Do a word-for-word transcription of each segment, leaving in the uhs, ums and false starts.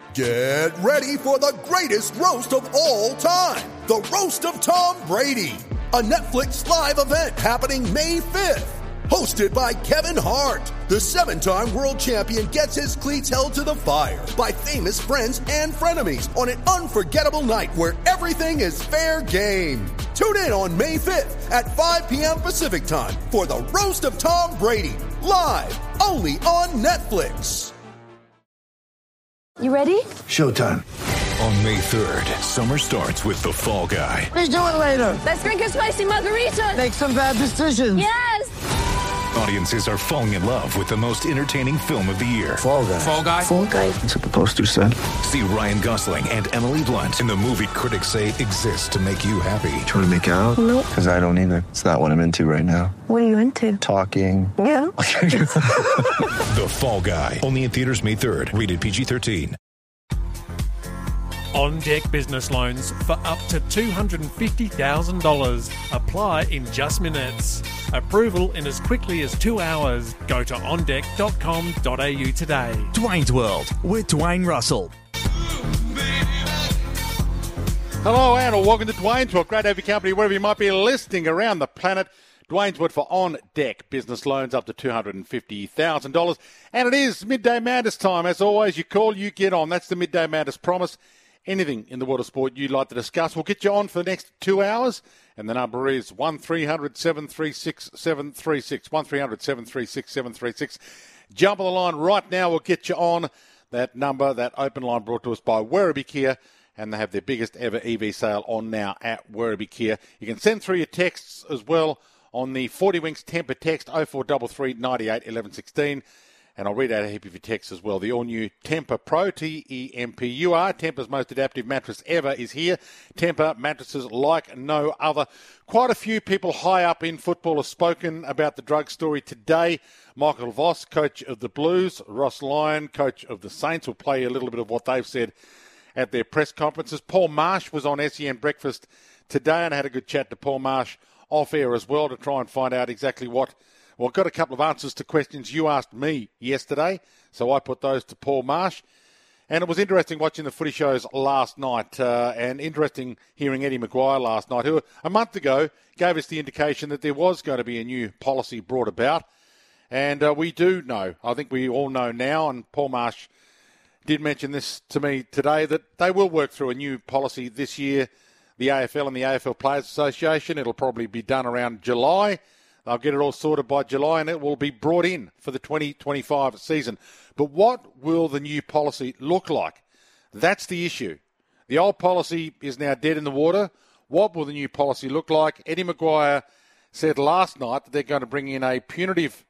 Get ready for the greatest roast of all time. The Roast of Tom Brady. A Netflix live event happening May fifth. Hosted by Kevin Hart. The seven-time world champion gets his cleats held to the fire by famous friends and frenemies on an unforgettable night where everything is fair game. Tune in on May fifth at five p.m. Pacific time for the Roast of Tom Brady. Live only on Netflix. You ready? Showtime. On May third, summer starts with The Fall Guy. Let's do it later. Let's drink a spicy margarita. Make some bad decisions. Yes. Audiences are falling in love with the most entertaining film of the year. Fall Guy. Fall Guy. Fall Guy. That's what the poster said. See Ryan Gosling and Emily Blunt in the movie critics say exists to make you happy. Trying to make it out? Nope. Because I don't either. It's not what I'm into right now. What are you into? Talking. Yeah. The Fall Guy. Only in theaters May third. Rated P G thirteen. On Deck Business Loans for up to two hundred fifty thousand dollars. Apply in just minutes. Approval in as quickly as two hours. Go to on deck dot com dot a u today. Dwayne's World with Dwayne Russell. Hello and welcome to Dwayne's World. Great to have your company wherever you might be listening around the planet. Dwayne's World for On Deck Business Loans up to two hundred fifty thousand dollars. And it is Midday Madness time. As always, you call, you get on. That's the Midday Madness promise. Anything in the world of sport you'd like to discuss, we'll get you on for the next two hours. And the number is one three hundred seven three six seven three six. one three hundred seven three six seven three six. Jump on the line right now. We'll get you on that number, that open line brought to us by Werribee Kia. And they have their biggest ever E V sale on now at Werribee Kia. You can send through your texts as well on the forty Winks Temper text oh four three three, nine eight, one one one six. And I'll read out a heap of your texts as well. The all-new Tempur Pro, T E M P U R, Tempur's most adaptive mattress ever, is here. Tempur mattresses like no other. Quite a few people high up in football have spoken about the drug story today. Michael Voss, coach of the Blues, Ross Lyon, coach of the Saints, will play a little bit of what they've said at their press conferences. Paul Marsh was on S E N Breakfast today, and I had a good chat to Paul Marsh off air as well to try and find out exactly what... Well, I've got a couple of answers to questions you asked me yesterday, so I put those to Paul Marsh. And it was interesting watching the footy shows last night, uh, and interesting hearing Eddie Maguire last night, who a month ago gave us the indication that there was going to be a new policy brought about. And uh, we do know, I think we all know now, and Paul Marsh did mention this to me today, that they will work through a new policy this year, the A F L and the A F L Players Association. It'll probably be done around July. They'll get it all sorted by July, and it will be brought in for the twenty twenty-five season. But what will the new policy look like? That's the issue. The old policy is now dead in the water. What will the new policy look like? Eddie Maguire said last night that they're going to bring in a punitive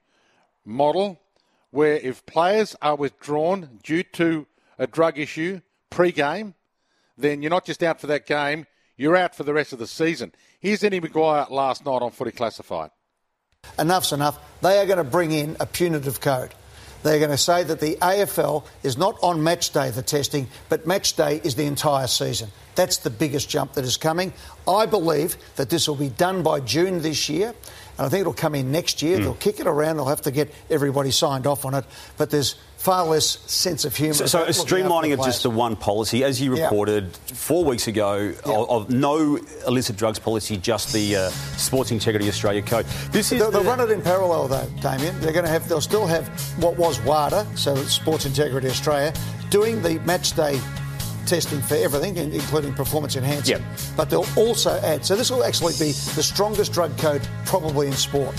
model where if players are withdrawn due to a drug issue pre-game, then you're not just out for that game, you're out for the rest of the season. Here's Eddie Maguire last night on Footy Classified. Enough's enough. They are going to bring in a punitive code. They're going to say that the A F L is not on match day, the testing, but match day is the entire season. That's the biggest jump that is coming. I believe that this will be done by June this year, and I think it'll come in next year. Mm. They'll kick it around. They'll have to get everybody signed off on it, but there's far less sense of humour. So, so a streamlining of just the one policy, as you reported yeah. four weeks ago, yeah. of, of no illicit drugs policy, just the uh, Sports Integrity Australia Code. This is they'll, the... they'll run it in parallel, though, Damien. They're going to have. They'll still have what was WADA, so Sports Integrity Australia, doing the match day testing for everything, including performance enhancing. Yep. But they'll also add. So this will actually be the strongest drug code probably in sport.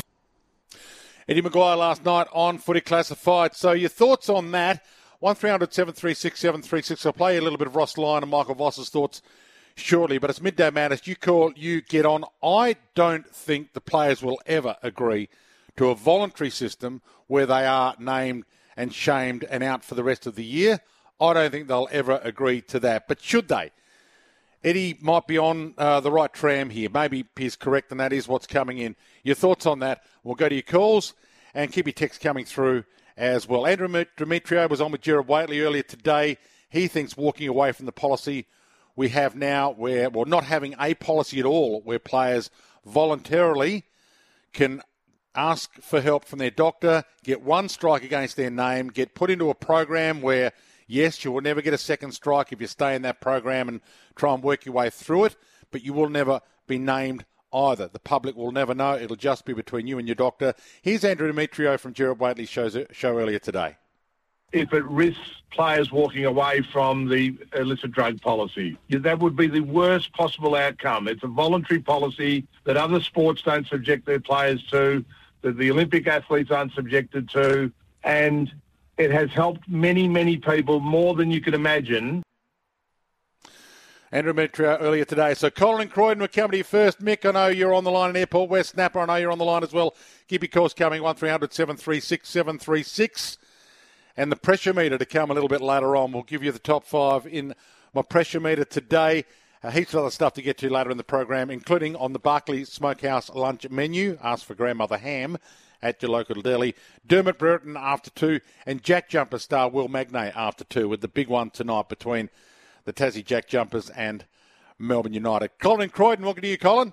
Eddie Maguire last night on Footy Classified. So your thoughts on that? one three hundred seven three six seven three six. I'll play you a little bit of Ross Lyon and Michael Voss's thoughts shortly, but it's Midday Madness. You call, you get on. I don't think the players will ever agree to a voluntary system where they are named and shamed and out for the rest of the year. I don't think they'll ever agree to that. But should they? Eddie might be on uh, the right tram here. Maybe he's correct, and that is what's coming in. Your thoughts on that? We'll go to your calls and keep your texts coming through as well. Andrew Demetrio was on with Gerard Whateley earlier today. He thinks walking away from the policy we have now, where, well, not having a policy at all, where players voluntarily can ask for help from their doctor, get one strike against their name, get put into a program where Yes, you will never get a second strike if you stay in that program and try and work your way through it, but you will never be named either. The public will never know. It'll just be between you and your doctor. Here's Andrew Demetrio from Gerard Whateley's show earlier today. If it risks players walking away from the illicit drug policy, that would be the worst possible outcome. It's a voluntary policy that other sports don't subject their players to, that the Olympic athletes aren't subjected to, and it has helped many, many people more than you could imagine. Andrew Demetrio earlier today. So Colin Croydon will come to you first. Mick, I know you're on the line in Airport West. Snapper, I know you're on the line as well. Keep your calls coming, one three hundred seven three six seven three six. And the pressure meter to come a little bit later on. We'll give you the top five in my pressure meter today. Uh, heaps of other stuff to get to later in the program, including on the Barclay Smokehouse lunch menu. Ask for grandmother ham at your local deli. Dermot Brereton after two, and Jack Jumper star Will Magnay after two, with the big one tonight between the Tassie Jack Jumpers and Melbourne United. Colin Croydon, welcome to you, Colin.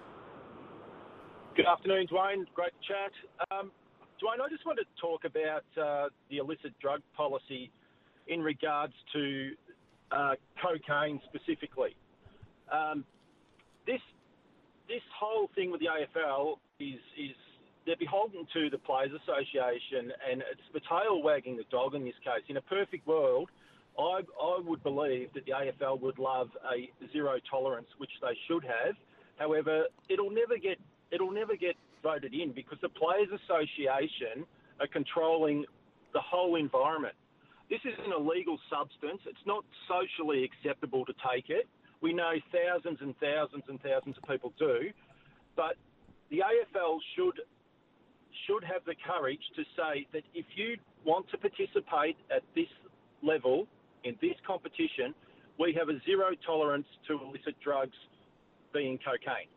Good afternoon, Dwayne. Great to chat. Um, Dwayne, I just wanted to talk about uh, the illicit drug policy in regards to uh, cocaine specifically. Um, this this whole thing with the A F L is is they're beholden to the Players Association, and it's the tail wagging the dog in this case. In a perfect world, I I would believe that the A F L would love a zero tolerance, which they should have. However, it'll never get it'll never get voted in because the Players Association are controlling the whole environment. This is an illegal substance. It's not socially acceptable to take it. We know thousands and thousands and thousands of people do, but the A F L should should have the courage to say that if you want to participate at this level in this competition, we have a zero tolerance to illicit drugs being cocaine.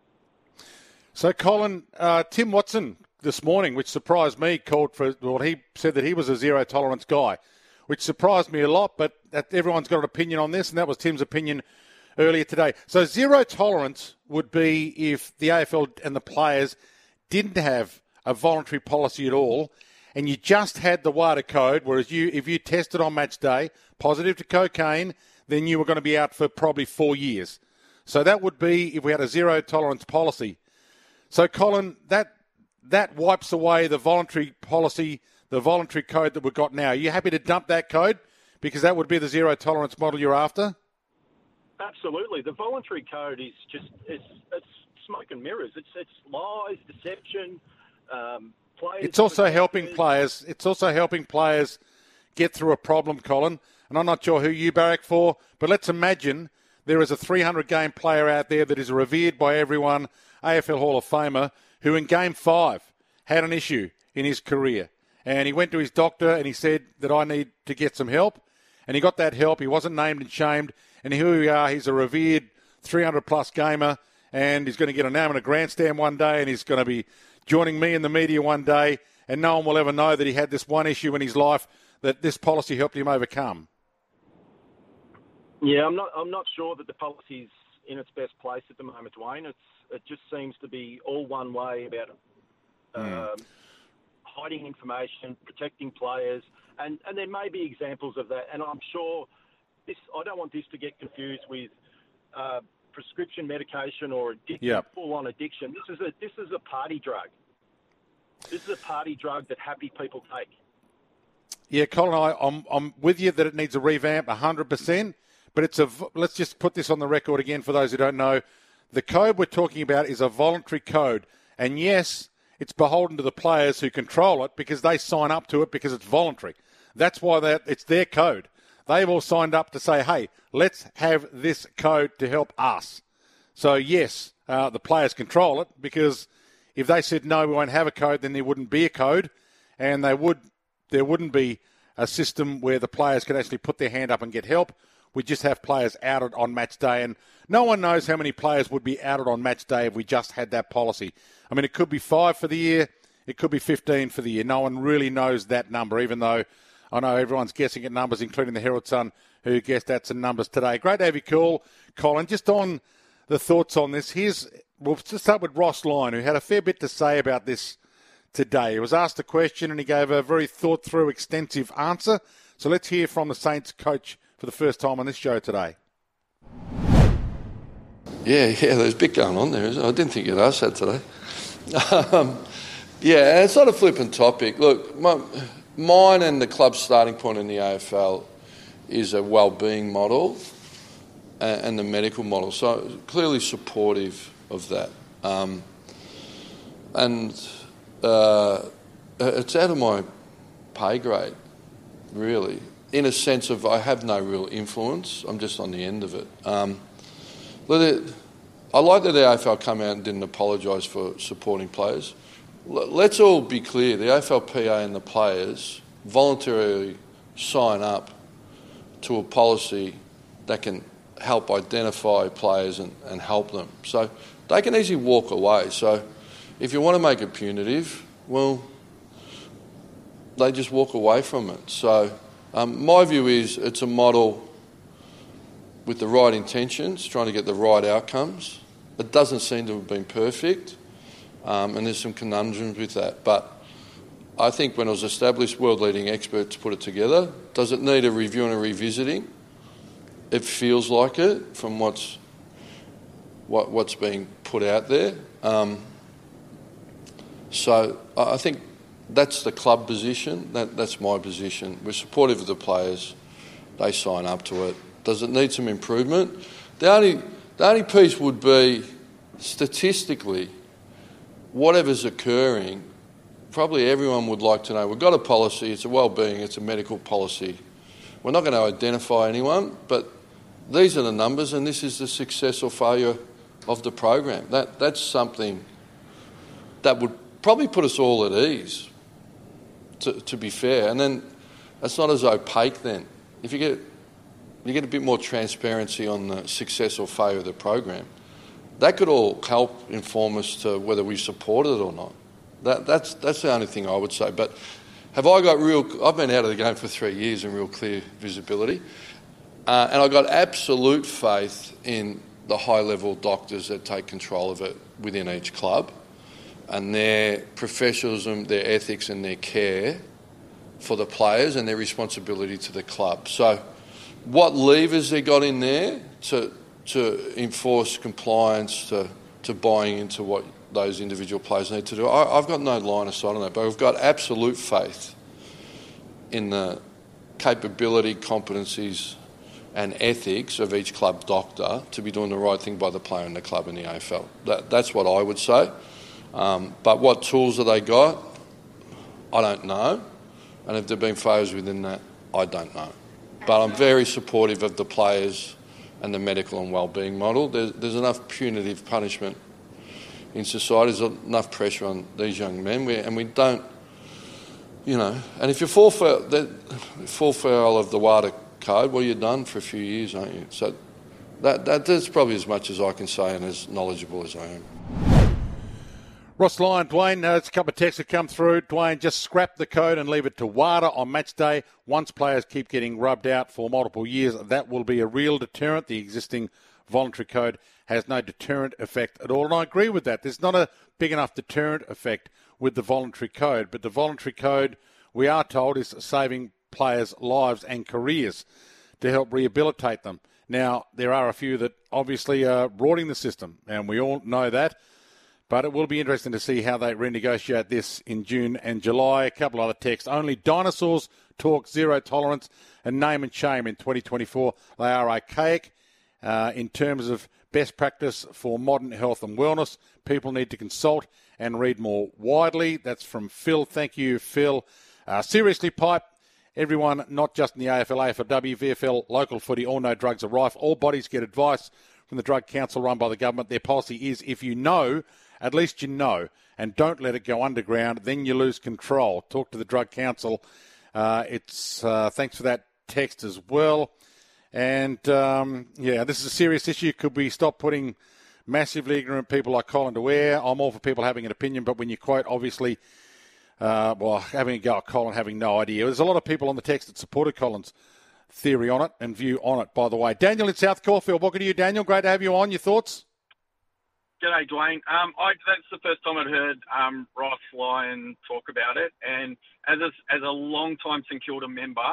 So, Colin, uh, Tim Watson this morning, which surprised me, called for, well, he said that he was a zero tolerance guy, which surprised me a lot, but that everyone's got an opinion on this, and that was Tim's opinion earlier today. So zero tolerance would be if the A F L and the players didn't have a voluntary policy at all, and you just had the WADA code, whereas you, if you tested on match day positive to cocaine, then you were going to be out for probably four years. So that would be if we had a zero tolerance policy. So, Colin, that that wipes away the voluntary policy, the voluntary code that we've got now. Are you happy to dump that code? Because that would be the zero tolerance model you're after? Absolutely. The voluntary code is just, it's, it's smoke and mirrors. It's, it's lies, deception, um, players... It's also helping players. It's also helping players get through a problem, Colin. And I'm not sure who you barrack for, but let's imagine there is a three hundred game player out there that is revered by everyone, A F L Hall of Famer, who in Game five had an issue in his career. And he went to his doctor and he said that I need to get some help. And he got that help. He wasn't named and shamed. And here we are. He's a revered three hundred plus gamer. And he's going to get a name on a grandstand one day. And he's going to be joining me in the media one day. And no one will ever know that he had this one issue in his life that this policy helped him overcome. Yeah, I'm not. I'm not sure that the policy's in its best place at the moment, Dwayne. It's. It just seems to be all one way about um, mm. hiding information, protecting players, and, and there may be examples of that. And I'm sure this. I don't want this to get confused with uh, prescription medication or addiction, yep. full-on addiction. This is a. This is a party drug. This is a party drug that happy people take. Yeah, Colin, I, I'm I'm with you that it needs a revamp, one hundred percent. But it's a, let's just put this on the record again for those who don't know. The code we're talking about is a voluntary code. And yes, it's beholden to the players who control it because they sign up to it because it's voluntary. That's why that it's their code. They've all signed up to say, hey, let's have this code to help us. So yes, uh, the players control it because if they said, no, we won't have a code, then there wouldn't be a code. And they would, there wouldn't be a system where the players could actually put their hand up and get help. We just have players outed on match day, and no one knows how many players would be outed on match day if we just had that policy. I mean, it could be five for the year, it could be fifteen for the year. No one really knows that number, even though I know everyone's guessing at numbers, including the Herald Sun, who guessed at some numbers today. Great to have you call, Colin. Just on the thoughts on this, here's we'll just start with Ross Lyon, who had a fair bit to say about this today. He was asked a question and he gave a very thought-through, extensive answer. So let's hear from the Saints coach for the first time on this show today. Yeah, yeah, there's a bit going on there. I didn't think you'd ask that today. um, yeah, it's not a flippant topic. Look, my, mine and the club's starting point in the A F L is a well-being model and, and the medical model. So clearly supportive of that. Um, and uh, it's out of my pay grade, really, in a sense of I have no real influence. I'm just on the end of it. Um, It, I like that the A F L come out and didn't apologise for supporting players. Let's all be clear, the A F L P A and the players voluntarily sign up to a policy that can help identify players and, and help them. So they can easily walk away. So if you want to make it punitive, well, they just walk away from it. So um, my view is it's a model with the right intentions, trying to get the right outcomes. It doesn't seem to have been perfect, um, and there's some conundrums with that. But I think when it was established, world-leading experts put it together. Does it need a review and a revisiting? It feels like it from what's what, what's being put out there. Um, so I think that's the club position. That, that's my position. We're supportive of the players. They sign up to it. Does it need some improvement? The only, the only piece would be, statistically, whatever's occurring, probably everyone would like to know. We've got a policy, it's a well-being, it's a medical policy. We're not going to identify anyone, but these are the numbers and this is the success or failure of the program. That, that's something that would probably put us all at ease, to, to be fair. And then it's not as opaque then. If you get... You get a bit more transparency on the success or failure of the program. That could all help inform us to whether we support it or not. That, that's that's the only thing I would say. But have I got real... I've been out of the game for three years and real clear visibility. Uh, and I've got absolute faith in the high-level doctors that take control of it within each club and their professionalism, their ethics and their care for the players and their responsibility to the club. So what levers they got in there to to enforce compliance, to, to buying into what those individual players need to do, I, I've got no line of sight on that, but I've got absolute faith in the capability, competencies and ethics of each club doctor to be doing the right thing by the player and the club in the A F L. That, that's what I would say. Um, but what tools have they got? I don't know. And if there have been failures within that, I don't know. But I'm very supportive of the players and the medical and wellbeing model. There's, there's enough punitive punishment in society. There's enough pressure on these young men, we, and we don't, you know. And if you fall foul, fall foul of the WADA code, well, you're done for a few years, aren't you? So that, that that's probably as much as I can say, and as knowledgeable as I am. Ross Lyon, Dwayne, uh, there's a couple of texts that come through. Dwayne, just scrap the code and leave it to WADA on match day. Once players keep getting rubbed out for multiple years, that will be a real deterrent. The existing voluntary code has no deterrent effect at all. And I agree with that. There's not a big enough deterrent effect with the voluntary code. But the voluntary code, we are told, is saving players' lives and careers to help rehabilitate them. Now, there are a few that obviously are rorting the system, and we all know that. But it will be interesting to see how they renegotiate this in June and July. A couple of other texts. Only dinosaurs talk zero tolerance and name and shame in twenty twenty-four. They are archaic uh, in terms of best practice for modern health and wellness. People need to consult and read more widely. That's from Phil. Thank you, Phil. Uh, seriously, Pipe. Everyone, not just in the A F L, A F L W, V F L, local footy, all know drugs are rife. All bodies get advice from the Drug Council run by the government. Their policy is if you know, at least you know, and don't let it go underground, then you lose control. Talk to the Drug Council. Uh, it's uh, thanks for that text as well. And, um, yeah, this is a serious issue. Could we stop putting massively ignorant people like Colin to wear? I'm all for people having an opinion, but when you quote, obviously, uh, well, having a go at Colin, having no idea. There's a lot of people on the text that supported Colin's theory on it and view on it, by the way. Daniel in South Caulfield. Welcome to you, Daniel. Great to have you on. Your thoughts? G'day, Dwayne. Um, I, that's the first time I'd heard um, Ross Lyon talk about it, and as a, as a long-time St Kilda member,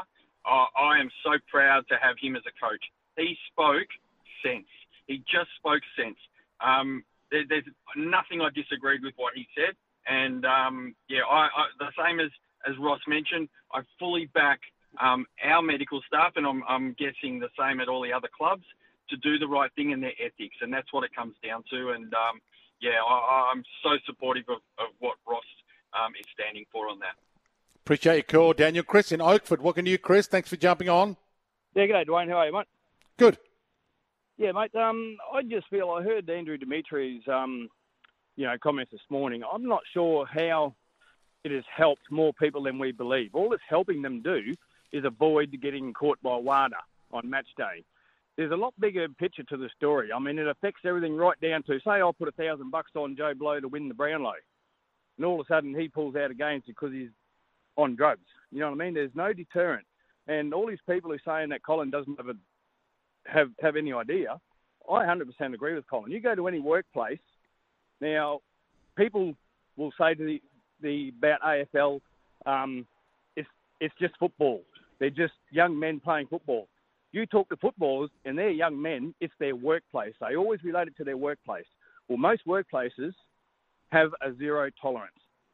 I, I am so proud to have him as a coach. He spoke sense. He just spoke sense. Um, there, there's nothing I disagreed with what he said. And, um, yeah, I, I, the same as, as Ross mentioned, I fully back um, our medical staff, and I'm, I'm guessing the same at all the other clubs, to do the right thing in their ethics. And that's what it comes down to. And, um, yeah, I, I'm so supportive of, of what Ross um, is standing for on that. Appreciate your call, Daniel. Chris in Oakford. Welcome to you, Chris. Thanks for jumping on. Yeah, g'day, Dwayne. How are you, mate? Good. Yeah, mate. Um, I just feel I heard Andrew Dimitri's, um, you know, comments this morning. I'm not sure how it has helped more people than we believe. All it's helping them do is avoid getting caught by WADA on match day. There's a lot bigger picture to the story. I mean, it affects everything right down to, say I'll put a thousand bucks on Joe Blow to win the Brownlow, and all of a sudden he pulls out against it because he's on drugs. You know what I mean? There's no deterrent. And all these people who are saying that Colin doesn't have, a, have, have any idea, I one hundred percent agree with Colin. You go to any workplace, now people will say to the, the about A F L, um, it's, it's just football. They're just young men playing football. You talk to footballers and they're young men, it's their workplace. They always relate it to their workplace. Well, most workplaces have a zero tolerance.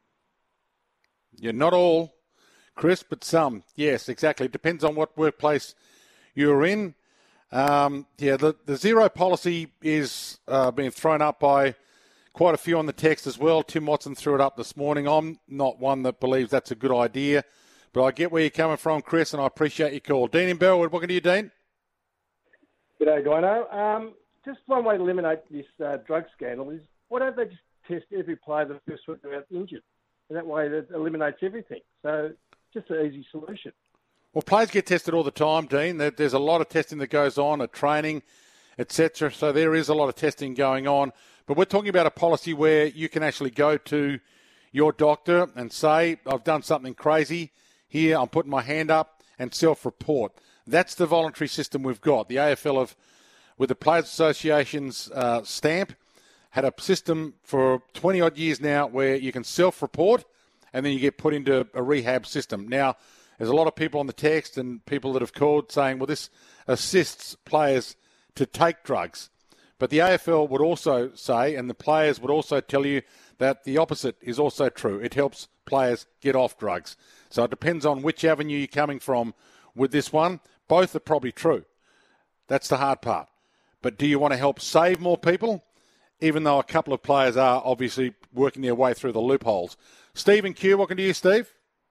Yeah, not all, Chris, but some. Yes, exactly. It depends on what workplace you're in. Um, yeah, the, the zero policy is uh, being thrown up by quite a few on the text as well. Tim Watson threw it up this morning. I'm not one that believes that's a good idea. But I get where you're coming from, Chris, and I appreciate your call. Dean in Bellwood, welcome to you, Dean. G'day, Dwayno. Um, just one way to eliminate this uh, drug scandal is, why don't they just test every player the first week they're injured? And that way it eliminates everything. So just an easy solution. Well, players get tested all the time, Dean. There's a lot of testing that goes on at training, et cetera. So there is a lot of testing going on. But we're talking about a policy where you can actually go to your doctor and say, I've done something crazy. Here, I'm putting my hand up and self-report. That's the voluntary system we've got. The A F L, have, with the Players Association's uh, stamp, had a system for twenty-odd years now where you can self-report and then you get put into a rehab system. Now, there's a lot of people on the text and people that have called saying, well, this assists players to take drugs. But the A F L would also say, and the players would also tell you, that the opposite is also true. It helps players get off drugs. So it depends on which avenue you're coming from with this one. Both are probably true. That's the hard part. But do you want to help save more people? Even though a couple of players are obviously working their way through the loopholes. Steve and Q, welcome to you, Steve.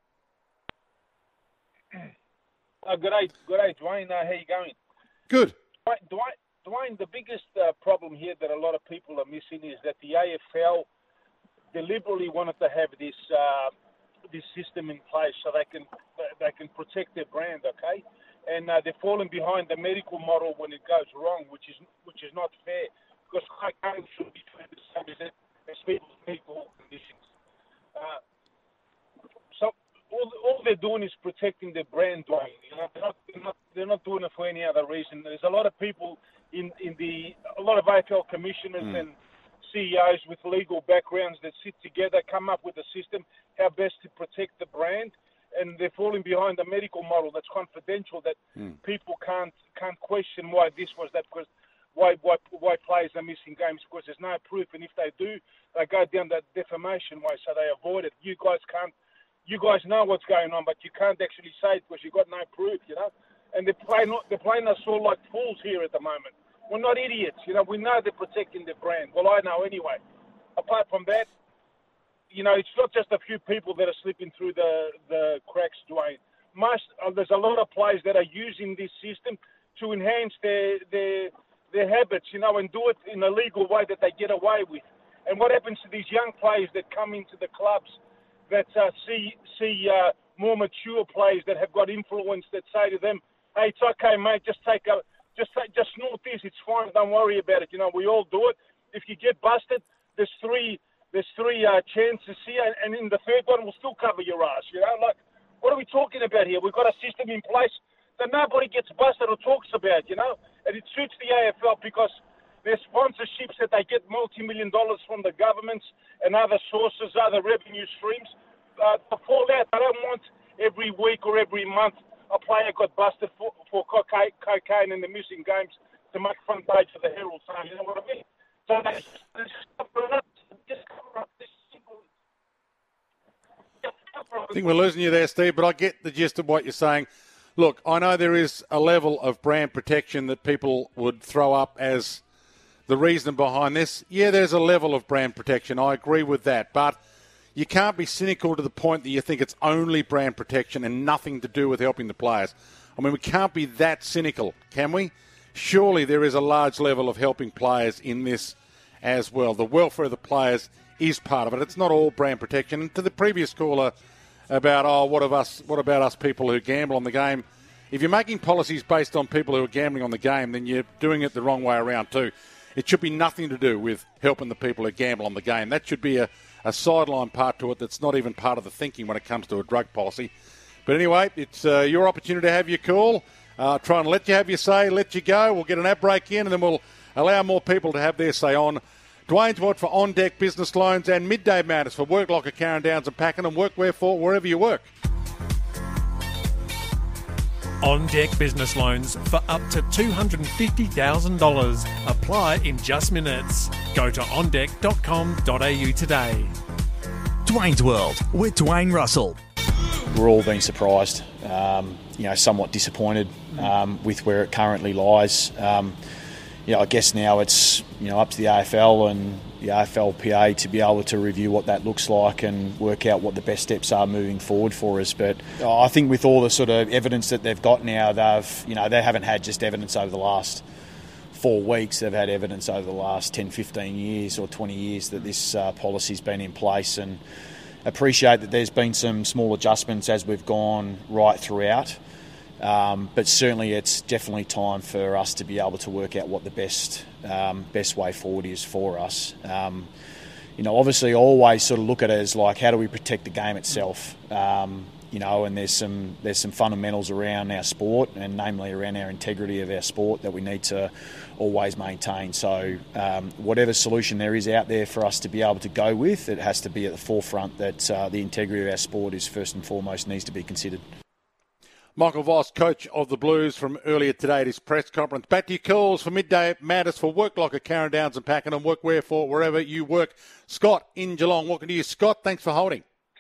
Uh, good day, good day, Dwayne. Uh, how you going? Good. Dwayne, Dwayne, Dwayne the biggest uh, problem here that a lot of people are missing is that the A F L deliberately wanted to have this uh, this system in place so they can they can protect their brand, okay? And uh, they're falling behind the medical model when it goes wrong, which is which is not fair, because cocaine should be treated the same as, as people's medical conditions. Uh, so all, all they're doing is protecting their brand, Dwayne. You know, they're not, they're not they're not doing it for any other reason. There's a lot of people in in the a lot of A F L commissioners mm. and C E Os with legal backgrounds that sit together, come up with a system how best to protect the brand, and they're falling behind a medical model that's confidential, that mm. people can't can't question why this was that, because why why why players are missing games, because there's no proof, and if they do, they go down that defamation way, so they avoid it. You guys can't, you guys know what's going on, but you can't actually say it because you've got no proof, you know. And they're playing they're playing us all like fools here at the moment. We're not idiots, you know. We know they're protecting their brand. Well, I know anyway. Apart from that, you know, it's not just a few people that are slipping through the, the cracks, Dwayne. Most, uh, there's a lot of players that are using this system to enhance their, their their habits, you know, and do it in a legal way that they get away with. And what happens to these young players that come into the clubs that uh, see see uh, more mature players that have got influence that say to them, hey, it's okay, mate, just take a, just take, just snort this, it's fine, don't worry about it. You know, we all do it. If you get busted, there's three there's three uh, chances here, and in the third one, we'll still cover your ass. You know, like, what are we talking about here? We've got a system in place that nobody gets busted or talks about, you know, and it suits the A F L because there's sponsorships that they get multi-million dollars from the governments and other sources, other revenue streams. Uh, to fall out, I don't want every week or every month a player got busted for, for cocaine, cocaine in the missing games to make front page of the Herald saying, you know what I mean? So they just, they just cover it up. Just cover up this simple. I think we're losing you there, Steve, but I get the gist of what you're saying. Look, I know there is a level of brand protection that people would throw up as the reason behind this. Yeah, there's a level of brand protection. I agree with that. But you can't be cynical to the point that you think it's only brand protection and nothing to do with helping the players. I mean, we can't be that cynical, can we? Surely there is a large level of helping players in this as well. The welfare of the players is part of it. It's not all brand protection. And to the previous caller about, oh, what of us? What about us people who gamble on the game? If you're making policies based on people who are gambling on the game, then you're doing it the wrong way around too. It should be nothing to do with helping the people who gamble on the game. That should be a, a sideline part to it that's not even part of the thinking when it comes to a drug policy. But anyway, it's uh, your opportunity to have your call. Uh, try and let you have your say, let you go. We'll get an ad break in and then we'll allow more people to have their say on. Dwayne's Ward for On Deck Business Loans and Midday Matters for Work Locker, Carrum Downs and Pakenham. Workwear for wherever you work. On Deck Business Loans for up to two hundred fifty thousand dollars. Apply in just minutes. Go to on deck dot com dot a u today. Dwayne's World with Dwayne Russell. We're all being surprised, um, you know, somewhat disappointed um, with where it currently lies. Um, you know, I guess now it's, you know, up to the A F L and the A F L P A to be able to review what that looks like and work out what the best steps are moving forward for us. But oh, I think with all the sort of evidence that they've got now, they've, you know, they haven't had just evidence over the last four weeks. They've had evidence over the last ten, fifteen years or twenty years that this uh, policy's been in place, and appreciate that there's been some small adjustments as we've gone right throughout. Um, but certainly it's definitely time for us to be able to work out what the best um, best way forward is for us. Um, you know, obviously always sort of look at it as like, how do we protect the game itself? Um, you know, and there's some there's some fundamentals around our sport, and namely around our integrity of our sport, that we need to always maintain. So um, whatever solution there is out there for us to be able to go with, it has to be at the forefront that uh, the integrity of our sport is first and foremost, needs to be considered. Michael Voss, coach of the Blues, from earlier today at his press conference. Back to your calls for Midday Matters for Work Locker, Carrum Downs and Pakenham. Workwear for wherever you work. Scott in Geelong. Welcome to you, Scott. Thanks for holding.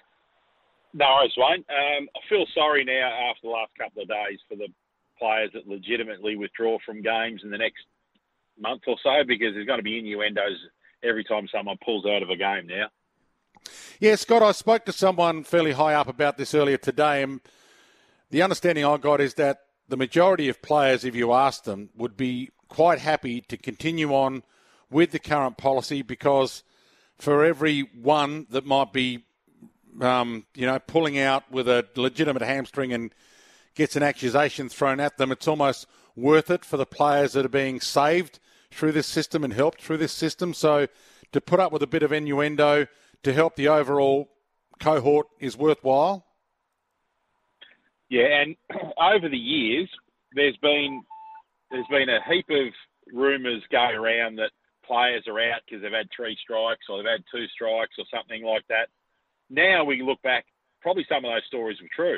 No worries, Wayne. Um, I feel sorry now after the last couple of days for the players that legitimately withdraw from games in the next month or so, because there's going to be innuendos every time someone pulls out of a game now. Yeah, Scott, I spoke to someone fairly high up about this earlier today, and the understanding I got is that the majority of players, if you asked them, would be quite happy to continue on with the current policy, because for every one that might be, um, you know, pulling out with a legitimate hamstring and gets an accusation thrown at them, it's almost worth it for the players that are being saved through this system and helped through this system. So to put up with a bit of innuendo to help the overall cohort is worthwhile. Yeah, and over the years, there's been there's been a heap of rumours going around that players are out because they've had three strikes or they've had two strikes or something like that. Now we look back, probably some of those stories were true.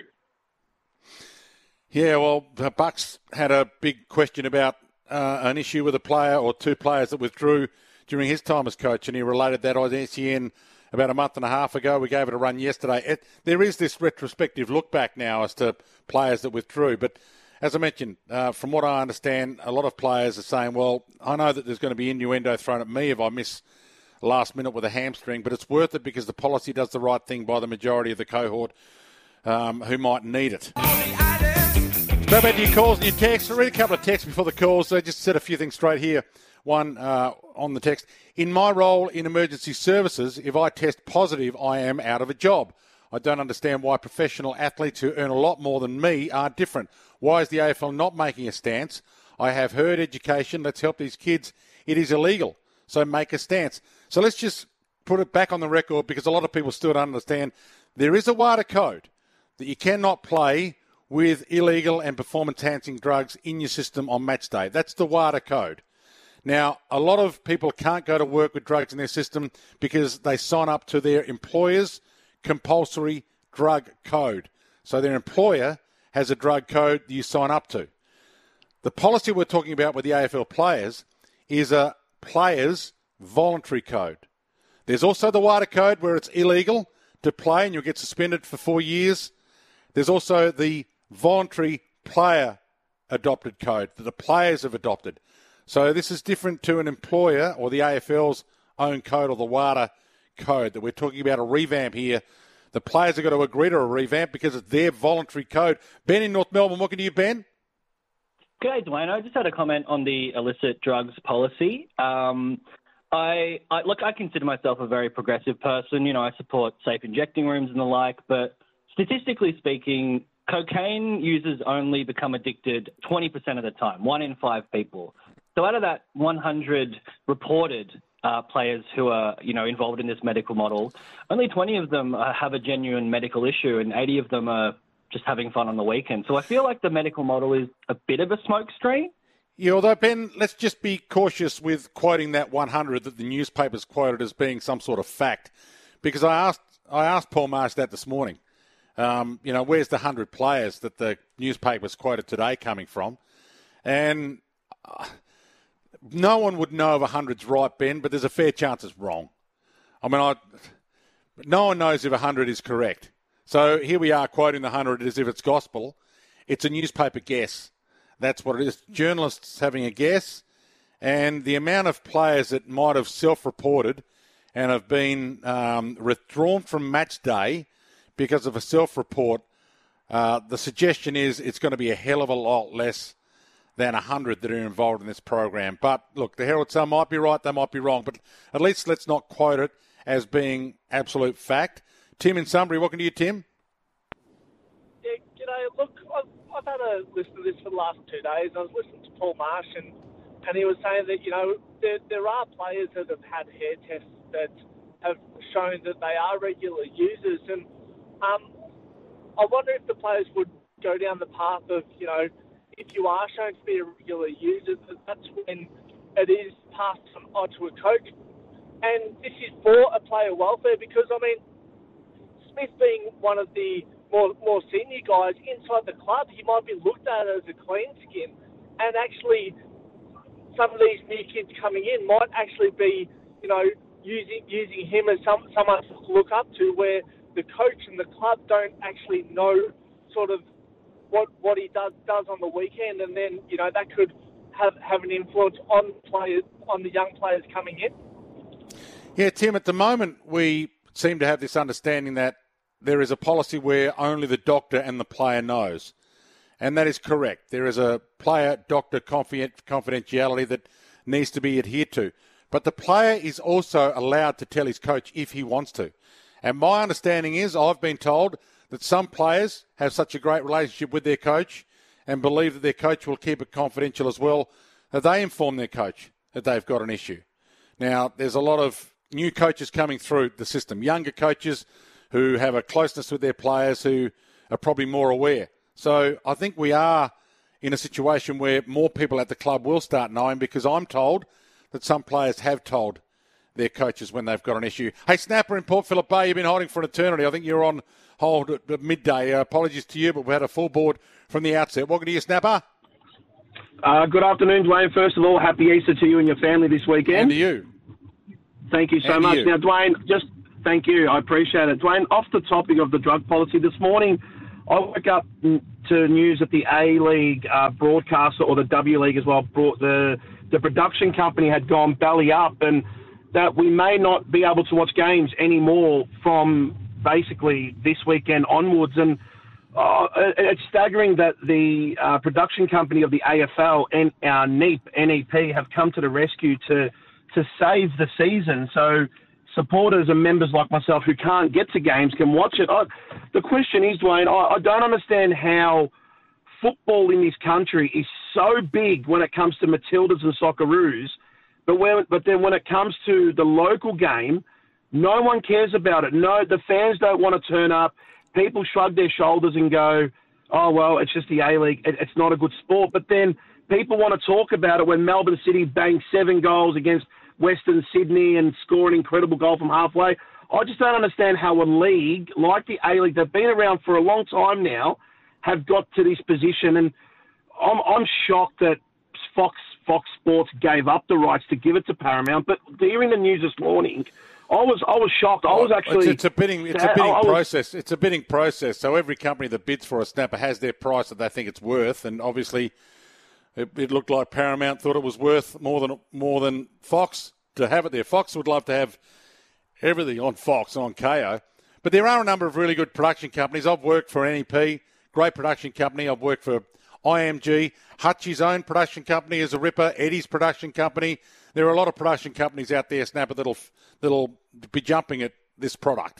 Yeah, well, the Bucks had a big question about uh, an issue with a player or two players that withdrew during his time as coach, and he related that on S E N about a month and a half ago. We gave it a run yesterday. It, there is this retrospective look back now as to players that withdrew. But as I mentioned, uh, from what I understand, a lot of players are saying, well, I know that there's going to be innuendo thrown at me if I miss last minute with a hamstring, but it's worth it because the policy does the right thing by the majority of the cohort um, who might need it. Go back to your calls and your texts. I'll read a couple of texts before the calls. So just set a few things straight here. One uh, on the text. In my role in emergency services, if I test positive, I am out of a job. I don't understand why professional athletes who earn a lot more than me are different. Why is the A F L not making a stance? I have heard education. Let's help these kids. It is illegal. So make a stance. So let's just put it back on the record, because a lot of people still don't understand. There is a WADA code that you cannot play with illegal and performance-enhancing drugs in your system on match day. That's the WADA code. Now, a lot of people can't go to work with drugs in their system because they sign up to their employer's compulsory drug code. So their employer has a drug code you sign up to. The policy we're talking about with the A F L players is a player's voluntary code. There's also the WADA code where it's illegal to play and you'll get suspended for four years. There's also the voluntary player adopted code that the players have adopted. So this is different to an employer or the A F L's own code or the WADA code that we're talking about a revamp here. The players have got to agree to a revamp because it's their voluntary code. Ben in North Melbourne, what can you, Ben? G'day, Dwayne. I just had a comment on the illicit drugs policy. Um, I, I look, I consider myself a very progressive person. You know, I support safe injecting rooms and the like, but statistically speaking, cocaine users only become addicted twenty percent of the time, one in five people. So out of that one hundred reported uh, players who are, you know, involved in this medical model, only twenty of them uh, have a genuine medical issue and eighty of them are just having fun on the weekend. So I feel like the medical model is a bit of a smokescreen. Yeah, although, Ben, let's just be cautious with quoting that one hundred that the newspapers quoted as being some sort of fact. Because I asked I asked Paul Marsh that this morning. Um, you know, where's the one hundred players that the newspapers quoted today coming from? And uh, no one would know if one hundred's right, Ben, but there's a fair chance it's wrong. I mean, I, no one knows if one hundred is correct. So here we are quoting the one hundred as if it's gospel. It's a newspaper guess. That's what it is. Journalists having a guess. And the amount of players that might have self-reported and have been um, withdrawn from match day because of a self-report, uh, the suggestion is it's going to be a hell of a lot less than one hundred that are involved in this program. But, look, the Herald Sun might be right, they might be wrong. But at least let's not quote it as being absolute fact. Tim in Sunbury, welcome to you, Tim. Yeah, g'day. Look, I've, I've had a listen to this for the last two days. I was listening to Paul Marsh, and, and he was saying that, you know, there, there are players that have had hair tests that have shown that they are regular users. And um, I wonder if the players would go down the path of, you know, if you are shown to be a regular user, that's when it is passed on to a coach. And this is for a player welfare because, I mean, Smith being one of the more more senior guys inside the club, he might be looked at as a clean skin. And actually, some of these new kids coming in might actually be, you know, using using him as some, someone to look up to, where the coach and the club don't actually know sort of what what he does does on the weekend, and then, you know, that could have have an influence on players, on the young players coming in. Yeah, Tim, at the moment we seem to have this understanding that there is a policy where only the doctor and the player knows. And that is correct. There is a player-doctor confidentiality that needs to be adhered to. But the player is also allowed to tell his coach if he wants to. And my understanding is, I've been told, that some players have such a great relationship with their coach and believe that their coach will keep it confidential as well, that they inform their coach that they've got an issue. Now, there's a lot of new coaches coming through the system, younger coaches who have a closeness with their players who are probably more aware. So I think we are in a situation where more people at the club will start knowing, because I'm told that some players have told their coaches when they've got an issue. Hey, Snapper in Port Phillip Bay, you've been holding for an eternity. I think you're on hold at midday. Uh, apologies to you, but we had a full board from the outset. Welcome to you, Snapper. Uh, good afternoon, Dwayne. First of all, happy Easter to you and your family this weekend. And to you. Thank you so and much. You. Now, Dwayne, just thank you. I appreciate it. Dwayne, off the topic of the drug policy this morning, I woke up to news that the A-League uh, broadcaster, or the W League as well, brought the, the production company had gone belly up, and that we may not be able to watch games anymore from basically this weekend onwards. And uh, it's staggering that the uh, production company of the A F L and our N E P, N E P, have come to the rescue to to save the season. So supporters and members like myself who can't get to games can watch it. I, the question is, Dwayne, I, I don't understand how football in this country is so big when it comes to Matildas and Socceroos, but when, but then when it comes to the local game, no one cares about it. No, the fans don't want to turn up. People shrug their shoulders and go, oh, well, it's just the A-League. It, it's not a good sport. But then people want to talk about it when Melbourne City banged seven goals against Western Sydney and scored an incredible goal from halfway. I just don't understand how a league like the A-League, they've been around for a long time now, have got to this position. And I'm, I'm shocked that Fox Fox Sports gave up the rights to give it to Paramount. But hearing the news this morning, I was I was shocked. I was actually it's, it's a bidding it's a bidding was, process. It's a bidding process. So every company that bids for a snapper has their price that they think it's worth, and obviously it, it looked like Paramount thought it was worth more than more than Fox to have it there. Fox would love to have everything on Fox and on K O, but there are a number of really good production companies. I've worked for N E P, great production company. I've worked for I M G, Hutchie's own production company is a ripper, Eddie's production company. There are a lot of production companies out there, Snapper, that'll that'll be jumping at this product.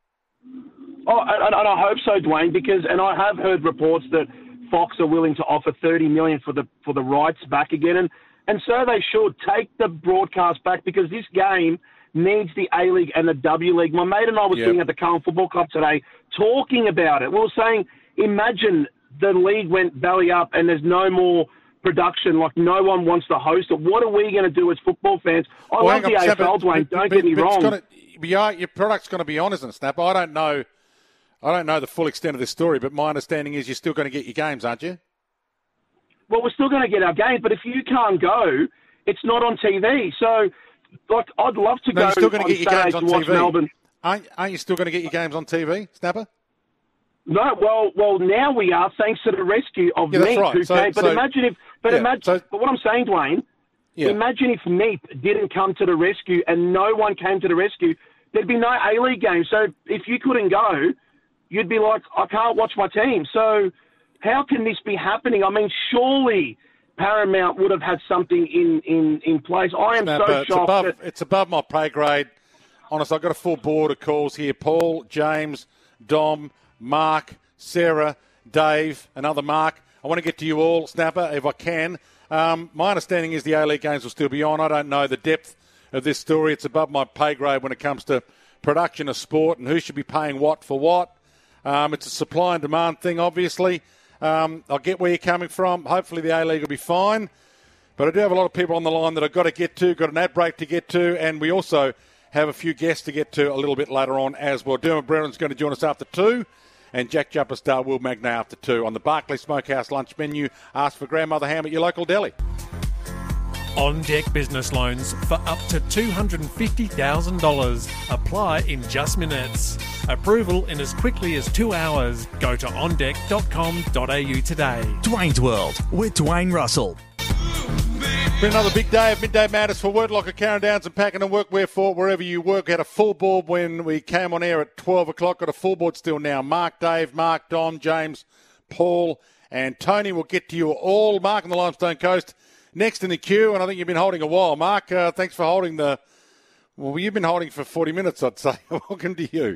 Oh, and, and I hope so, Dwayne, because and I have heard reports that Fox are willing to offer thirty million dollars for the for the rights back again, and and so they should take the broadcast back because this game needs the A-League and the W-League. My mate and I were Yep. sitting at the Carlton Football Club today talking about it. We were saying, imagine the league went belly up and there's no more production, like no one wants to host it. What are we going to do as football fans? I Well, love hang the on, A F L, Snapper, Dwayne, but- don't but- get me but it's wrong. gotta- yeah, your product's going to be on, isn't it, Snapper? I don't know. I don't know the full extent of this story, but my understanding is you're still going to get your games, aren't you? Well, we're still going to get our games, but if you can't go, it's not on T V. So, like, I'd love to No, go you're still going on to get your Saturday games on to watch T V. Melbourne. Aren't, aren't you still going to get your games on T V, Snapper? No, well, well, now we are, thanks to the rescue of Yeah, that's Meep, right. who So- came. But so- imagine if, but yeah, imagine, so- but what I'm saying, Dwayne, Yeah. imagine if Meep didn't come to the rescue and no one came to the rescue, there'd be no A-League game. So if you couldn't go, you'd be like, I can't watch my team. So how can this be happening? I mean, surely Paramount would have had something in, in, in place. I am Snapper, so it's shocked. above, that- it's above my pay grade. Honestly, I've got a full board of calls here. Paul, James, Dom, Mark, Sarah, Dave, another Mark. I want to get to you all, Snapper, if I can. Um, my understanding is the A-League games will still be on. I don't know the depth of this story. It's above my pay grade when it comes to production of sport and who should be paying what for what. Um, it's a supply and demand thing, obviously. Um, I get where you're coming from. Hopefully the A-League will be fine. But I do have a lot of people on the line that I've got to get to, got an ad break to get to, and we also have a few guests to get to a little bit later on as well. Dermot Brennan's going to join us after two, and Jack Jumper star Will Magnay after two. On the Barclays Smokehouse lunch menu, ask for Grandmother Ham at your local deli. On Deck Business Loans for up to two hundred fifty thousand dollars. Apply in just minutes. Approval in as quickly as two hours. Go to on deck dot com dot a u today. Dwayne's World with Dwayne Russell. Been another big day of Midday Matters for Wordlocker, Carron Downs and Pakenham Workwear for wherever you work. Had a full board when we came on air at twelve o'clock. Got a full board still now. Mark, Dave, Mark, Dom, James, Paul and Tony. We'll get to you all. Mark on the Limestone Coast next in the queue, and I think you've been holding a while. Mark, uh, thanks for holding the... Well, you've been holding for forty minutes, I'd say. Welcome to you.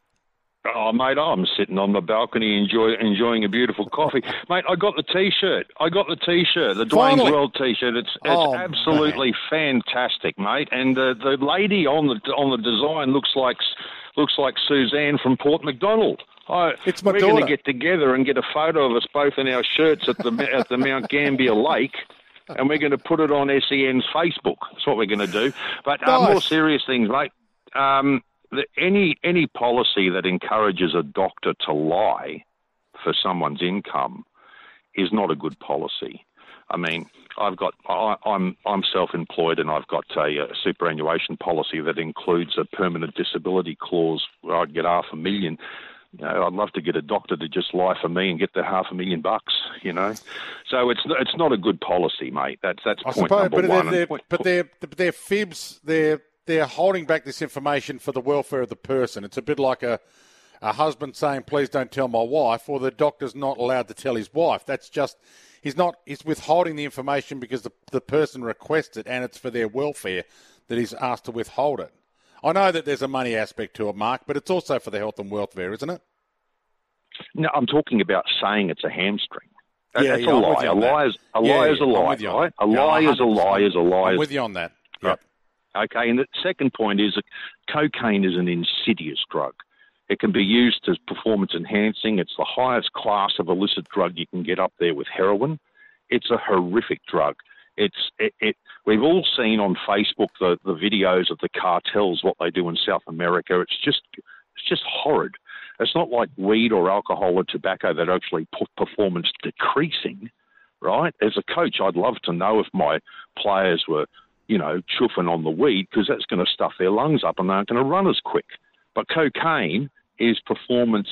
Oh, mate, I'm sitting on the balcony enjoy, enjoying a beautiful coffee. Mate, I got the T-shirt. I got the T-shirt, the Dwayne's Finally. World T-shirt. It's, it's Oh, absolutely fantastic, mate. And uh, the lady on the on the design looks like looks like Suzanne from Port Macdonald. I, It's my we're going to daughter. get together and get a photo of us both in our shirts at the at the Mount Gambier Lake. And we're going to put it on S E N's Facebook. That's what we're going to do. But uh, Nice. more serious things, mate. Um, the, any any policy that encourages a doctor to lie for someone's income is not a good policy. I mean, I've got I, I'm I'm self-employed and I've got a, a superannuation policy that includes a permanent disability clause where I'd get half a million. You know, I'd love to get a doctor to just lie for me and get the half a million bucks. You know, so it's it's not a good policy, mate. That's that's I point suppose, number but one. they're, And point- but they're but they're fibs. They're they're holding back this information for the welfare of the person. It's a bit like a a husband saying, "Please don't tell my wife," or the doctor's not allowed to tell his wife. That's just he's not he's withholding the information because the the person requests it, and it's for their welfare that he's asked to withhold it. I know that there's a money aspect to it, Mark, but it's also for the health and welfare, isn't it? No, I'm talking about saying it's a hamstring. That, Yeah, that's yeah, a I'm with lie. you A on that. lie is a Yeah, lie is a yeah, I'm lie, with you on right? that. A Yeah, lie is a one hundred lie percent. is a lie. I'm is- with you on that. Yep. Okay, and the second point is that cocaine is an insidious drug. It can be used as performance enhancing. It's the highest class of illicit drug you can get up there with heroin. It's a horrific drug. It's it, it. We've all seen on Facebook the, the videos of the cartels, what they do in South America. It's just it's just horrid. It's not like weed or alcohol or tobacco that actually put performance decreasing, right? As a coach, I'd love to know if my players were, you know, chuffing on the weed, because that's going to stuff their lungs up and they aren't going to run as quick. But cocaine is performance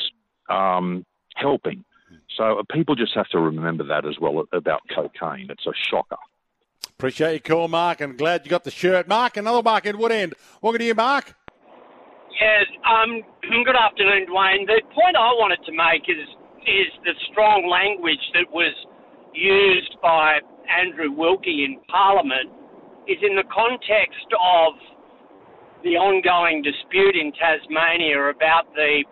um, helping. So people just have to remember that as well about cocaine. It's a shocker. Appreciate your call, Mark, and glad you got the shirt. Mark, another Mark in Woodend. Welcome to you, Mark. Yeah, um, good afternoon, Dwayne. The point I wanted to make is is the strong language that was used by Andrew Wilkie in Parliament is in the context of the ongoing dispute in Tasmania about the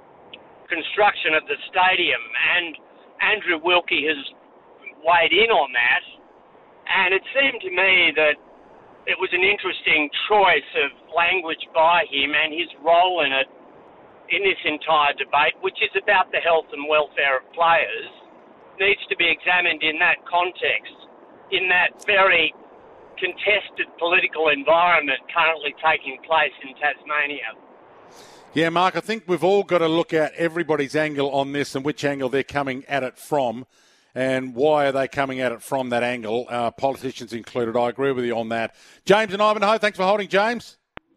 construction of the stadium, and Andrew Wilkie has weighed in on that, and it seemed to me that it was an interesting choice of language by him, and his role in it in this entire debate, which is about the health and welfare of players, needs to be examined in that context, in that very contested political environment currently taking place in Tasmania. Yeah, Mark, I think we've all got to look at everybody's angle on this and which angle they're coming at it from and why are they coming at it from that angle, uh, politicians included. I agree with you on that. James in Ivanhoe, thanks for holding, James.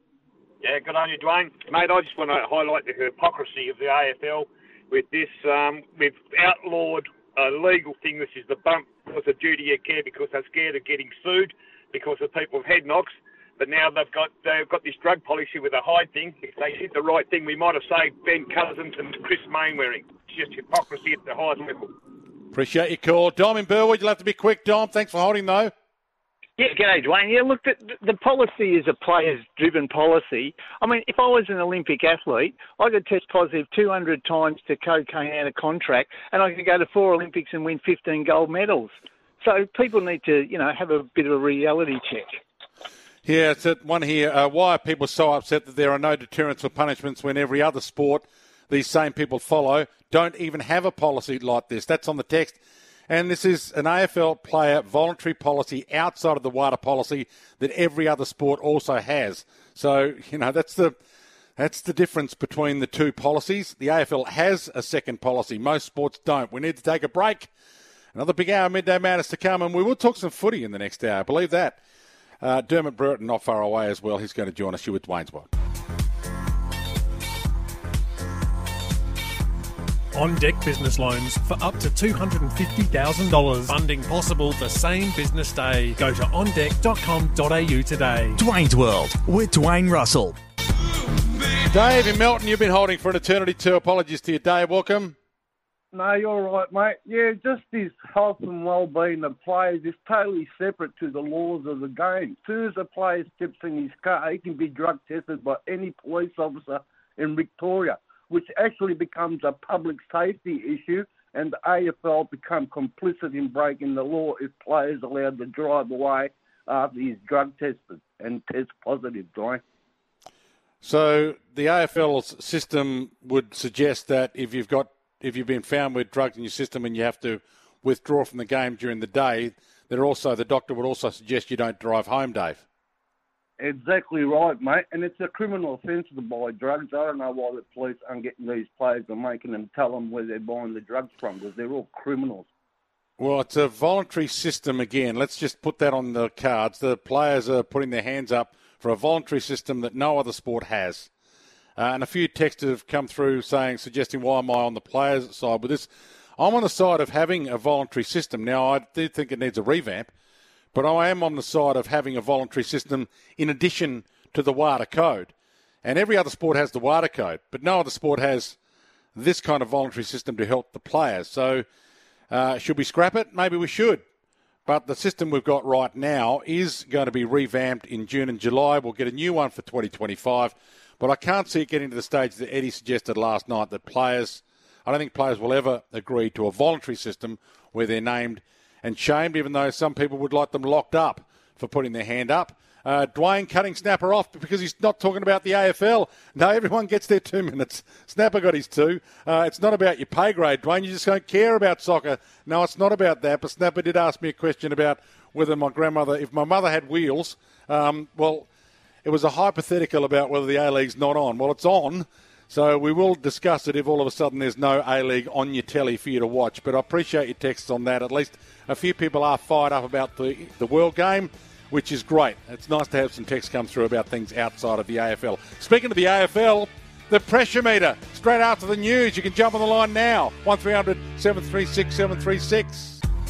Yeah, good on you, Dwayne. Mate, I just want to highlight the hypocrisy of the A F L with this. Um, we've outlawed a legal thing, which is the bump was a duty of care because they're scared of getting sued because of people with head knocks. But now they've got they've got this drug policy with a hide thing. If they did the right thing, we might have saved Ben Cousins and Chris Mainwaring. It's just hypocrisy at the highest level. Appreciate your call. Dom in Burwood, you'll have to be quick, Dom. Thanks for holding, though. Yeah, g'day, Dwayne. Yeah, look, the, the policy is a players-driven policy. I mean, if I was an Olympic athlete, I could test positive two hundred times to cocaine out of contract, and I could go to four Olympics and win fifteen gold medals. So people need to, you know, have a bit of a reality check. Yeah, it's at one here. Uh, why are people so upset that there are no deterrents or punishments when every other sport these same people follow don't even have a policy like this? That's on the text. And this is an A F L player voluntary policy outside of the WADA policy that every other sport also has. So, you know, that's the that's the difference between the two policies. The A F L has a second policy. Most sports don't. We need to take a break. Another big hour of Midday Madness to come, and we will talk some footy in the next hour. Believe that. Uh, Dermot Brereton not far away as well. He's going to join us here with Dwayne's World. On Deck Business Loans for up to two hundred fifty thousand dollars. Funding possible the same business day. Go to on deck dot com dot a u today. Dwayne's World with Dwayne Russell. Dave in Melton, you've been holding for an eternity too. Apologies to you, Dave. Welcome. No, you're right, mate. Yeah, just this health and well-being of players is totally separate to the laws of the game. As soon as a player steps in his car, he can be drug tested by any police officer in Victoria, which actually becomes a public safety issue, and the A F L become complicit in breaking the law if players are allowed to drive away after he's drug tested and test positive, Dwayne. So the A F L's system would suggest that if you've got if you've been found with drugs in your system and you have to withdraw from the game during the day, they're also the doctor would also suggest you don't drive home, Dave. Exactly right, mate. And it's a criminal offence to buy drugs. I don't know why the police aren't getting these players and making them tell them where they're buying the drugs from, because they're all criminals. Well, it's a voluntary system again. Let's just put that on the cards. The players are putting their hands up for a voluntary system that no other sport has. Uh, and a few texts have come through saying, suggesting, why am I on the players' side with this? I'm on the side of having a voluntary system. Now, I do think it needs a revamp, but I am on the side of having a voluntary system in addition to the WADA code. And every other sport has the WADA code, but no other sport has this kind of voluntary system to help the players. So uh, should we scrap it? Maybe we should. But the system we've got right now is going to be revamped in June and July. We'll get a new one for twenty twenty-five. But I can't see it getting to the stage that Eddie suggested last night, that players, I don't think players will ever agree to a voluntary system where they're named and shamed, even though some people would like them locked up for putting their hand up. Uh, Dwayne cutting Snapper off because he's not talking about the A F L. No, everyone gets their two minutes. Snapper got his two. Uh, it's not about your pay grade, Dwayne. You just don't care about soccer. No, it's not about that. But Snapper did ask me a question about whether my grandmother, if my mother had wheels, um, well, it was a hypothetical about whether the A-League's not on. Well, it's on. So we will discuss it if all of a sudden there's no A-League on your telly for you to watch. But I appreciate your texts on that. At least a few people are fired up about the, the World Game, which is great. It's nice to have some texts come through about things outside of the A F L. Speaking of the A F L, the pressure meter, straight after the news. You can jump on the line now, one three hundred seven three six seven three six.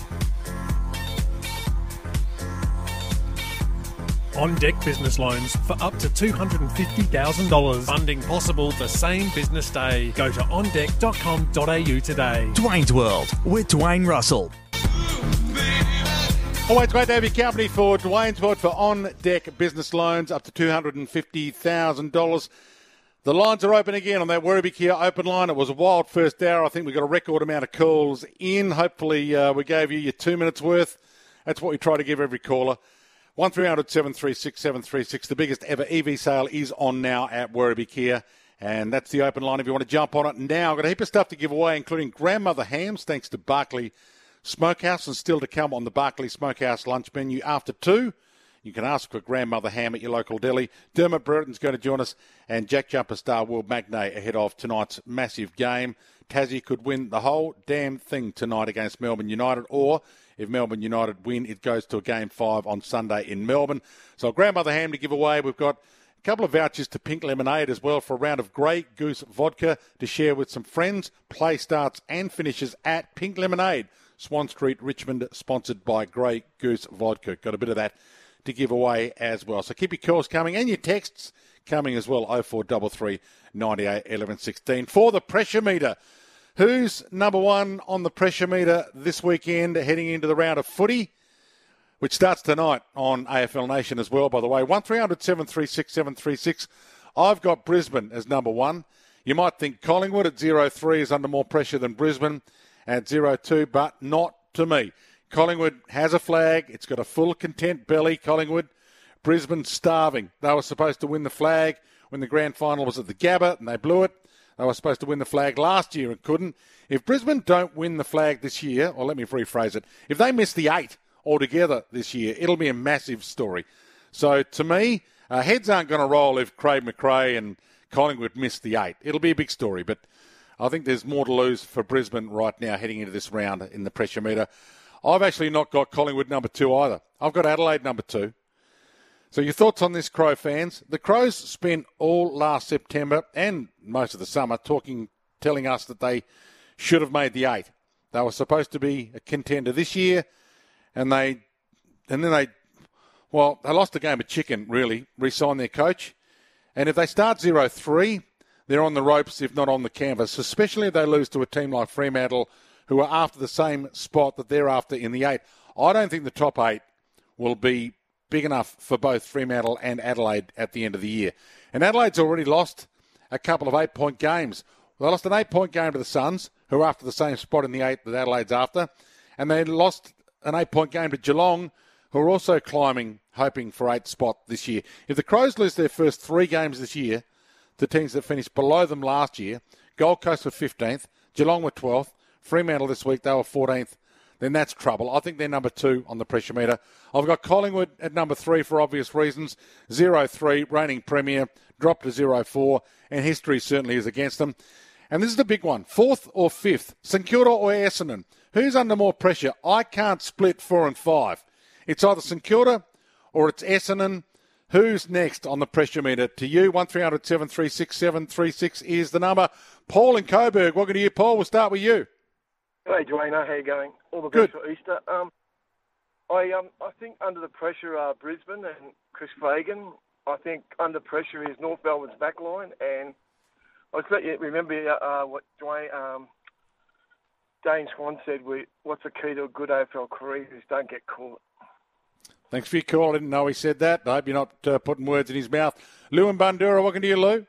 On Deck Business Loans for up to two hundred fifty thousand dollars. Funding possible the same business day. Go to on deck dot com dot a u today. Dwayne's World with Dwayne Russell. Always great to have your company for Dwayne's World for On Deck Business Loans up to two hundred fifty thousand dollars. The lines are open again on that Werribee Kia open line. It was a wild first hour. I think we got a record amount of calls in. Hopefully uh, we gave you your two minutes worth. That's what we try to give every caller. one three hundred seven three six seven three six. The biggest ever E V sale is on now at Werribee Kia. And that's the open line if you want to jump on it now. I've got a heap of stuff to give away, including grandmother hams, thanks to Barclay Smokehouse, and still to come on the Barclay Smokehouse lunch menu after two. You can ask for grandmother ham at your local deli. Dermot Burton's going to join us, and Jack Jumper star Will Magnay ahead of tonight's massive game. Tassie could win the whole damn thing tonight against Melbourne United, or if Melbourne United win, it goes to a game five on Sunday in Melbourne. So grandmother ham to give away. We've got a couple of vouchers to Pink Lemonade as well for a round of Grey Goose vodka to share with some friends. Play starts and finishes at Pink Lemonade, Swan Street, Richmond, sponsored by Grey Goose Vodka. Got a bit of that to give away as well. So keep your calls coming and your texts coming as well. oh four three three, nine eight, one one one six. For the pressure meter, who's number one on the pressure meter this weekend heading into the round of footy, which starts tonight on A F L Nation as well, by the way. one three hundred seven three six seven three six. I've got Brisbane as number one. You might think Collingwood at zero three is under more pressure than Brisbane at zero two, but not to me. Collingwood has a flag. It's got a full content belly, Collingwood. Brisbane starving. They were supposed to win the flag when the grand final was at the Gabba, and they blew it. They were supposed to win the flag last year and couldn't. If Brisbane don't win the flag this year, or let me rephrase it, if they miss the eight altogether this year, it'll be a massive story. So to me, uh, heads aren't going to roll if Craig McRae and Collingwood miss the eight. It'll be a big story, but I think there's more to lose for Brisbane right now heading into this round in the pressure meter. I've actually not got Collingwood number two either. I've got Adelaide number two. So your thoughts on this, Crow fans? The Crows spent all last September and most of the summer talking, telling us that they should have made the eight. They were supposed to be a contender this year, and they, and then they, well, they lost a game of chicken, really, re-signed their coach. And if they start zero three, they're on the ropes, if not on the canvas, especially if they lose to a team like Fremantle, who are after the same spot that they're after in the eight. I don't think the top eight will be big enough for both Fremantle and Adelaide at the end of the year. And Adelaide's already lost a couple of eight-point games. They lost an eight-point game to the Suns, who are after the same spot in the eight that Adelaide's after. And they lost an eight-point game to Geelong, who are also climbing, hoping for eighth spot this year. If the Crows lose their first three games this year to teams that finished below them last year, Gold Coast were fifteenth, Geelong were twelfth, Fremantle this week, they were fourteenth. Then that's trouble. I think they're number two on the pressure meter. I've got Collingwood at number three for obvious reasons. zero three, reigning premier, dropped to zero four, and history certainly is against them. And this is the big one. Fourth or fifth, St Kilda or Essendon? Who's under more pressure? I can't split four and five. It's either St Kilda or it's Essendon. Who's next on the pressure meter? To you, one three hundred seven three six seven three six is the number. Paul in Coburg, welcome to you, Paul. We'll start with you. Hey, Dwayne, how you going? All the Good. best for Easter. Um, I um, I think under the pressure are Brisbane and Chris Fagan. I think under pressure is North Melbourne's backline, and I expect you remember uh, what Dwayne um, Dane Swan said. We, what's the key to a good A F L career? Is don't get caught. Thanks for your call. I didn't know he said that. I hope you're not uh, putting words in his mouth. Lou and Bundoora, welcome to you, Lou.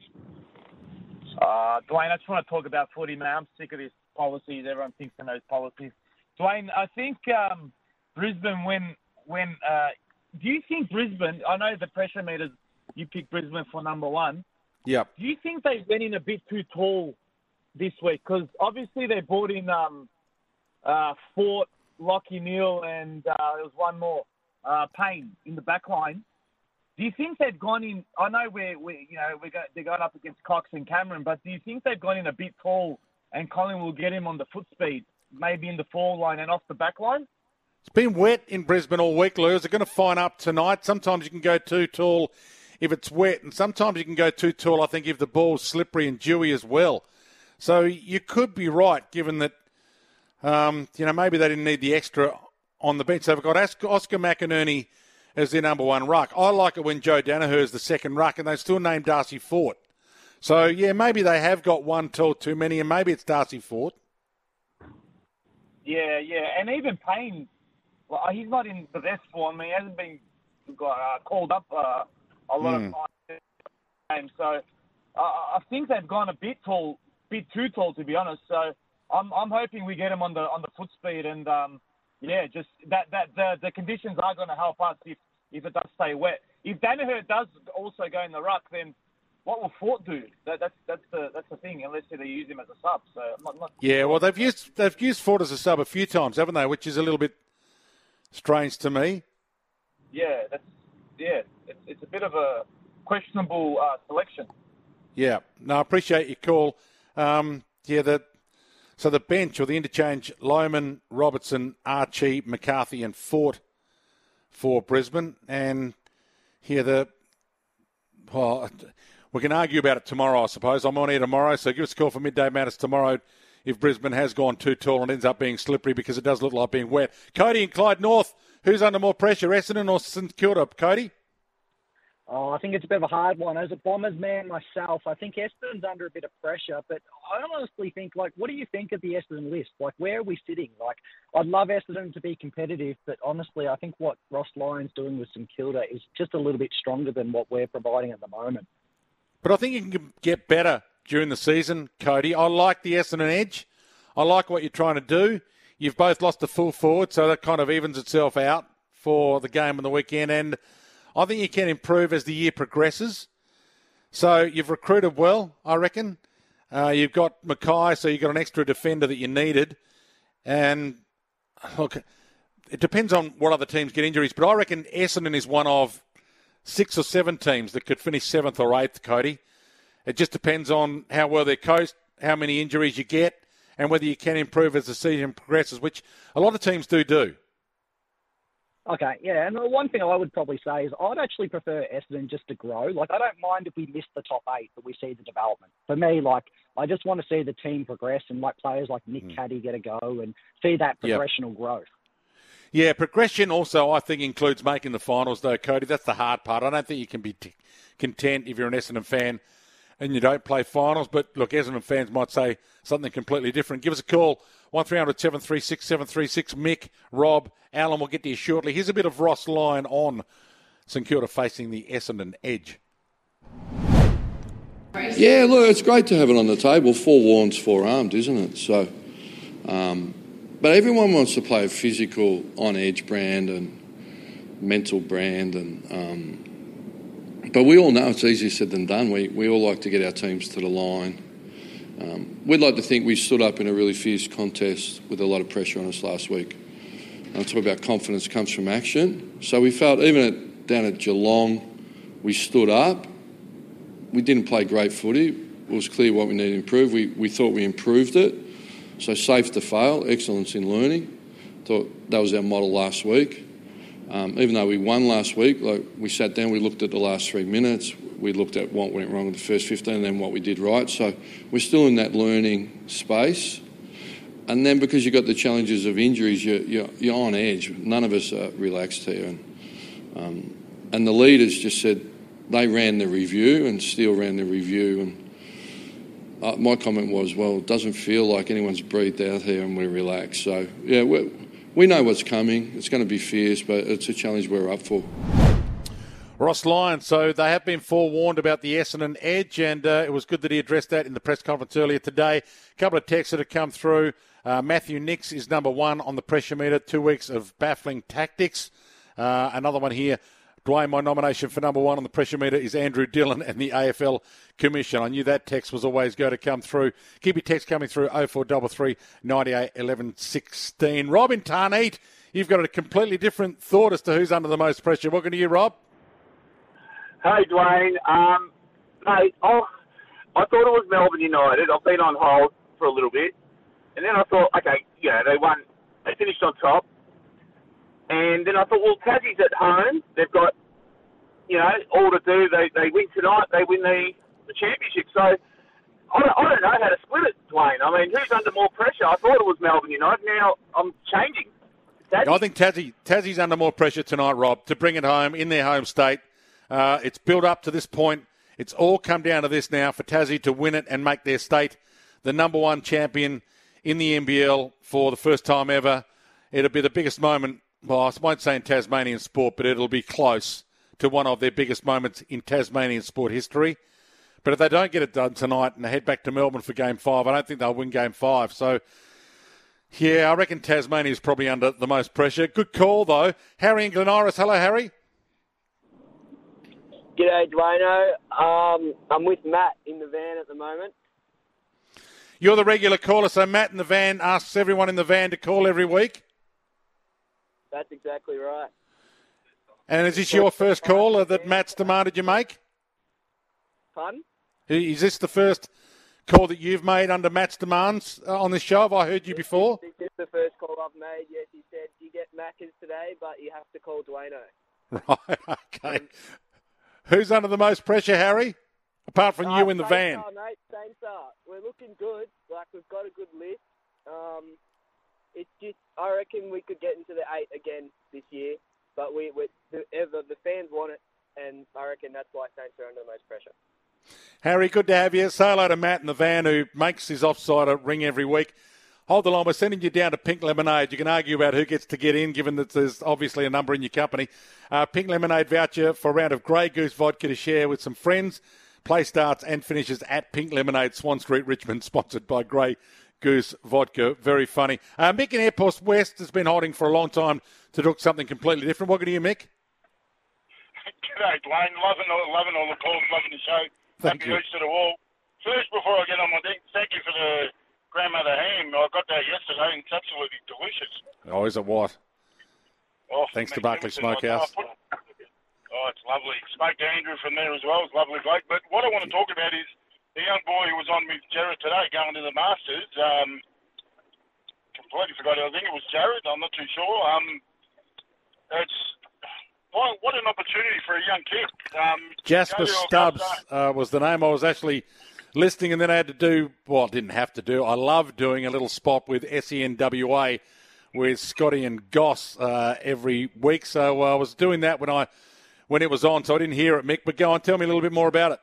Uh, Dwayne, I just want to talk about footy, man. I'm sick of this policies. Everyone thinks they know policies. Dwayne, I think um, Brisbane, when, when uh, do you think Brisbane, I know the pressure meters, you picked Brisbane for number one. Yep. Do you think they went in a bit too tall this week? Because obviously they brought in um, uh, Fort, Lockie Neal, and uh, there was one more, uh, Payne in the back line. Do you think they've gone in? I know we're, we you know we got they got up against Cox and Cameron, but do you think they've gone in a bit tall and Colin will get him on the foot speed, maybe in the forward line and off the back line? It's been wet in Brisbane all week, Lou. Is it going to fine up tonight? Sometimes you can go too tall if it's wet, and sometimes you can go too tall, I think, if the ball's slippery and dewy as well. So you could be right, given that, um, you know, maybe they didn't need the extra on the bench. They've got Oscar McInerney as their number one ruck. I like it when Joe Danaher is the second ruck, and they still named Darcy Fort. So, yeah, maybe they have got one tall too many, and maybe it's Darcy Fort. Yeah, yeah, and even Payne, well, he's not in the best form. He hasn't been uh, called up uh, a lot mm. of times. So uh, I think they've gone a bit tall, bit too tall, to be honest. So I'm I'm hoping we get him on the on the foot speed, and um, yeah, just that that the, the conditions are going to help us if, if it does stay wet. If Danaher does also go in the ruck, then what will Fort do? That, that's that's the that's the thing. Unless they use him as a sub. So I'm not, not yeah, well they've used they've used Fort as a sub a few times, haven't they? Which is a little bit strange to me. Yeah, that's yeah. It's, it's a bit of a questionable uh, selection. Yeah, no, I appreciate your call. Um, yeah, the so the bench or the interchange: Lohmann, Robertson, Archie, McCarthy, and Fort for Brisbane. And here the well, we can argue about it tomorrow, I suppose. I'm on here tomorrow, so give us a call for Midday Matters tomorrow if Brisbane has gone too tall and ends up being slippery, because it does look like being wet. Cody in Clyde North, who's under more pressure, Essendon or St Kilda? Cody? Oh, I think it's a bit of a hard one. As a Bombers man myself, I think Essendon's under a bit of pressure, but I honestly think, like, what do you think of the Essendon list? Like, where are we sitting? Like, I'd love Essendon to be competitive, but honestly, I think what Ross Lyon's doing with St Kilda is just a little bit stronger than what we're providing at the moment. But I think you can get better during the season, Cody. I like the Essendon edge. I like what you're trying to do. You've both lost a full forward, so that kind of evens itself out for the game on the weekend, and I think you can improve as the year progresses. So you've recruited well, I reckon. Uh, you've got Mackay, so you've got an extra defender that you needed. And, look, it depends on what other teams get injuries, but I reckon Essendon is one of six or seven teams that could finish seventh or eighth, Cody. It just depends on how well they're coached, how many injuries you get, and whether you can improve as the season progresses, which a lot of teams do do. Okay, yeah, and the one thing I would probably say is I'd actually prefer Essendon just to grow. Like, I don't mind if we miss the top eight, but we see the development. For me, like, I just want to see the team progress and, like, players like Nick mm. Caddy get a go and see that progressional yep. growth. Yeah, progression also, I think, includes making the finals, though, Cody. That's the hard part. I don't think you can be t- content if you're an Essendon fan and you don't play finals. But, look, Essendon fans might say something completely different. Give us a call, one three hundred seven three six seven three six. Mick, Rob, Alan, we'll get to you shortly. Here's a bit of Ross Lyon on St Kilda facing the Essendon edge. Yeah, look, it's great to have it on the table. Forewarned's forearmed, isn't it? So, um, but everyone wants to play a physical, on-edge brand and mental brand. and um, But we all know it's easier said than done. We, we all like to get our teams to the line. Um, we'd like to think we stood up in a really fierce contest with a lot of pressure on us last week. I talk about confidence comes from action. So we felt, even at, down at Geelong, we stood up. We didn't play great footy. It was clear what we needed to improve. We, we thought we improved it. So safe to fail, excellence in learning. Thought that was our model last week. Um, even though we won last week, like we sat down, we looked at the last three minutes. We looked at what went wrong in the first fifteen and then what we did right. So we're still in that learning space. And then because you've got the challenges of injuries, you're, you're, you're on edge. None of us are relaxed here. And, um, and the leaders just said they ran the review and Steele ran the review. And uh, my comment was, well, it doesn't feel like anyone's breathed out here and we're relaxed. So, yeah, we're, we know what's coming. It's going to be fierce, but it's a challenge we're up for. Ross Lyon, so they have been forewarned about the Essendon edge, and uh, it was good that he addressed that in the press conference earlier today. A couple of texts that have come through. Uh, Matthew Nix is number one on the pressure meter, two weeks of baffling tactics. Uh, another one here. Dwayne, my nomination for number one on the pressure meter is Andrew Dillon and the A F L Commission. I knew that text was always going to come through. Keep your text coming through, oh four three three, nine eight, one one one six. Robin Tarneet, you've got a completely different thought as to who's under the most pressure. Welcome to you, Rob. Hey, Dwayne. Um, mate, oh, I thought it was Melbourne United. I've been on hold for a little bit. And then I thought, okay, yeah, they won. They finished on top. And then I thought, well, Tassie's at home. They've got, you know, all to do. They they win tonight. They win the, the championship. So I don't, I don't know how to split it, Dwayne. I mean, who's under more pressure? I thought it was Melbourne United. Now I'm changing. Tassie. I think Tassie, Tassie's under more pressure tonight, Rob, to bring it home in their home state. Uh, it's built up to this point. It's all come down to this now for Tassie to win it and make their state the number one champion in the N B L for the first time ever. It'll be the biggest moment, well, I won't say in Tasmanian sport, but it'll be close to one of their biggest moments in Tasmanian sport history. But if they don't get it done tonight and they head back to Melbourne for Game five, I don't think they'll win Game five. So, yeah, I reckon Tasmania's probably under the most pressure. Good call, though. Harry in Glen Iris. Hello, Harry. G'day, Dwayno. Um, I'm with Matt in the van at the moment. You're the regular caller, so Matt in the van asks everyone in the van to call every week. That's exactly right. And is this your first call that Matt's demanded you make? Pardon? Is this the first call that you've made under Matt's demands on this show? Have I heard you before? This is the first call I've made. Yes, he said, you get Macca's today, but you have to call Dwayno. Right, okay. Who's under the most pressure, Harry? Apart from uh, you in the van. Are, mate. Saints are. We're looking good. Like, we've got a good list. Um, it's just, I reckon we could get into the eight again this year. But we, we the, the fans want it, and I reckon that's why Saints are under the most pressure. Harry, good to have you. Say hello to Matt in the van, who makes his offside a ring every week. Hold the line. We're sending you down to Pink Lemonade. You can argue about who gets to get in, given that there's obviously a number in your company. Uh, Pink Lemonade voucher for a round of Grey Goose vodka to share with some friends. Play starts and finishes at Pink Lemonade, Swan Street, Richmond, sponsored by Grey Goose Vodka. Very funny. Uh, Mick in Airports West has been holding for a long time to do something completely different. What can you, Mick? G'day, Dwayne. Loving all, loving all the calls, loving the show. Thank Happy you. Easter to all. First, before I get on my thing, thank you for the grandmother ham. I got that yesterday and it's absolutely delicious. Oh, is it what? Oh, Thanks to Barclay Smokehouse. I put, oh, it's lovely. Spoke to Andrew from there as well. It's lovely bloke. But what I want to talk about is the young boy who was on with Jared today going to the Masters. Um, completely forgot. I think it was Jared. I'm not too sure. Um, it's what, what an opportunity for a young kid. Um, Jasper Stubbs uh, was the name. I was actually listening, and then I had to do, well, I didn't have to do, I love doing a little spot with S E N W A with Scotty and Goss uh, every week. So uh, I was doing that when I when it was on, so I didn't hear it, Mick. But go on, tell me a little bit more about it.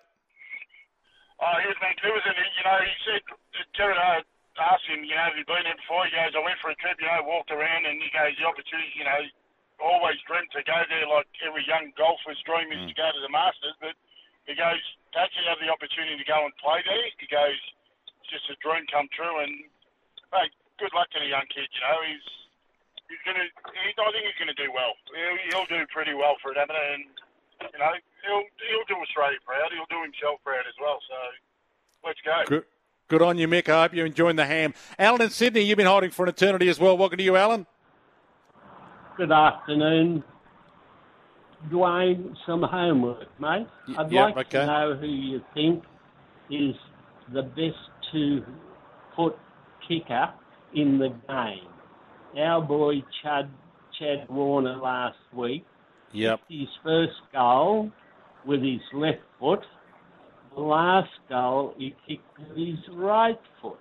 Oh, yes, mate. It was, you know, he said, Jared uh, asked him, you know, have you been there before? He goes, I went for a trip, you know, walked around, and he goes, the opportunity, you know, always dreamt to go there like every young golfer's dream is mm. to go to the Masters, but he goes, to actually have the opportunity to go and play there, he goes, it's just a dream come true, and, mate, good luck to the young kid, you know, he's, he's going to, he, I think he's going to do well. He'll, he'll do pretty well for it, and, you know, he'll, he'll do Australia proud, he'll do himself proud as well, so let's go. Good, good on you, Mick. I hope you're enjoying the ham. Alan in Sydney, you've been holding for an eternity as well. Welcome to you, Alan. Good afternoon. Dwayne, some homework, mate. I'd yeah, like okay. to know who you think is the best two-foot kicker in the game. Our boy Chad, Chad Warner last week yep. kicked his first goal with his left foot. The last goal he kicked with his right foot.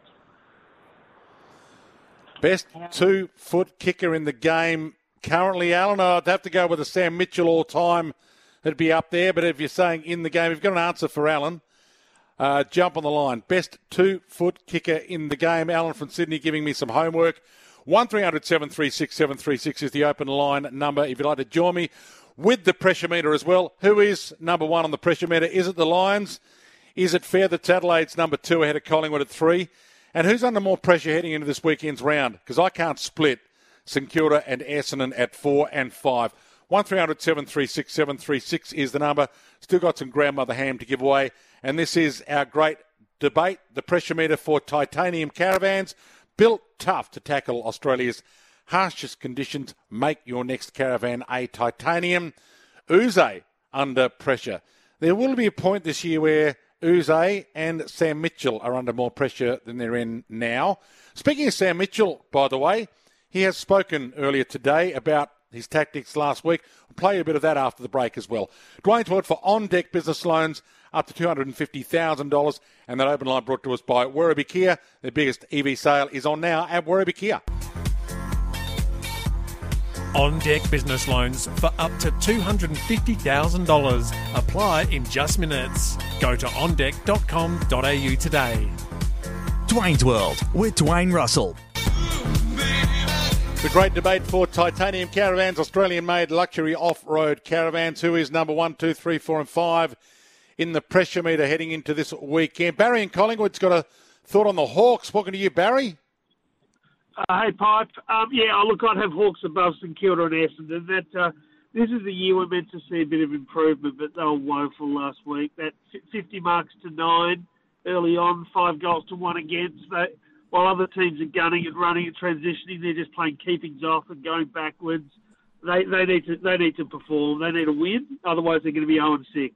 Best two-foot kicker in the game currently, Alan. I'd have to go with a Sam Mitchell all-time. That'd be up there. But if you're saying in the game, you've got an answer for Alan. Uh, jump on the line. Best two-foot kicker in the game. Alan from Sydney giving me some homework. one three hundred seven three six seven three six is the open line number if you'd like to join me with the pressure meter as well. Who is number one on the pressure meter? Is it the Lions? Is it fair that Adelaide's number two ahead of Collingwood at three? And who's under more pressure heading into this weekend's round? Because I can't split St Kilda and Essendon at four and five. one three hundred seven three six seven three six is the number. Still got some grandmother ham to give away. And this is our great debate, the pressure meter for titanium caravans. Built tough to tackle Australia's harshest conditions. Make your next caravan a titanium. Uze under pressure. there will be a point this year where Uze and Sam Mitchell are under more pressure than they're in now. Speaking of Sam Mitchell, by the way, he has spoken earlier today about his tactics last week. We'll play a bit of that after the break as well. Dwayne Todd for On Deck Business Loans up to two hundred fifty thousand dollars, and that open line brought to us by Werribee Kia. Their biggest E V sale is on now at Werribee Kia. On Deck Business Loans for up to two hundred fifty thousand dollars. Apply in just minutes. Go to on deck dot com dot a u today. Dwayne's World with Dwayne Russell. The great debate for Titanium Caravans, Australian-made luxury off-road caravans. Who is number one, two, three, four and five in the pressure meter heading into this weekend? Barry in Collingwood's got a thought on the Hawks. Welcome to you, Barry. Uh, hey, Pipe. Um, yeah, oh, look, I'd have Hawks above St Kilda and Essendon. That uh, this is the year we're meant to see a bit of improvement, but they were woeful last week. That fifty marks to nine early on, five goals to one against. They, while other teams are gunning and running and transitioning, they're just playing keepings off and going backwards. They they need to they need to perform. They need to win. Otherwise, they're going to be oh and six.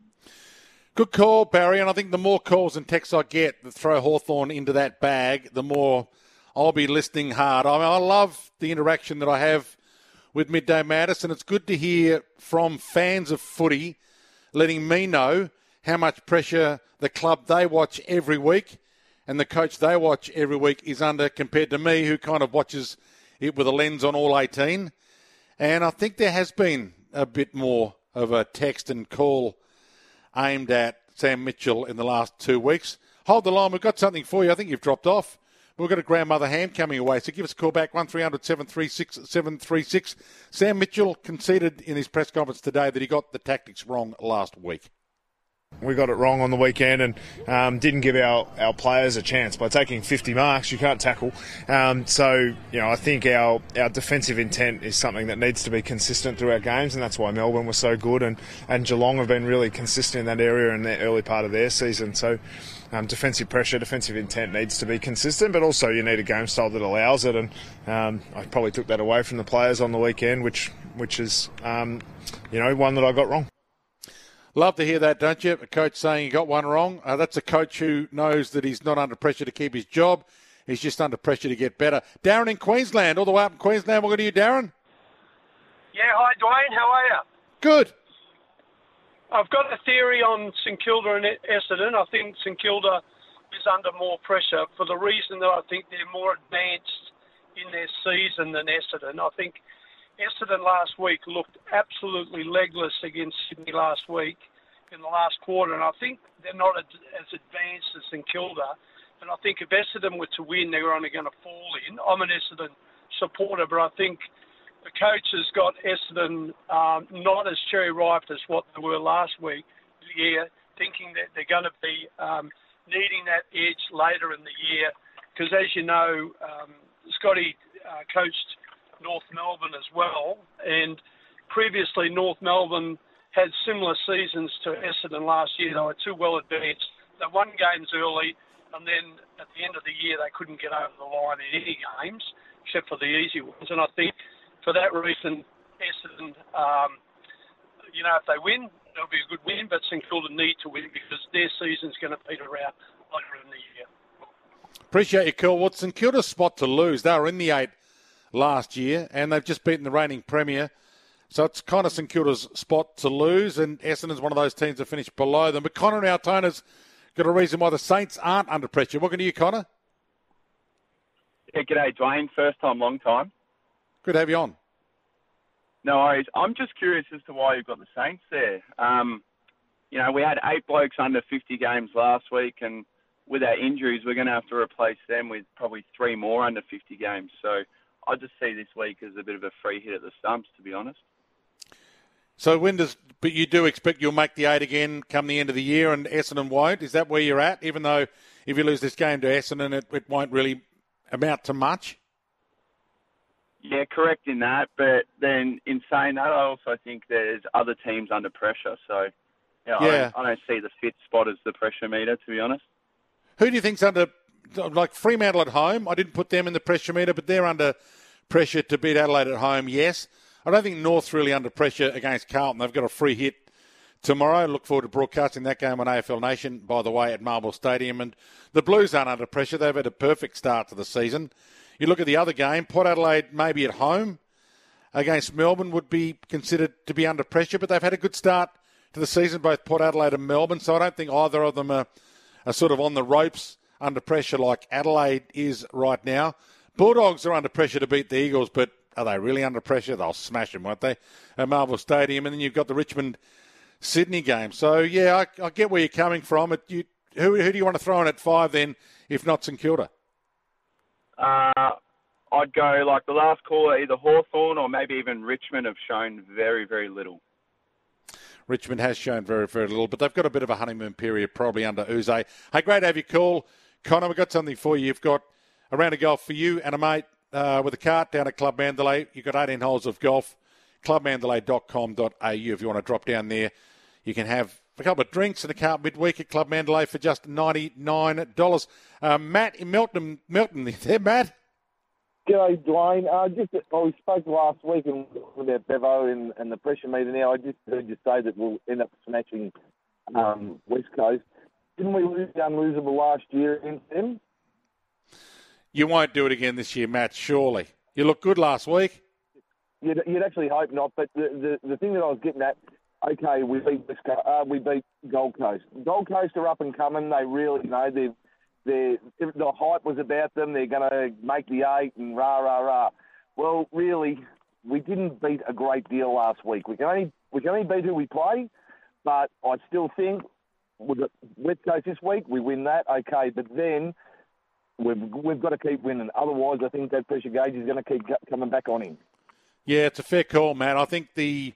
Good call, Barry. And I think the more calls and texts I get that throw Hawthorn into that bag, the more I'll be listening hard. I mean, I love the interaction that I have with Midday Madness, and it's good to hear from fans of footy letting me know how much pressure the club they watch every week and the coach they watch every week is under compared to me, who kind of watches it with a lens on all eighteen. And I think there has been a bit more of a text and call aimed at Sam Mitchell in the last two weeks. Hold the line. We've got something for you. I think you've dropped off. We've got a grandmother ham coming away, so give us a call back, one three hundred seven three six seven three six. Sam Mitchell conceded in his press conference today that he got the tactics wrong last week. We got it wrong on the weekend and um, didn't give our, our players a chance. By taking fifty marks, you can't tackle. Um, so, you know, I think our, our defensive intent is something that needs to be consistent through our games, and that's why Melbourne was so good, and, and Geelong have been really consistent in that area in the early part of their season. So um, defensive pressure, defensive intent needs to be consistent, but also you need a game style that allows it, and um, I probably took that away from the players on the weekend, which, which is, um, you know, one that I got wrong. Love to hear that, don't you? A coach saying he got one wrong. Uh, that's a coach who knows that he's not under pressure to keep his job. He's just under pressure to get better. Darren in Queensland, all the way up in Queensland. Welcome to you, Darren. Yeah, hi, Dwayne. How are you? Good. I've got a theory on St Kilda and Essendon. I think St Kilda is under more pressure for the reason that I think they're more advanced in their season than Essendon. I think Essendon last week looked absolutely legless against Sydney last week in the last quarter, and I think they're not as advanced as St Kilda. And I think if Essendon were to win, they were only going to fall in. I'm an Essendon supporter, but I think the coach has got Essendon um, not as cherry-ripe as what they were last week, yeah, thinking that they're going to be um, needing that edge later in the year. Because as you know, um, Scotty uh, coached North Melbourne as well, and previously North Melbourne had similar seasons to Essendon last year. They were too well advanced. They won games early, and then at the end of the year they couldn't get over the line in any games except for the easy ones. And I think for that reason, Essendon, um, you know, if they win, it'll be a good win, but St Kilda need to win because their season's going to peter out later in the year. Appreciate your call. What's St Kilda's spot to lose? They were in the eight last year, and they've just beaten the reigning premier. So it's kind of St Kilda's spot to lose, and Essendon's one of those teams that finished below them. But Connor in Altona's got a reason why the Saints aren't under pressure. Welcome to you, Connor. Yeah, g'day, Dwayne. First time, long time. Good to have you on. No worries. I'm just curious as to why you've got the Saints there. Um, you know, we had eight blokes under fifty games last week, and with our injuries, we're going to have to replace them with probably three more under fifty games. So I just see this week as a bit of a free hit at the stumps, to be honest. So when does, but you do expect you'll make the eight again come the end of the year, and Essendon won't? Is that where you're at? Even though if you lose this game to Essendon, it, it won't really amount to much? Yeah, correct in that. But then in saying that, I also think there's other teams under pressure. So yeah, I, Yeah. don't, I don't see the fit spot as the pressure meter, to be honest. Who do you think's under, like Fremantle at home? I didn't put them in the pressure meter, but they're under pressure to beat Adelaide at home, yes. I don't think North's really under pressure against Carlton. They've got a free hit tomorrow. Look forward to broadcasting that game on A F L Nation, by the way, at Marvel Stadium. And the Blues aren't under pressure. They've had a perfect start to the season. You look at the other game, Port Adelaide maybe at home against Melbourne would be considered to be under pressure, but they've had a good start to the season, both Port Adelaide and Melbourne, so I don't think either of them are, are sort of on the ropes under pressure like Adelaide is right now. Bulldogs are under pressure to beat the Eagles, but are they really under pressure? They'll smash them, won't they, at Marvel Stadium. And then you've got the Richmond-Sydney game. So, yeah, I, I get where you're coming from. It, you, who, who do you want to throw in at five then, if not St Kilda? Uh, I'd go like the last caller, either Hawthorn or maybe even Richmond have shown very, very little. Richmond has shown very, very little, but they've got a bit of a honeymoon period probably under Uze. Hey, great to have you call. Connor, we've got something for you. You've got a round of golf for you and a mate uh, with a cart down at Club Mandalay. You've got eighteen holes of golf, club mandalay dot com dot a u. If you want to drop down there, you can have a couple of drinks and a cart midweek at Club Mandalay for just ninety-nine dollars. Uh, Matt in Melton, Melton, there, Matt? G'day, Dwayne. Uh, just oh, we spoke last week and about Bevo and, and the pressure meter now. I just heard you say that we'll end up smashing um, West Coast. Didn't we lose the unlosable last year against them? You won't do it again this year, Matt, surely. You looked good last week. You'd, you'd actually hope not, but the, the, the thing that I was getting at, okay, we beat West Coast, uh, we beat Gold Coast. Gold Coast are up and coming. They really, you know, they've They're, the hype was about them. They're going to make the eight and rah, rah, rah. Well, really, we didn't beat a great deal last week. We can only we can only beat who we play, but I still think with the West Coast this week, we win that, okay. But then we've, we've got to keep winning. Otherwise, I think that pressure gauge is going to keep coming back on him. Yeah, it's a fair call, Matt. I think the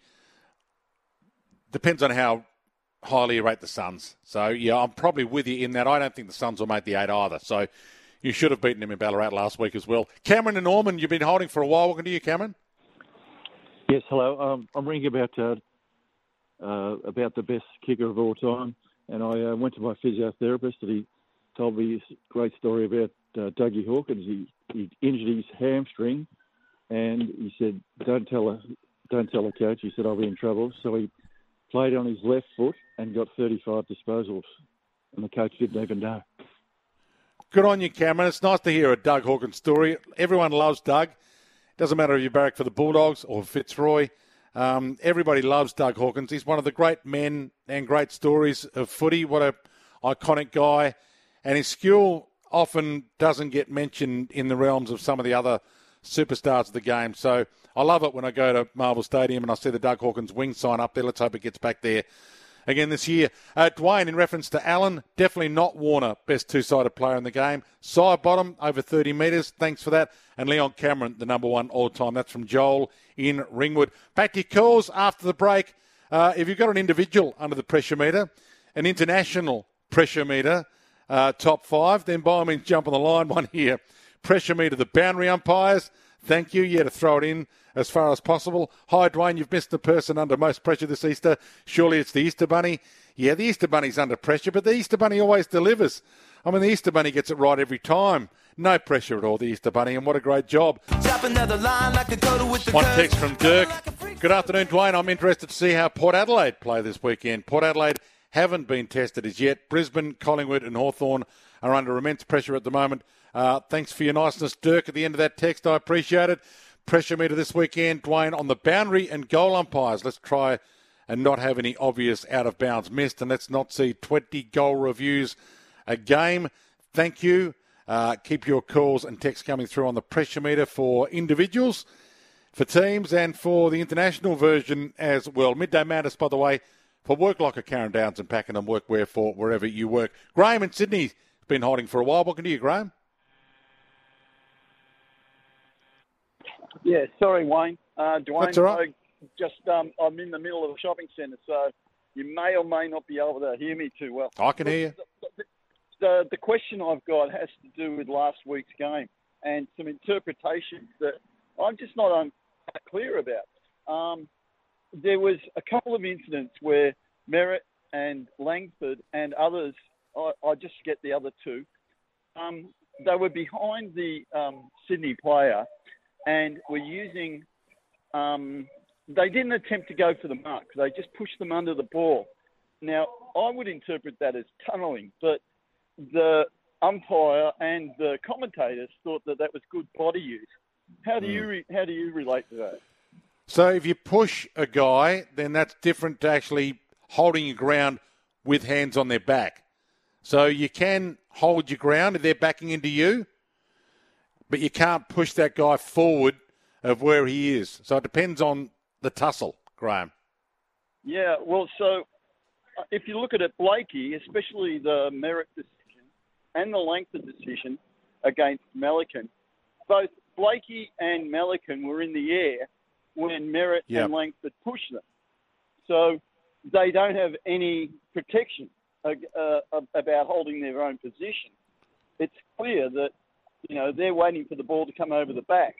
depends on how highly you rate the Suns. So, yeah, I'm probably with you in that. I don't think the Suns will make the eight either. So you should have beaten them in Ballarat last week as well. Cameron and Norman, you've been holding for a while. Welcome to you, Cameron. Yes, hello. Um, I'm ringing about uh, uh, about the best kicker of all time. And I uh, went to my physiotherapist and he told me this great story about uh, Dougie Hawkins. He, he injured his hamstring and he said, don't tell a, don't tell a coach. He said, I'll be in trouble. So he played on his left foot and got thirty-five disposals, and the coach didn't even know. Good on you, Cameron. It's nice to hear a Doug Hawkins story. Everyone loves Doug. Doesn't matter if you barrack for the Bulldogs or Fitzroy. Um, everybody loves Doug Hawkins. He's one of the great men and great stories of footy. What a iconic guy. And his skill often doesn't get mentioned in the realms of some of the other superstars of the game. So I love it when I go to Marvel Stadium and I see the Doug Hawkins wing sign up there. Let's hope it gets back there again this year. Uh, Dwayne, in reference to Allen, definitely not Warner, best two-sided player in the game. Side bottom, over thirty metres. Thanks for that. And Leon Cameron, the number one all-time. That's from Joel in Ringwood. Back to your calls after the break. Uh, if you've got an individual under the pressure meter, an international pressure meter, uh, top five, then by all means jump on the line. One here. Pressure meter, the boundary umpires. Thank you. Yeah, to throw it in as far as possible. Hi, Dwayne. You've missed the person under most pressure this Easter. Surely it's the Easter Bunny. Yeah, the Easter Bunny's under pressure, but the Easter Bunny always delivers. I mean, the Easter Bunny gets it right every time. No pressure at all, the Easter Bunny, and what a great job. One text from Dirk. Good afternoon, Dwayne. I'm interested to see how Port Adelaide play this weekend. Port Adelaide haven't been tested as yet. Brisbane, Collingwood and Hawthorn are under immense pressure at the moment. Uh, thanks for your niceness, Dirk, at the end of that text. I appreciate it. Pressure meter this weekend, Dwayne, on the boundary and goal umpires. Let's try and not have any obvious out-of-bounds missed, and let's not see twenty goal reviews a game. Thank you. Uh, keep your calls and texts coming through on the pressure meter for individuals, for teams, and for the international version as well. Midday Madness, by the way, for work like a Karen Downs and Pakenham, work where for wherever you work. Graham in Sydney has been holding for a while. Welcome to you, Graham. Yeah, sorry, Wayne. Uh, Dwayne, That's all right. I just um, I'm in the middle of a shopping centre, so you may or may not be able to hear me too well. I can hear you. The, the, the question I've got has to do with last week's game and some interpretations that I'm just not um, clear about. Um, there was a couple of incidents where Merritt and Langford and others, I, I just get the other two, um, they were behind the um, Sydney player and were using um, they didn't attempt to go for the mark. They just pushed them under the ball. Now, I would interpret that as tunnelling, but the umpire and the commentators thought that that was good body use. How do mm. you re- how do you relate to that? So if you push a guy, then that's different to actually holding your ground with hands on their back. So you can hold your ground if they're backing into you, but you can't push that guy forward of where he is. So it depends on the tussle, Graham. Yeah, well, so if you look at it, Blakey, especially the Merritt decision and the Langford decision against Melican, both Blakey and Melican were in the air when Merritt yep. and Langford pushed them. So they don't have any protection uh, uh, about holding their own position. It's clear that, you know, they're waiting for the ball to come over the back.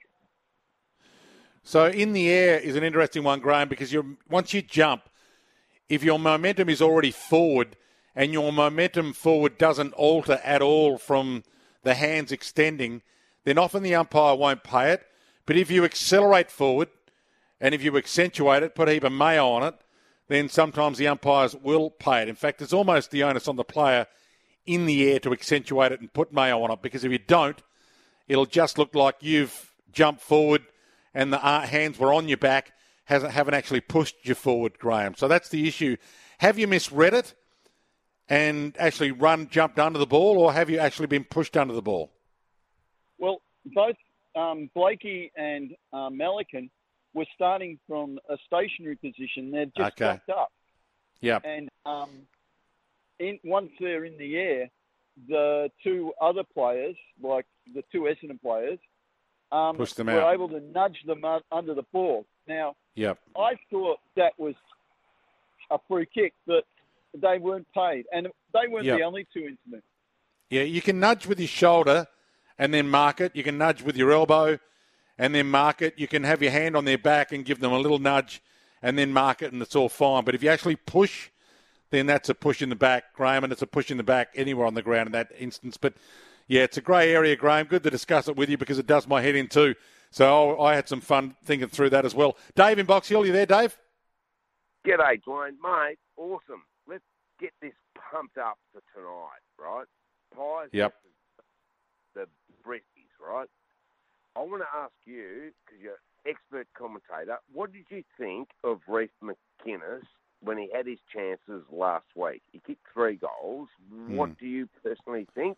So in the air is an interesting one, Graham, because you're, once you jump, if your momentum is already forward and your momentum forward doesn't alter at all from the hands extending, then often the umpire won't pay it. But if you accelerate forward and if you accentuate it, put a heap of mayo on it, then sometimes the umpires will pay it. In fact, it's almost the onus on the player in the air to accentuate it and put mayo on it, because if you don't, it'll just look like you've jumped forward and the hands were on your back, hasn't, haven't actually pushed you forward, Graham. So that's the issue. Have you misread it and actually run, jumped under the ball, or have you actually been pushed under the ball? Well, both um, Blakey and uh, Melican were starting from a stationary position. They'd just okay. dropped up. Yeah. And um, in, once they're in the air, the two other players, like the two Essendon players, Um, Push them were out. able to nudge them out under the ball. Now, yep. I thought that was a free kick, but they weren't paid. And they weren't yep. the only two incidents. Yeah, you can nudge with your shoulder and then mark it. You can nudge with your elbow and then mark it. You can have your hand on their back and give them a little nudge and then mark it, and it's all fine. But if you actually push, then that's a push in the back, Graham, and it's a push in the back anywhere on the ground in that instance. But yeah, it's a grey area, Graham. Good to discuss it with you because it does my head in too. So I had some fun thinking through that as well. Dave in Box Hill, you there, Dave? G'day, Dwayne. Mate, awesome. Let's get this pumped up for tonight, right? Pies yep. the breasties, right? I want to ask you, because you're an expert commentator, what did you think of Reece McInnes when he had his chances last week? He kicked three goals. Hmm. What do you personally think?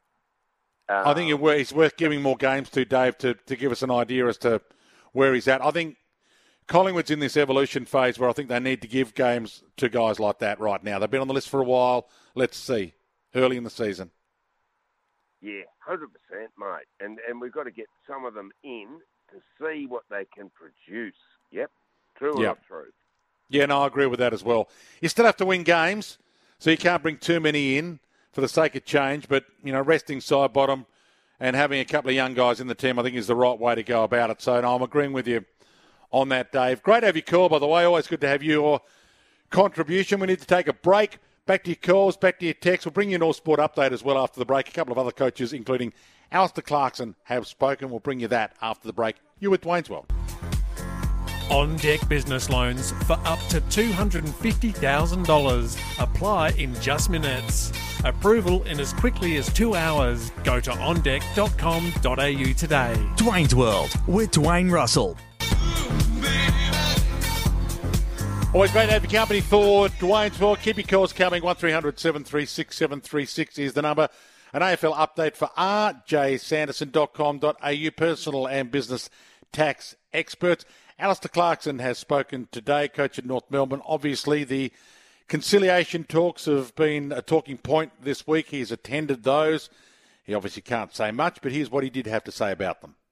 I think it's worth giving more games to, Dave, to, to give us an idea as to where he's at. I think Collingwood's in this evolution phase where I think they need to give games to guys like that right now. They've been on the list for a while. Let's see. Early in the season. Yeah, one hundred percent, mate. And and we've got to get some of them in to see what they can produce. Yep, true or yep. not true? Yeah, no, I agree with that as well. You still have to win games, so you can't bring too many in for the sake of change, but, you know, resting side bottom and having a couple of young guys in the team, I think, is the right way to go about it. So, no, I'm agreeing with you on that, Dave. Great to have your call, by the way. Always good to have your contribution. We need to take a break. Back to your calls, back to your texts. We'll bring you an All Sport update as well after the break. A couple of other coaches, including Alistair Clarkson, have spoken. We'll bring you that after the break. You with Dwayne's World. On Deck Business Loans for up to two hundred fifty thousand dollars. Apply in just minutes. Approval in as quickly as two hours. Go to on deck dot com dot a u today. Dwayne's World with Dwayne Russell. Always great to have your company for Dwayne's World. Keep your calls coming. one three hundred seven three six seven three six is the number. An A F L update for r j sanderson dot com dot a u, personal and business tax experts. Alistair Clarkson has spoken today, coach at North Melbourne. Obviously, the conciliation talks have been a talking point this week. He's attended those. He obviously can't say much, but here's what he did have to say about them.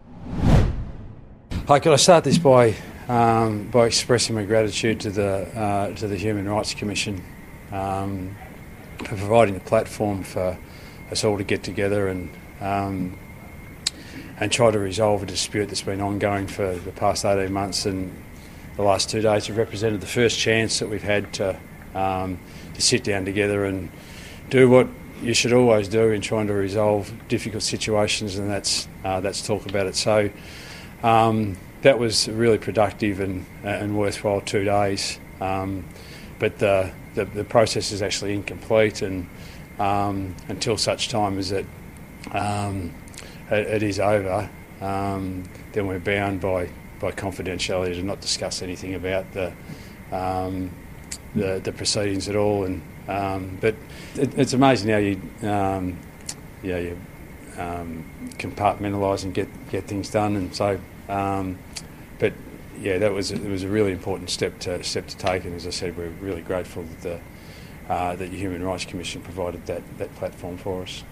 Hi, could I start this by um, by expressing my gratitude to the uh, to the Human Rights Commission um, for providing the platform for us all to get together and um, and try to resolve a dispute that's been ongoing for the past eighteen months, and the last two days have represented the first chance that we've had to um, to sit down together and do what you should always do in trying to resolve difficult situations, and that's uh, that's talk about it. So um, that was really productive and and worthwhile two days. Um, but the, the the process is actually incomplete, and um, until such time as it um, it, it is over, um, then we're bound by, by confidentiality to not discuss anything about the um, the, the proceedings at all. And um, but it, it's amazing how you um, yeah you um, compartmentalise and get get things done, and so. Um, but yeah, that was it was a really important step to step to take, and as I said, we're really grateful that the uh, that the Human Rights Commission provided that that platform for us.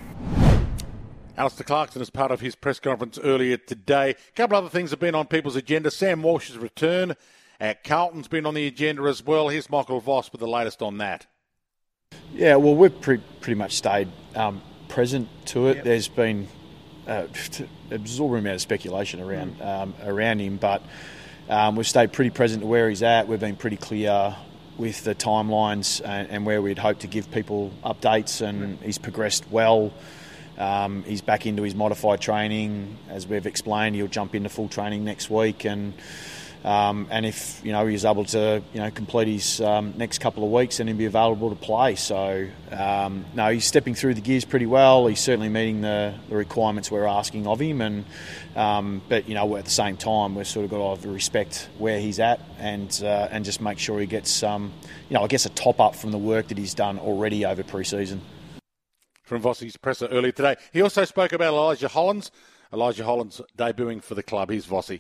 Alistair Clarkson, as part of his press conference earlier today. A couple other things have been on people's agenda. Sam Walsh's return at Carlton's been on the agenda as well. Here's Michael Voss with the latest on that. Yeah, well, we've pre- pretty much stayed um, present to it. Yep. There's been uh, absorbing amount of speculation around mm. um, around him, but um, we've stayed pretty present to where he's at. We've been pretty clear with the timelines and, and where we'd hope to give people updates, and mm. he's progressed well. Um, he's back into his modified training. As we've explained, he'll jump into full training next week, and um, and if you know he's able to you know complete his um, next couple of weeks, then he'll be available to play. So um, no, he's stepping through the gears pretty well. He's certainly meeting the, the requirements we're asking of him, and um, but you know at the same time we've sort of got to respect where he's at, and uh, and just make sure he gets um, you know I guess a top up from the work that he's done already over pre-season. From Vossi's presser earlier today. He also spoke about Elijah Hollands. Elijah Hollands debuting for the club. Here's Vossi.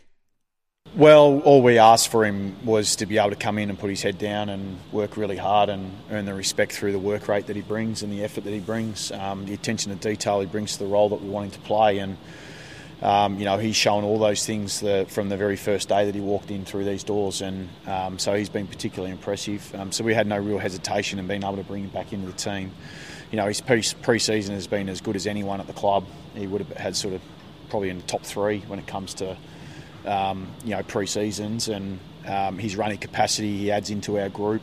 Well, all we asked for him was to be able to come in and put his head down and work really hard and earn the respect through the work rate that he brings and the effort that he brings, um, the attention to detail he brings to the role that we want him to play. And, um, you know, he's shown all those things that, from the very first day that he walked in through these doors. And um, so he's been particularly impressive. Um, so we had no real hesitation in being able to bring him back into the team. You know, his pre-season has been as good as anyone at the club. He would have had sort of probably in the top three when it comes to, um, you know, pre-seasons. And um, his running capacity he adds into our group.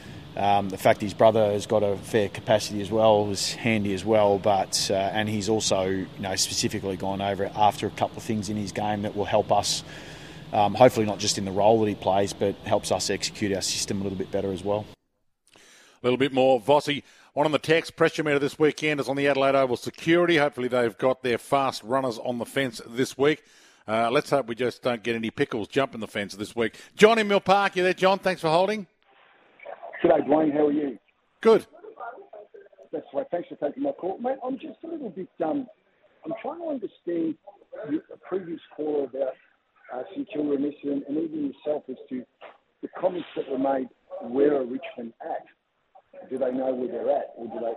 Um, the fact his brother has got a fair capacity as well is handy as well. But uh, and he's also, you know, specifically gone over after a couple of things in his game that will help us, um, hopefully not just in the role that he plays, but helps us execute our system a little bit better as well. A little bit more Vossi. One on the text, pressure meter this weekend is on the Adelaide Oval security. Hopefully they've got their fast runners on the fence this week. Uh, let's hope we just don't get any pickles jumping the fence this week. John in Mill Park, you there, John? Thanks for holding. G'day, Dwayne. How are you? Good. That's right. Thanks for taking my call. Mate, I'm just a little bit, um, I'm trying to understand the previous caller about uh, St Kilda and Essendon, and even yourself as to the comments that were made, where are Richmond at? Do they know where they're at, or do they?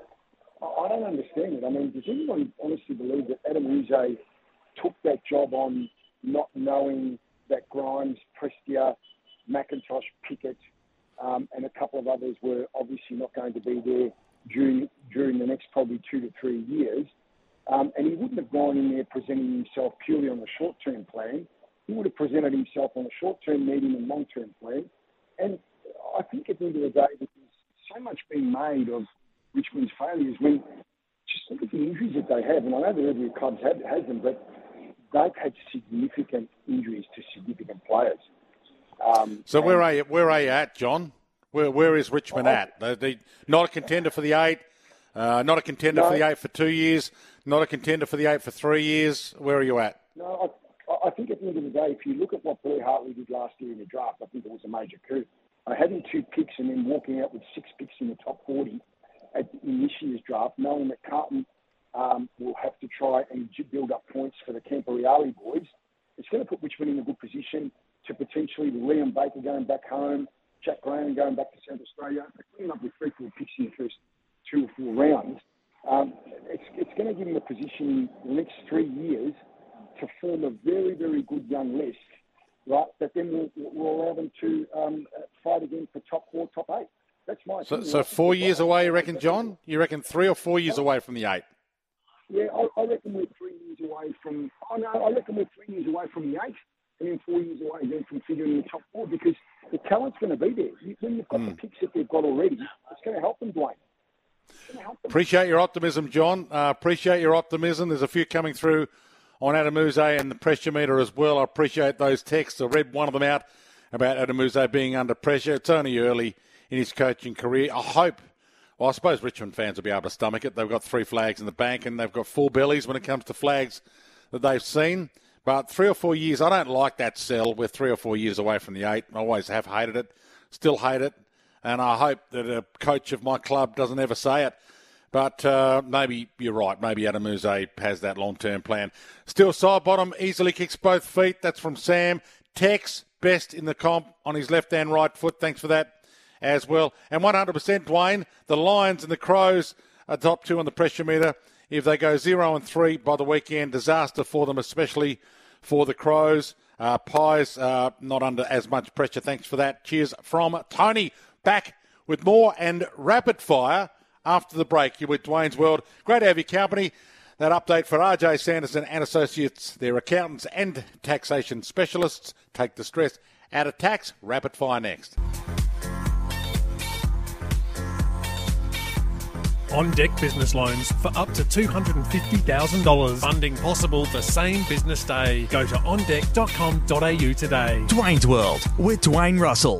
I don't understand it. I mean, does anyone honestly believe that Adam Yze took that job on not knowing that Grimes, Prestia, McIntosh, Pickett, um, and a couple of others were obviously not going to be there during during the next probably two to three years, um, and he wouldn't have gone in there presenting himself purely on a short-term plan. He would have presented himself on a short-term, medium, and long-term plan. And I think at the end of the day, there's so much being made of Richmond's failures when just look at the injuries that they have. And I know that every club has, has them, but they've had significant injuries to significant players. Um, so where are you? Where are you at, John? Where Where is Richmond I, at? They, they not a contender for the eight, uh, not a contender no, for the eight for two years, not a contender for the eight for three years. Where are you at? No, I, I think at the end of the day, if you look at what Billy Hartley did last year in the draft, I think it was a major coup. Uh, having two picks and then walking out with six picks in the top forty at, in this year's draft, knowing that Carlton um, will have to try and build up points for the Camporeale boys, it's going to put Richmond in a good position to potentially Liam Baker going back home, Jack Graham going back to South Australia, cleaning up with three, four picks in the first two or four rounds. Um, it's, it's going to give them a position in the next three years to form a very, very good young list. Right, that then will, will allow them to um, fight again for top four, top eight. That's my so, opinion. So four years away, you reckon, John? You reckon three or four years away from the eight? Yeah, I, I reckon we're three years away from. Oh no, I reckon we're three years away from the eight, and then four years away then from figuring the top four because the talent's going to be there. You, when you've got mm. the picks that they've got already, it's going to help them, Dwayne. Help them. Appreciate your optimism, John. Uh, appreciate your optimism. There's a few coming through on Adamuzze and the pressure meter as well. I appreciate those texts. I read one of them out about Adamuzze being under pressure. It's only early in his coaching career. I hope, well, I suppose Richmond fans will be able to stomach it. They've got three flags in the bank and they've got full bellies when it comes to flags that they've seen. But three or four years, I don't like that sell. We're three or four years away from the eight. I always have hated it, still hate it. And I hope that a coach of my club doesn't ever say it. But uh, maybe you're right. Maybe Adamuzze has that long-term plan. Still side bottom, easily kicks both feet. That's from Sam. Tex, best in the comp on his left and right foot. Thanks for that as well. And one hundred percent, Dwayne, the Lions and the Crows are top two on the pressure meter. If they go zero and three by the weekend, disaster for them, especially for the Crows. Uh, Pies uh, not under as much pressure. Thanks for that. Cheers from Tony. Back with more and rapid fire after the break. You're with Dwayne's World. Great to have your company. That update for R J Sanderson and Associates, their accountants and taxation specialists. Take the stress out of tax. Rapid fire next. On Deck Business Loans for up to two hundred fifty thousand dollars. Funding possible the same business day. Go to on deck dot com dot a u today. Dwayne's World with Dwayne Russell.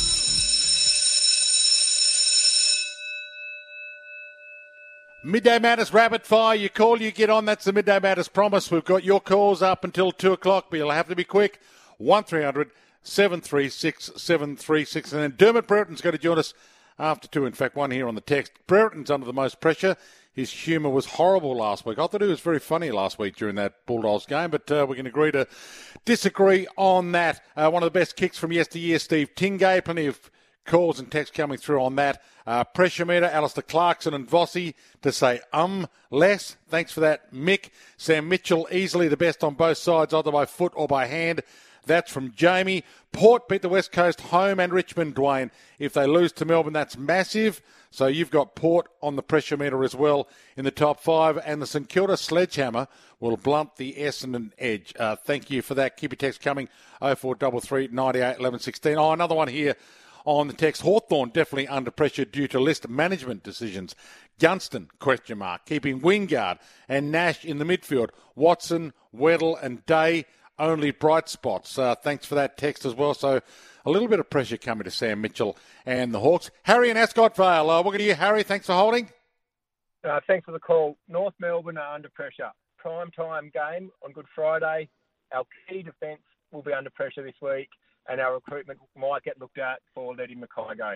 Midday Matters Rapid Fire. You call, you get on. That's the Midday Matters promise. We've got your calls up until two o'clock, but you'll have to be quick. one three hundred seven three six seven three six. And then Dermot Brereton's going to join us after two. In fact, one here on the text. Brereton's under the most pressure. His humour was horrible last week. I thought he was very funny last week during that Bulldogs game, but uh, we can agree to disagree on that. Uh, one of the best kicks from yesteryear, Steve Tingay. Plenty of calls and texts coming through on that. Uh, pressure meter, Alistair Clarkson and Vossi to say um less. Thanks for that, Mick. Sam Mitchell, easily the best on both sides, either by foot or by hand. That's from Jamie. Port beat the West Coast home and Richmond, Dwayne. If they lose to Melbourne, that's massive. So you've got Port on the pressure meter as well in the top five. And the St Kilda sledgehammer will blunt the Essendon edge. Uh, thank you for that. Keep your text coming. oh four three three, nine eight, one one one six. Oh, another one here on the text. Hawthorn definitely under pressure due to list management decisions. Gunston, question mark. Keeping Wingard and Nash in the midfield. Watson, Weddle and Day, only bright spots. Uh, thanks for that text as well. So a little bit of pressure coming to Sam Mitchell and the Hawks. Harry and Ascot Vale. Uh, welcome to you, Harry. Thanks for holding. Uh, thanks for the call. North Melbourne are under pressure. Prime time game on Good Friday. Our key defence will be under pressure this week, and our recruitment might get looked at for letting Mackay go.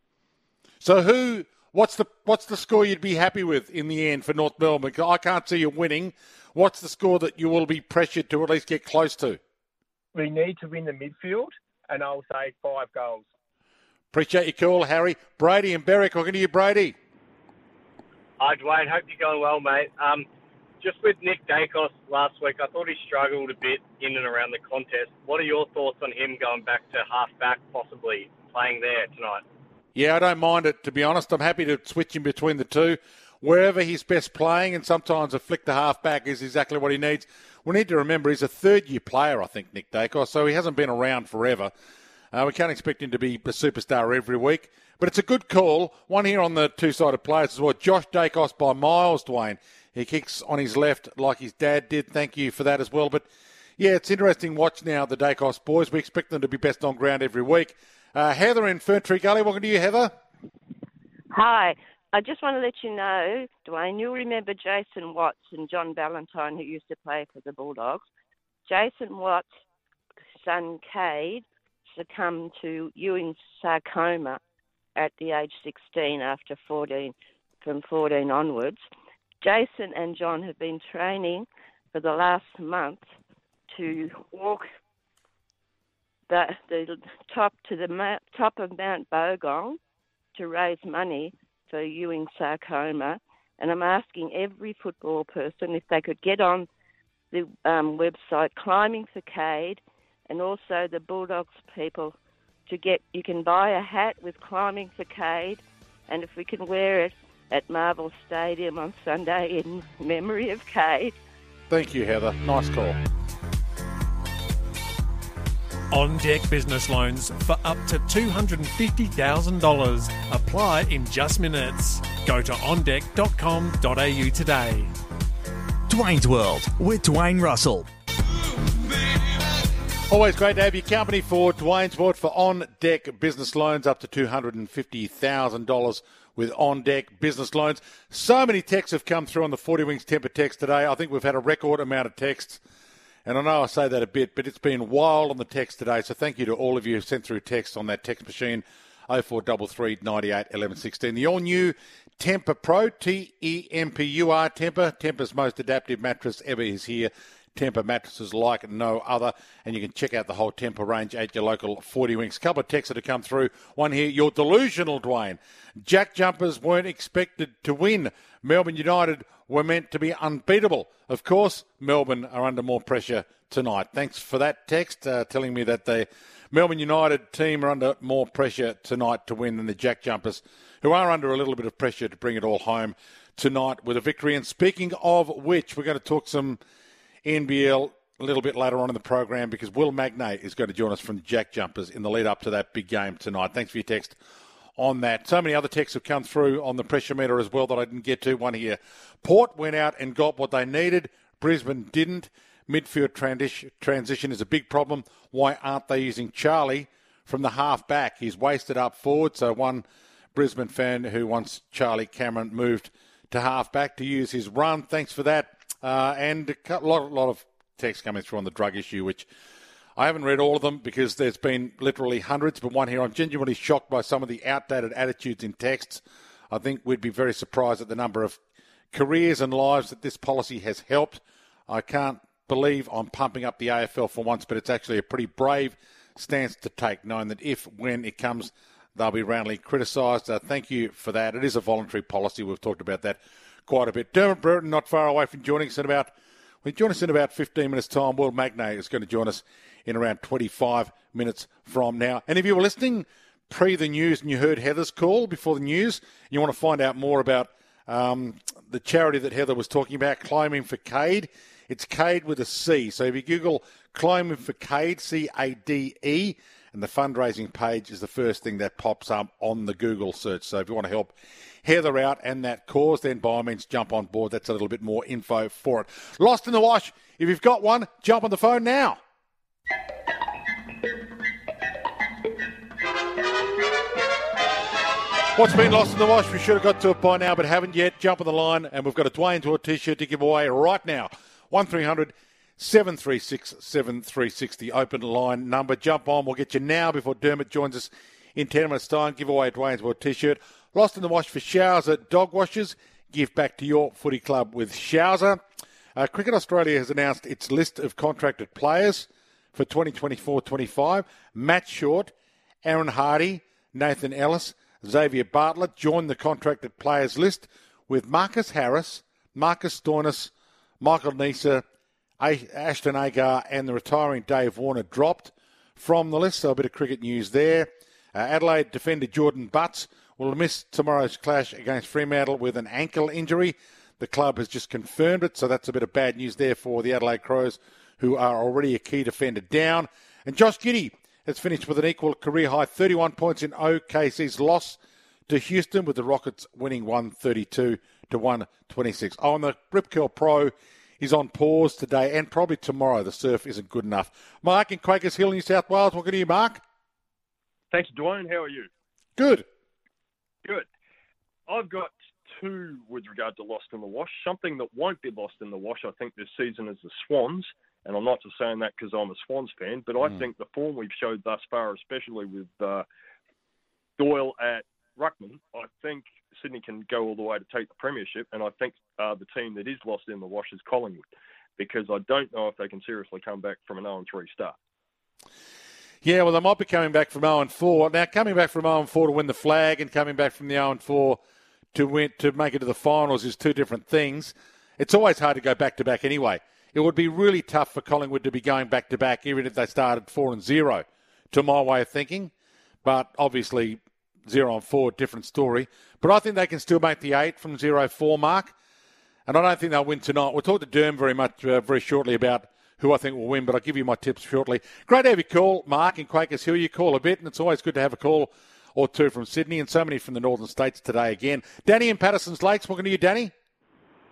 So who? What's the what's the score you'd be happy with in the end for North Melbourne? I can't see you winning. What's the score that you will be pressured to at least get close to? We need to win the midfield, and I'll say five goals. Appreciate your call, Harry. Brady and Berwick. Welcome to you, Brady. Hi, Dwayne. Hope you're going well, mate. Um, just with Nick Dacos last week, I thought he struggled a bit in and around the contest. What are your thoughts on him going back to half-back, possibly playing there tonight? Yeah, I don't mind it, to be honest. I'm happy to switch him between the two. Wherever he's best playing, and sometimes a flick to half-back is exactly what he needs. We need to remember he's a third-year player, I think, Nick Dacos, so he hasn't been around forever. Uh, we can't expect him to be a superstar every week. But it's a good call. One here on the two-sided players as well. Josh Dacos by miles, Dwayne. He kicks on his left like his dad did. Thank you for that as well. But, yeah, it's interesting watch now the Dacos boys. We expect them to be best on ground every week. Uh, Heather in Ferntree Gully. Welcome to you, Heather. Hi. I just want to let you know, Dwayne, you'll remember Jason Watts and John Ballantyne, who used to play for the Bulldogs. Jason Watts' son, Cade, succumbed to Ewing sarcoma at the age sixteen after fourteen, from fourteen onwards. Jason and John have been training for the last month to walk the, the top to the ma- top of Mount Bogong to raise money for Ewing sarcoma, and I'm asking every football person if they could get on the um, website Climbing for Cade, and also the Bulldogs people to get, you can buy a hat with Climbing for Cade, and if we can wear it at Marvel Stadium on Sunday in memory of Cade. Thank you, Heather. Nice call. On Deck Business Loans for up to two hundred fifty thousand dollars. Apply in just minutes. Go to on deck dot com dot a u today. Dwayne's World with Dwayne Russell. Always great to have your company for Dwayne's World for On Deck Business Loans up to two hundred fifty thousand dollars with On Deck Business Loans. So many texts have come through on the forty Wings Temper text today. I think we've had a record amount of texts. And I know I say that a bit, but it's been wild on the text today. So thank you to all of you who sent through texts on that text machine, oh four three three, nine eight, one one one six. The all-new Temper Pro, T E M P U R, Temper. Temper's most adaptive mattress ever is here. Temper mattresses like no other. And you can check out the whole Temper range at your local forty Wings. Couple of texts that have come through. One here, you're delusional, Dwayne. Jack Jumpers weren't expected to win. Melbourne United were meant to be unbeatable. Of course, Melbourne are under more pressure tonight. Thanks for that text, uh, telling me that the Melbourne United team are under more pressure tonight to win than the Jack Jumpers, who are under a little bit of pressure to bring it all home tonight with a victory. And speaking of which, we're going to talk some N B L a little bit later on in the program because Will Magnay is going to join us from the Jack Jumpers in the lead up to that big game tonight. Thanks for your text on that. So many other texts have come through on the pressure meter as well that I didn't get to. One here. Port went out and got what they needed. Brisbane didn't. Midfield transi- transition is a big problem. Why aren't they using Charlie from the half back? He's wasted up forward. So one Brisbane fan who wants Charlie Cameron moved to half back to use his run. Thanks for that. Uh, and a lot, lot of text coming through on the drug issue, which I haven't read all of them because there's been literally hundreds, but one here, I'm genuinely shocked by some of the outdated attitudes in texts. I think we'd be very surprised at the number of careers and lives that this policy has helped. I can't believe I'm pumping up the A F L for once, but it's actually a pretty brave stance to take, knowing that if, when it comes, they'll be roundly criticised. Uh, thank you for that. It is a voluntary policy. We've talked about that quite a bit. Dermot Burton not far away from joining us in about, well, join us in about fifteen minutes' time. Will Magnay is going to join us in around twenty-five minutes from now. And if you were listening pre the news and you heard Heather's call before the news, and you want to find out more about um, the charity that Heather was talking about, Climbing for Cade, it's Cade with a C. So if you Google Climbing for Cade, C A D E, and the fundraising page is the first thing that pops up on the Google search. So if you want to help Heather out and that cause, then by all means jump on board. That's a little bit more info for it. Lost in the Wash. If you've got one, jump on the phone now. What's been lost in the wash? We should have got to it by now, but haven't yet. Jump on the line, and we've got a Dwayne's World T-shirt to give away right now. one three hundred seven three six seven three six, the open line number. Jump on. We'll get you now before Dermot joins us in ten minutes' time. Give away a Dwayne's World T-shirt. Lost in the wash for Showser Dog Washers. Give back to your footy club with Showser. Uh, Cricket Australia has announced its list of contracted players for twenty twenty-four twenty-five. Matt Short, Aaron Hardy, Nathan Ellis, Xavier Bartlett joined the contracted players list with Marcus Harris, Marcus Stoinis, Michael Neser, Ashton Agar and the retiring Dave Warner dropped from the list. So a bit of cricket news there. Uh, Adelaide defender Jordan Butts will miss tomorrow's clash against Fremantle with an ankle injury. The club has just confirmed it, so that's a bit of bad news there for the Adelaide Crows, who are already a key defender down. And Josh Giddey has finished with an equal career-high thirty-one points in O K C's loss to Houston, with the Rockets winning one thirty-two to one twenty-six. Oh, and the Rip Curl Pro is on pause today and probably tomorrow. The surf isn't good enough. Mark in Quakers Hill, New South Wales. Welcome to you, Mark. Thanks, Dwayne. How are you? Good. Good. I've got two with regard to Lost in the Wash. Something that won't be lost in the wash, I think, this season is the Swans. And I'm not just saying that because I'm a Swans fan, but I mm. think the form we've showed thus far, especially with uh, Doyle at Ruckman, I think Sydney can go all the way to take the premiership. And I think uh, the team that is lost in the wash is Collingwood, because I don't know if they can seriously come back from an oh and three start. Yeah, well, they might be coming back from oh and four. Now, coming back from oh and four to win the flag and coming back from the oh and four to win to make it to the finals is two different things. It's always hard to go back-to-back anyway. It would be really tough for Collingwood to be going back-to-back, even if they started four and zero, to my way of thinking. But obviously, zero and four, different story. But I think they can still make the eight from zero four mark. And I don't think they'll win tonight. We'll talk to Derm very much, uh, very shortly about who I think will win, but I'll give you my tips shortly. Great to have you call, Mark, in Quakers Hill. You call a bit, and it's always good to have a call or two from Sydney, and so many from the northern states today again. Danny in Patterson's Lakes. Welcome to you, Danny.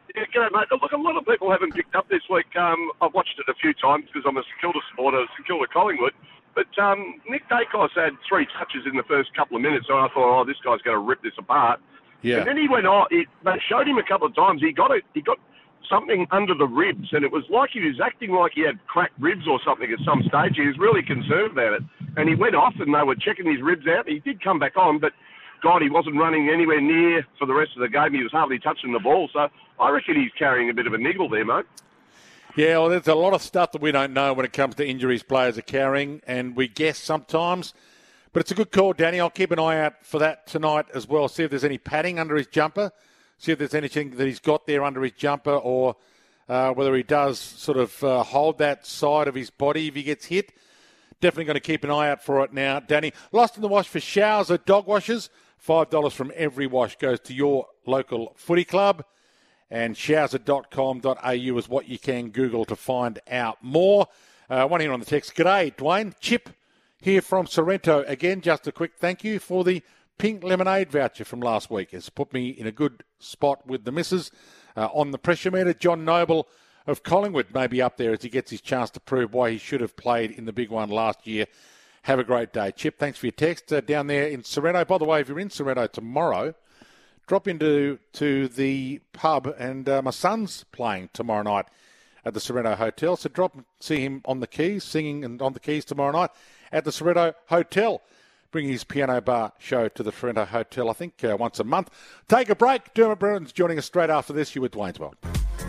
Yeah, g'day, mate. Look, a lot of people haven't picked up this week. Um, I've watched it a few times because I'm a St Kilda supporter, St Kilda Collingwood. But um, Nick Dacos had three touches in the first couple of minutes, and I thought, oh, this guy's going to rip this apart. Yeah. And then he went on. He, they showed him a couple of times. He got it. He got something under the ribs, and it was like he was acting like he had cracked ribs or something at some stage. He was really concerned about it, and he went off, and they were checking his ribs out. He did come back on, but God, he wasn't running anywhere near for the rest of the game. He was hardly touching the ball, so I reckon he's carrying a bit of a niggle there, mate. Yeah, well, there's a lot of stuff that we don't know when it comes to injuries players are carrying, and we guess sometimes. But it's a good call, Danny. I'll keep an eye out for that tonight as well. See if there's any padding under his jumper. See if there's anything that he's got there under his jumper, or uh, whether he does sort of uh, hold that side of his body if he gets hit. Definitely going to keep an eye out for it now, Danny. Lost in the wash for showers or dog washes. five dollars from every wash goes to your local footy club. And showser dot com dot a u is what you can Google to find out more. Uh, one here on the text. G'day, Dwayne. Chip here from Sorrento. Again, just a quick thank you for the pink lemonade voucher from last week. It's put me in a good spot with the missus uh, on the pressure meter. John Noble of Collingwood may be up there as he gets his chance to prove why he should have played in the big one last year. Have a great day. Chip, thanks for your text uh, down there in Sorrento. By the way, if you're in Sorrento tomorrow, drop into to the pub, and uh, my son's playing tomorrow night at the Sorrento Hotel. So drop and see him on the keys, singing and on the keys tomorrow night at the Sorrento Hotel. Bring his piano bar show to the Sorrento Hotel, I think, uh, once a month. Take a break. Dermot Brereton's joining us straight after this. You with Dwayne's World.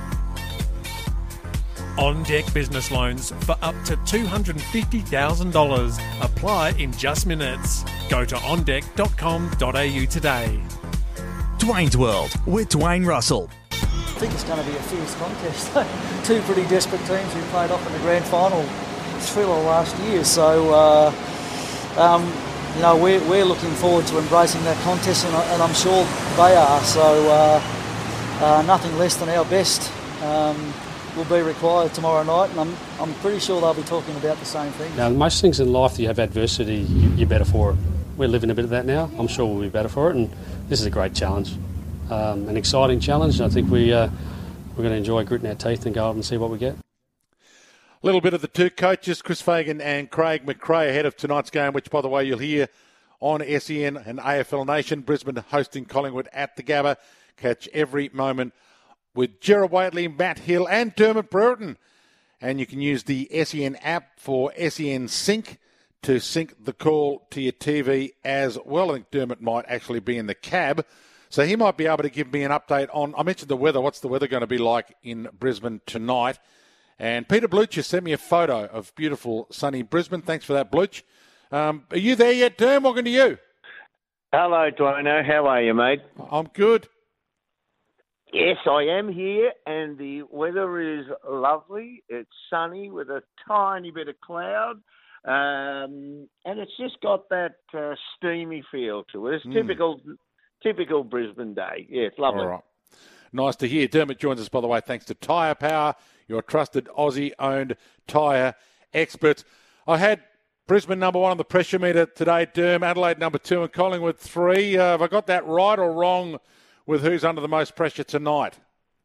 On Deck Business Loans for up to two hundred fifty thousand dollars. Apply in just minutes. Go to on deck dot com dot a u today. Dwayne's World with Dwayne Russell. I think it's going to be a fierce contest. Two pretty desperate teams who played off in the grand final thriller last year. So, uh, um, you know, we're, we're looking forward to embracing that contest, and, and I'm sure they are. So, uh, uh, nothing less than our best um, will be required tomorrow night, and I'm, I'm pretty sure they'll be talking about the same thing. Now, most things in life that you have adversity, you, you're better for it. We're living a bit of that now. I'm sure we'll be better for it, and this is a great challenge, um, an exciting challenge. I think we, uh, we're going to enjoy gritting our teeth and go up and see what we get. A little bit of the two coaches, Chris Fagan and Craig McRae, ahead of tonight's game, which, by the way, you'll hear on S E N and A F L Nation. Brisbane hosting Collingwood at the Gabba. Catch every moment with Gerard Whateley, Matt Hill and Dermot Brereton. And you can use the S E N app for S E N Sync to sync the call to your T V as well. I think Dermot might actually be in the cab, so he might be able to give me an update on, I mentioned the weather. What's the weather going to be like in Brisbane tonight? And Peter Blucher sent me a photo of beautiful sunny Brisbane. Thanks for that, Bluch. Um, are you there yet, Derm? Welcome to you. Hello, Dwayne. How are you, mate? I'm good. Yes, I am here, and the weather is lovely. It's sunny with a tiny bit of cloud, um, and it's just got that uh, steamy feel to it. It's Mm. typical, typical Brisbane day. Yeah, it's lovely. All right. Nice to hear. Dermot joins us, by the way, thanks to Tyre Power, your trusted Aussie-owned tyre experts. I had Brisbane number one on the pressure meter today, Derm, Adelaide number two, and Collingwood three. Uh, have I got that right or wrong with who's under the most pressure tonight?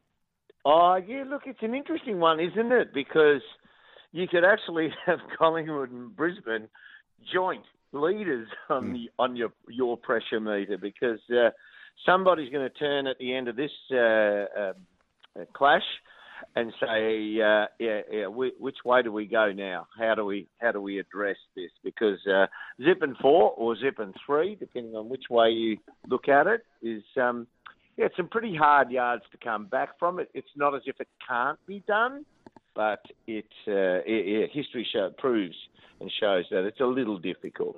Oh, yeah, look, it's an interesting one, isn't it? Because you could actually have Collingwood and Brisbane joint leaders on, mm. the, on your, your pressure meter, because uh, somebody's going to turn at the end of this uh, uh, clash and say, uh, yeah, yeah, we, which way do we go now? How do we how do we address this? Because uh, zipping four or zipping three, depending on which way you look at it, is um, yeah, it's some pretty hard yards to come back from. It. It's not as if it can't be done, but it, uh, it, yeah, history show, proves and shows that it's a little difficult.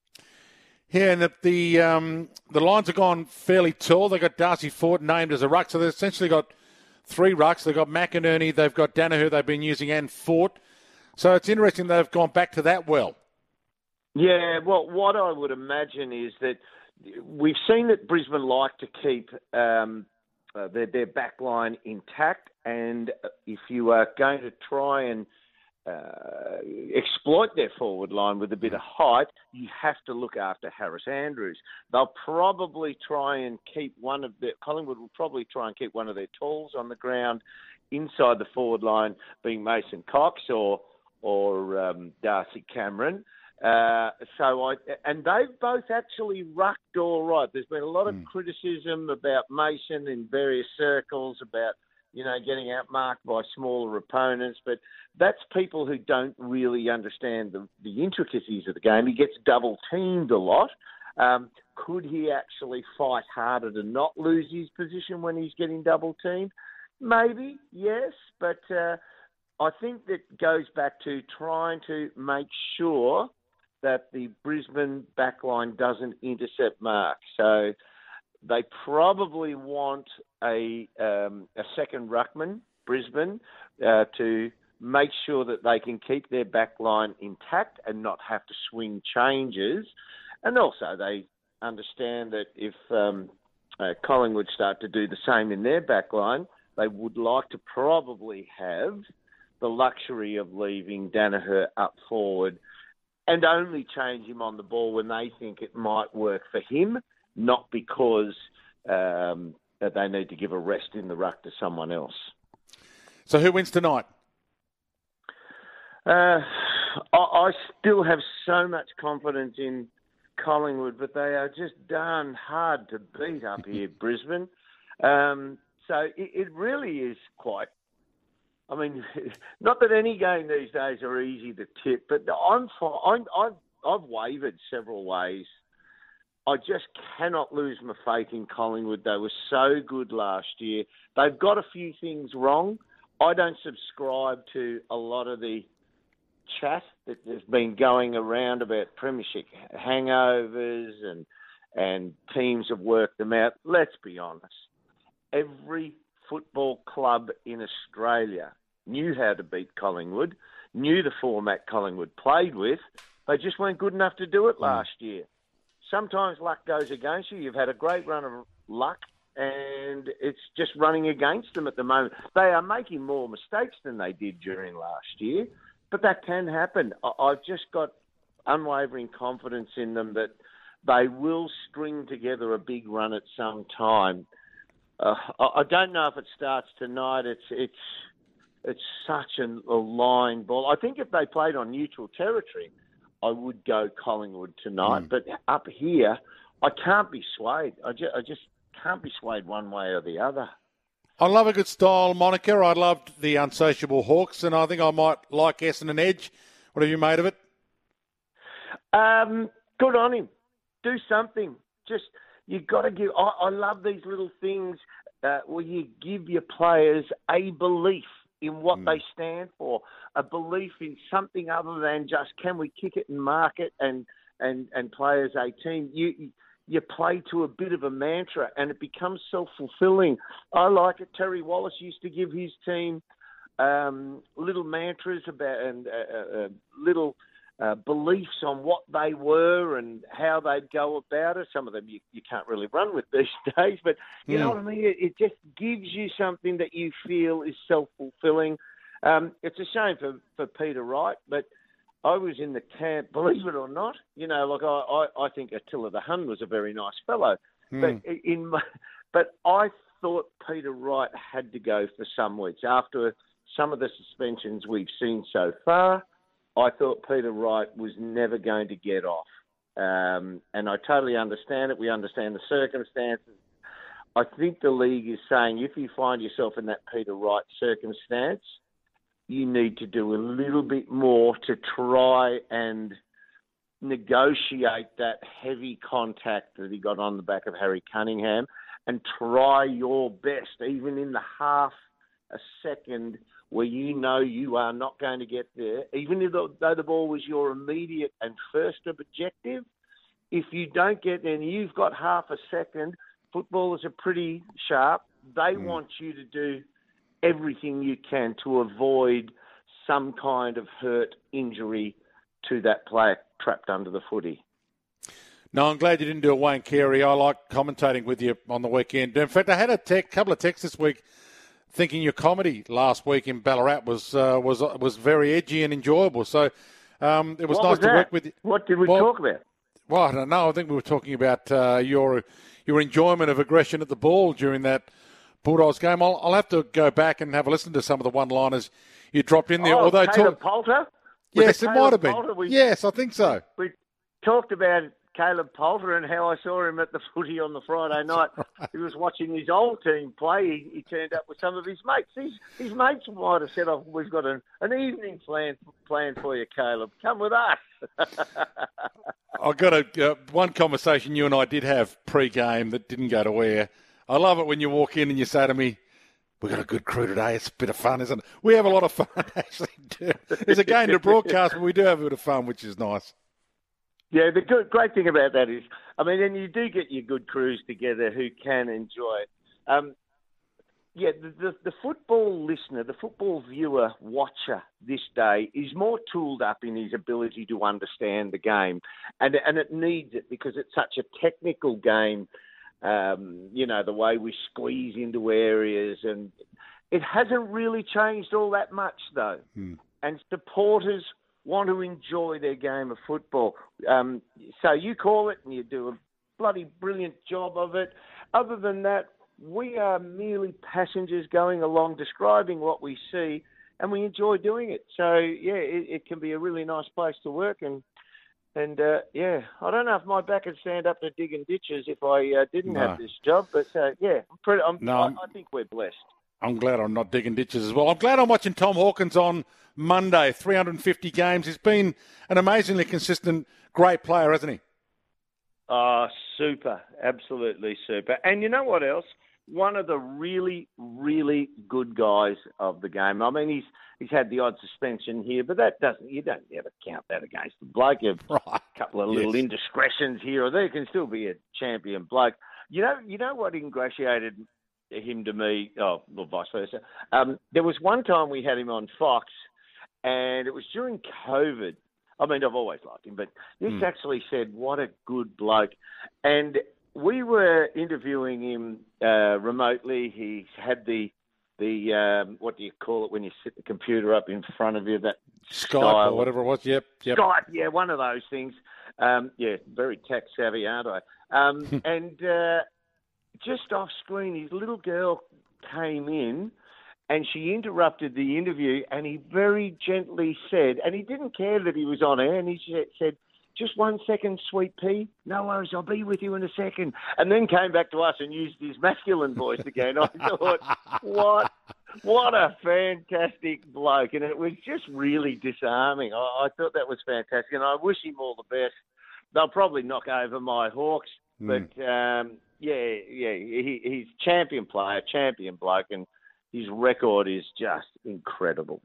Yeah, and the the, um, the lines have gone fairly tall. They've got Darcy Ford named as a ruck, so they've essentially got three rucks. They've got McInerney, they've got Danaher they've been using, and Fort. So it's interesting they've gone back to that well. Yeah, well, what I would imagine is that we've seen that Brisbane like to keep um, uh, their, their back line intact, and if you are going to try and uh, exploit their forward line with a bit of height, you have to look after Harris Andrews. They'll probably try and keep one of the Collingwood will probably try and keep one of their tools on the ground inside the forward line, being Mason Cox or or um, Darcy Cameron. Uh, so I and they've both actually rucked all right. There's been a lot of mm. criticism about Mason in various circles about, you know, getting outmarked by smaller opponents, but that's people who don't really understand the, the intricacies of the game. He gets double teamed a lot. Um, could he actually fight harder to not lose his position when he's getting double teamed? Maybe, yes, but uh, I think that goes back to trying to make sure that the Brisbane backline doesn't intercept mark. So they probably want a um, a second ruckman, Brisbane, uh, to make sure that they can keep their backline intact and not have to swing changes. And also they understand that if um, uh, Collingwood start to do the same in their backline, they would like to probably have the luxury of leaving Danaher up forward and only change him on the ball when they think it might work for him, not because um, that they need to give a rest in the ruck to someone else. So who wins tonight? Uh, I, I still have so much confidence in Collingwood, but they are just darn hard to beat up here, Brisbane. Um, so it, it really is quite... I mean, not that any game these days are easy to tip, but I'm, I'm, I've, I've wavered several ways. I just cannot lose my faith in Collingwood. They were so good last year. They've got a few things wrong. I don't subscribe to a lot of the chat that has been going around about premiership hangovers and and teams have worked them out. Let's be honest. Every football club in Australia knew how to beat Collingwood, knew the format Collingwood played with. They just weren't good enough to do it last year. Sometimes luck goes against you. You've had a great run of luck, and it's just running against them at the moment. They are making more mistakes than they did during last year, but that can happen. I've just got unwavering confidence in them that they will string together a big run at some time. Uh, I don't know if it starts tonight. It's it's it's such a, a line ball. I think if they played on neutral territory, I would go Collingwood tonight. Mm. But up here, I can't be swayed. I just, I just can't be swayed one way or the other. I love a good style moniker. I loved the Unsociable Hawks, and I think I might like Essendon Edge. What have you made of it? Um, good on him. Do something. Just... You've got to give... I, I love these little things uh, where you give your players a belief in what mm. they stand for, a belief in something other than just can we kick it and mark it and, and, and play as a team. You, you play to a bit of a mantra and it becomes self-fulfilling. I like it. Terry Wallace used to give his team um, little mantras about and uh, uh, little... Uh, beliefs on what they were and how they'd go about it. Some of them you, you can't really run with these days, but you mm. know what I mean? It, it just gives you something that you feel is self-fulfilling. Um, it's a shame for, for Peter Wright, but I was in the camp, believe it or not. You know, like I, I, I think Attila the Hun was a very nice fellow, mm. but in my, but I thought Peter Wright had to go for some weeks after some of the suspensions we've seen so far. I thought Peter Wright was never going to get off. Um, and I totally understand it. We understand the circumstances. I think the league is saying if you find yourself in that Peter Wright circumstance, you need to do a little bit more to try and negotiate that heavy contact that he got on the back of Harry Cunningham and try your best, even in the half a second where you know you are not going to get there, even though the ball was your immediate and first objective, if you don't get there and you've got half a second, footballers are pretty sharp. They mm. want you to do everything you can to avoid some kind of hurt, injury to that player trapped under the footy. No, I'm glad you didn't do it, Wayne Carey. I like commentating with you on the weekend. In fact, I had a tech, couple of texts this week thinking your comedy last week in Ballarat was uh, was was very edgy and enjoyable. So um, it was what nice was to that? work with you. What did we well, talk about? Well, I don't know. I think we were talking about uh, your your enjoyment of aggression at the ball during that Bulldogs game. I'll, I'll have to go back and have a listen to some of the one-liners you dropped in there. Oh, Although Caleb talk- Poulter? Yes, Was it Caleb might have been. Poulter? We, yes, I think so. We talked about Caleb Poulter and how I saw him at the footy on the Friday night. Right. He was watching his old team play. He, he turned up with some of his mates. His, his mates might have said, oh, we've got an, an evening plan, plan for you, Caleb. Come with us. I've got a, uh, one conversation you and I did have pre-game that didn't go to air. I love it when you walk in and you say to me, we've got a good crew today. It's a bit of fun, isn't it? We have a lot of fun, actually. Do. There's a game to broadcast, but we do have a bit of fun, which is nice. Yeah, the good, great thing about that is, I mean, and you do get your good crews together who can enjoy it. Um, yeah, the, the, the football listener, the football viewer, watcher this day is more tooled up in his ability to understand the game. And, and it needs it because it's such a technical game. Um, you know, the way we squeeze into areas, and it hasn't really changed all that much, though. Hmm. And supporters want to enjoy their game of football. Um, so you call it and you do a bloody brilliant job of it. Other than that, we are merely passengers going along, describing what we see, and we enjoy doing it. So, yeah, it, it can be a really nice place to work. And And, uh, yeah, I don't know if my back would stand up to digging ditches if I uh, didn't No. have this job. But, uh, yeah, I'm pretty, I'm, No, I, I'm- I think we're blessed. I'm glad I'm not digging ditches as well. I'm glad I'm watching Tom Hawkins on Monday, three hundred fifty games. He's been an amazingly consistent, great player, hasn't he? Oh, super. Absolutely super. And you know what else? One of the really, really good guys of the game. I mean, he's he's had the odd suspension here, but that doesn't, you don't ever count that against the bloke. A right. couple of little Yes. indiscretions indiscretions here or there, can still be a champion bloke. You know, you know what ingratiated him to me, oh, well, vice versa. Um, there was one time we had him on Fox, and it was during COVID. I mean, I've always liked him, but this Mm. actually said, what a good bloke. And we were interviewing him uh, remotely. He had the, the um, what do you call it when you sit the computer up in front of you, that Skype style. or whatever it was. Yep, yep. Skype, yeah, one of those things. Um, yeah, very tech savvy, aren't I? Um, and uh, just off screen, his little girl came in and she interrupted the interview, and he very gently said, and he didn't care that he was on air, and he said, just one second, sweet pea. No worries, I'll be with you in a second. And then came back to us and used his masculine voice again. I thought, what what a fantastic bloke. And it was just really disarming. I, I thought that was fantastic, and I wish him all the best. They'll probably knock over my Hawks, Mm. but um, yeah, yeah, he, he's champion player, champion bloke, and his record is just incredible.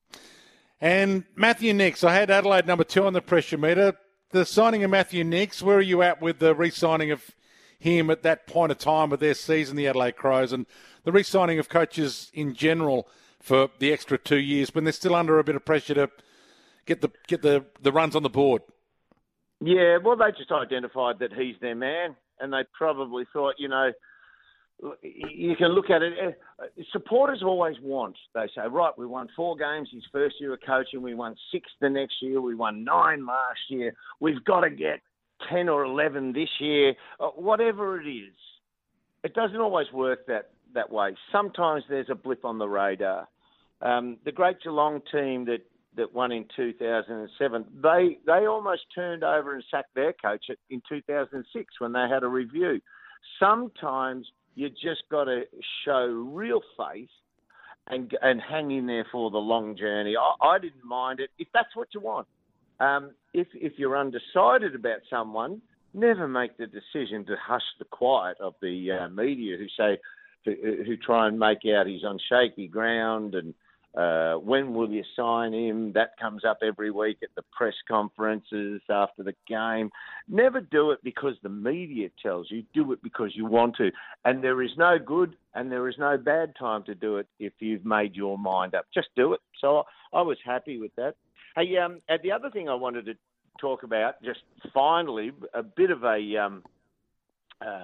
And Matthew Nicks, I had Adelaide number two on the pressure meter. The signing of Matthew Nicks, where are you at with the re-signing of him at that point of time of their season, the Adelaide Crows, and the re-signing of coaches in general for the extra two years when they're still under a bit of pressure to get the get the, the runs on the board? Yeah, well, they just identified that he's their man, and they probably thought, you know, you can look at it. Supporters always want, they say, right, we won four games his first year of coaching, we won six the next year, we won nine last year, we've got to get ten or eleven this year, whatever it is. It doesn't always work that, that way. Sometimes there's a blip on the radar. Um, the great Geelong team that that won in two thousand seven, they they almost turned over and sacked their coach in two thousand six when they had a review. Sometimes you just got to show real faith and and hang in there for the long journey. I, I didn't mind it if that's what you want. Um, if if you're undecided about someone, never make the decision to hush the quiet of the uh, media who say who, who try and make out he's on shaky ground and. Uh, when will you sign him? That comes up every week at the press conferences after the game. Never do it because the media tells you. Do it because you want to. And there is no good and there is no bad time to do it if you've made your mind up. Just do it. So I was happy with that. Hey, um, and the other thing I wanted to talk about, just finally, a bit of a um, uh,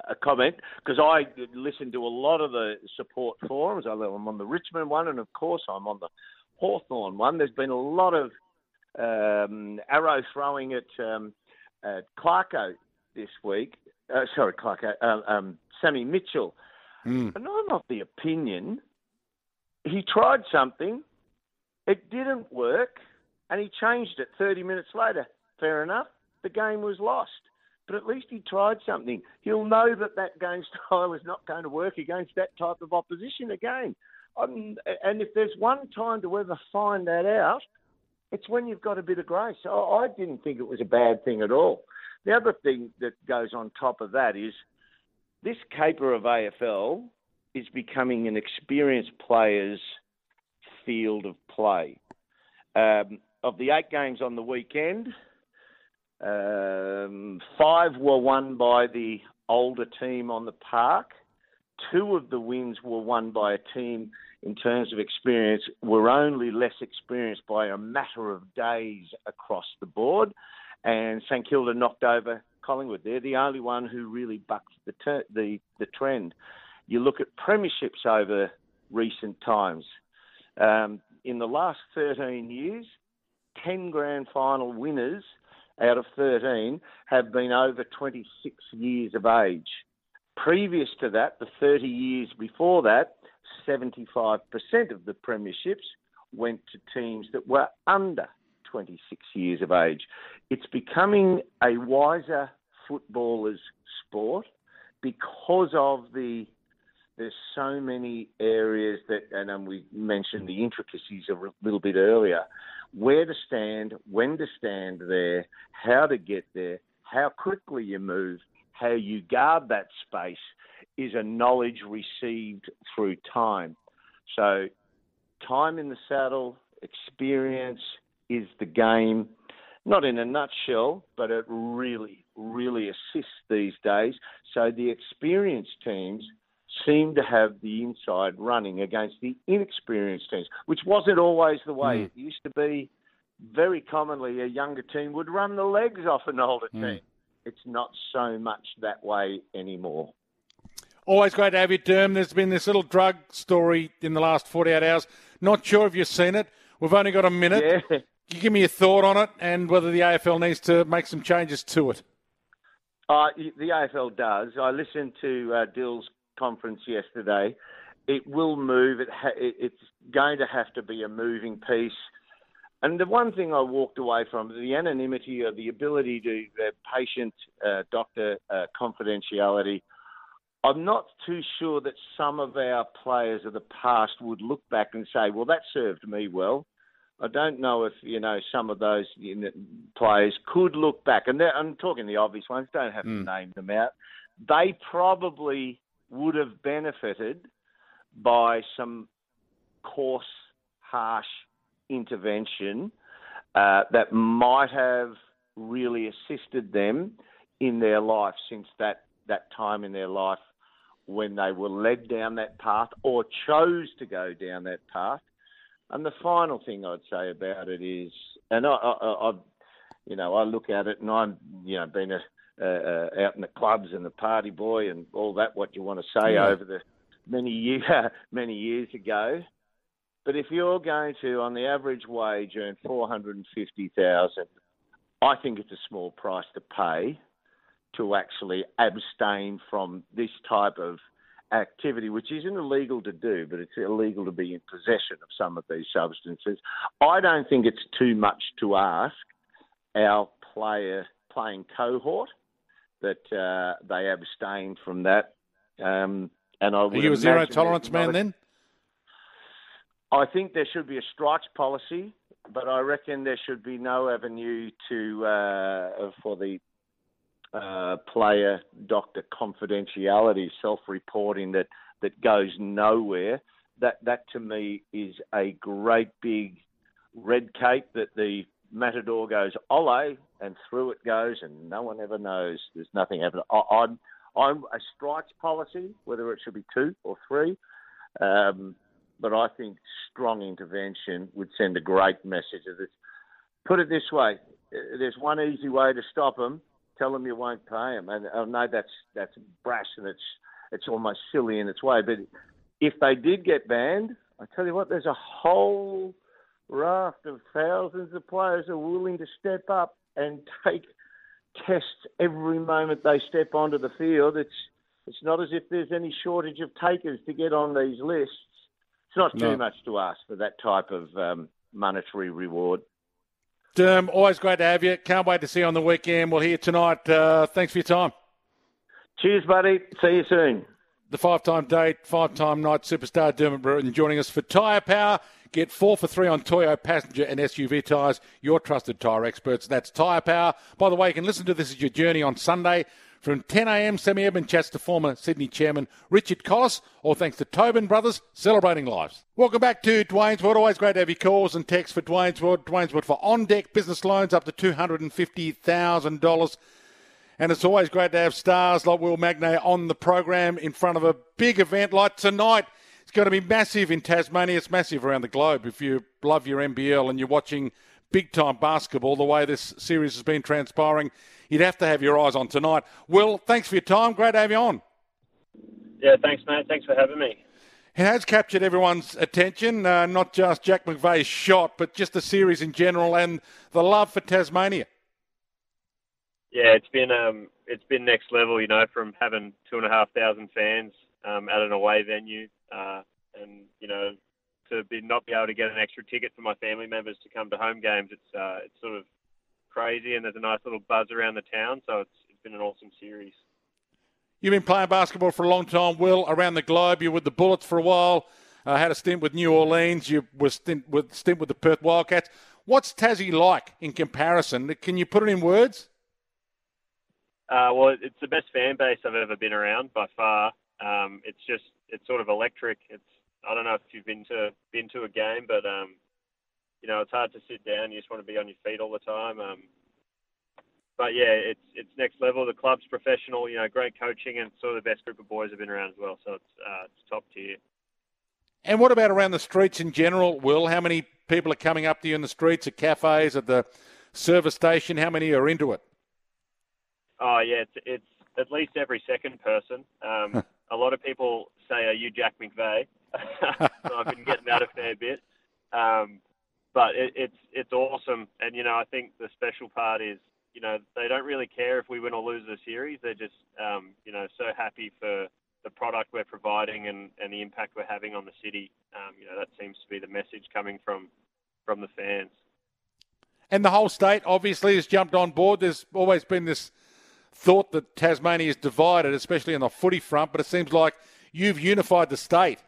a comment, because I listen to a lot of the support forums. I'm on the Richmond one, and of course I'm on the Hawthorn one. There's been a lot of um, arrow throwing at, um, at Clarko this week. Uh, sorry, Clarko, uh, um, Sammy Mitchell. Mm. And I'm of the opinion he tried something, it didn't work, and he changed it thirty minutes later. Fair enough. The game was lost. But at least he tried something. He'll know that that game style is not going to work against that type of opposition again. Um, and if there's one time to ever find that out, it's when you've got a bit of grace. I, I didn't think it was a bad thing at all. The other thing that goes on top of that is this caper of A F L is becoming an experienced player's field of play. Um, of the eight games on the weekend, Um, five were won by the older team on the park. Two of the wins were won by a team in terms of experience were only less experienced by a matter of days across the board. And St Kilda knocked over Collingwood. They're the only one who really bucked the, ter- the, the trend. You look at premierships over recent times. Um, in the last thirteen years, ten grand final winners out of thirteen have been over twenty-six years of age. Previous to that, the thirty years before that, seventy-five percent of the premierships went to teams that were under twenty-six years of age. It's becoming a wiser footballer's sport because of the, there's so many areas that, and um, we mentioned the intricacies a little bit earlier, where to stand, when to stand there, how to get there, how quickly you move, how you guard that space is a knowledge received through time. So time in the saddle, experience is the game, not in a nutshell, but it really, really assists these days. So the experienced teams seem to have the inside running against the inexperienced teams, which wasn't always the way. Mm. It used to be very commonly a younger team would run the legs off an older mm. team. It's not so much that way anymore. Always great to have you, Derm. There's been this little drug story in the last forty-eight hours. Not sure if you've seen it. We've only got a minute. Yeah. Can you give me a thought on it and whether the A F L needs to make some changes to it? Uh, the A F L does. I listened to uh, Dill's conference yesterday. It will move. It ha- it's going to have to be a moving piece. And the one thing I walked away from, the anonymity or the ability to uh, patient uh, doctor uh, confidentiality, I'm not too sure that some of our players of the past would look back and say, well, that served me well. I don't know if, you know, some of those you know, players could look back, and I'm talking the obvious ones, don't have mm. to name them out. They probably would have benefited by some coarse, harsh intervention uh, that might have really assisted them in their life since that, that time in their life when they were led down that path or chose to go down that path. And the final thing I'd say about it is, and I, I, I you know, I look at it and I'm, you know, been a, uh, out in the clubs and the party boy and all that, what you want to say yeah. over the many year, many years ago. But if you're going to, on the average wage, earn four hundred fifty thousand dollars, I think it's a small price to pay to actually abstain from this type of activity, which isn't illegal to do, but it's illegal to be in possession of some of these substances. I don't think it's too much to ask our player playing cohort that uh, they abstain from that. Um, and I would Are you a zero tolerance man a, then? I think there should be a strikes policy, but I reckon there should be no avenue to uh, for the Uh, player doctor confidentiality, self-reporting that, that goes nowhere. That that to me is a great big red cape that the matador goes ole and through it goes and no one ever knows. There's nothing happening. I'm I'm a strikes policy, whether it should be two or three, um, but I think strong intervention would send a great message of this. Put it this way: there's one easy way to stop them. tell them you won't pay them. And I know that's that's brash and it's it's almost silly in its way. But if they did get banned, I tell you what, there's a whole raft of thousands of players who are willing to step up and take tests every moment they step onto the field. It's it's not as if there's any shortage of takers to get on these lists. It's not too No. much to ask for that type of um, monetary reward. Derm, always great to have you. Can't wait to see you on the weekend. We'll hear you tonight. Uh, thanks for your time. Cheers, buddy. See you soon. The five-time date, five-time night superstar Dermot Brereton joining us for Tyre Power. Get four for three on Toyo passenger and S U V tyres. Your trusted tyre experts. That's Tyre Power. By the way, you can listen to This Is Your Journey on Sunday from ten a.m. Sammy Edmund chats to former Sydney chairman Richard Collis, all thanks to Tobin Brothers, celebrating lives. Welcome back to Dwayne's World. Always great to have your calls and texts for Dwayne's World. Dwayne's World for on-deck business loans up to two hundred fifty thousand dollars. And it's always great to have stars like Will Magnay on the program in front of a big event like tonight. It's going to be massive in Tasmania. It's massive around the globe. If you love your N B L and you're watching big-time basketball, the way this series has been transpiring, you'd have to have your eyes on tonight. Will, thanks for your time. Great to have you on. Yeah, thanks, mate. Thanks for having me. It has captured everyone's attention, uh, not just Jack McVeigh's shot, but just the series in general and the love for Tasmania. Yeah, it's been um, it's been next level, you know, from having two and a half thousand fans um, at an away venue, uh, and you know, to be not be able to get an extra ticket for my family members to come to home games. It's uh, it's sort of crazy, and there's a nice little buzz around the town, so it's it's been an awesome series. You've been playing basketball for a long time, Will, around the globe. You were with the Bullets for a while. Uh, had a stint with New Orleans. You were stint with stint with the Perth Wildcats. What's Tassie like in comparison? Can you put it in words? Uh, well, it's the best fan base I've ever been around by far. Um, it's just, it's sort of electric. It's, I don't know if you've been to been to a game, but um, you know, it's hard to sit down. You just want to be on your feet all the time. Um, but yeah, it's it's next level. The club's professional. You know, great coaching, and sort of the best group of boys have been around as well. So it's uh, it's top tier. And what about around the streets in general, Will? How many people are coming up to you in the streets, at cafes, at the service station? How many are into it? Oh yeah, it's it's at least every second person. Um, a lot of people say, "Are you Jack McVeigh?" So I've been getting that a fair bit. Um, but it, it's it's awesome, and you know, I think the special part is, you know, they don't really care if we win or lose the series. They're just um, you know, so happy for the product we're providing and, and the impact we're having on the city. Um, you know, that seems to be the message coming from from the fans. And the whole state obviously has jumped on board. There's always been this thought that Tasmania is divided, especially on the footy front, but it seems like you've unified the state.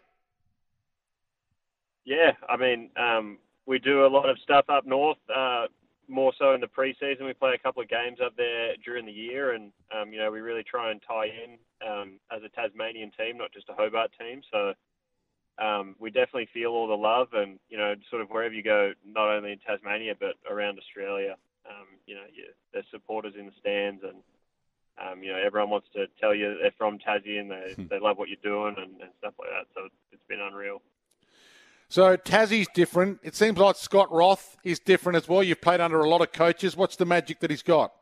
Yeah, I mean, um, we do a lot of stuff up north, uh, more so in the pre-season. We play a couple of games up there during the year, and, um, you know, we really try and tie in um, as a Tasmanian team, not just a Hobart team. So um, we definitely feel all the love, and, you know, sort of wherever you go, not only in Tasmania, but around Australia, um, you know, you, there's supporters in the stands, and Um, you know, everyone wants to tell you they're from Tassie and they, they love what you're doing and, and stuff like that. So it's, it's been unreal. So Tassie's different. It seems like Scott Roth is different as well. You've played under a lot of coaches. What's the magic that he's got?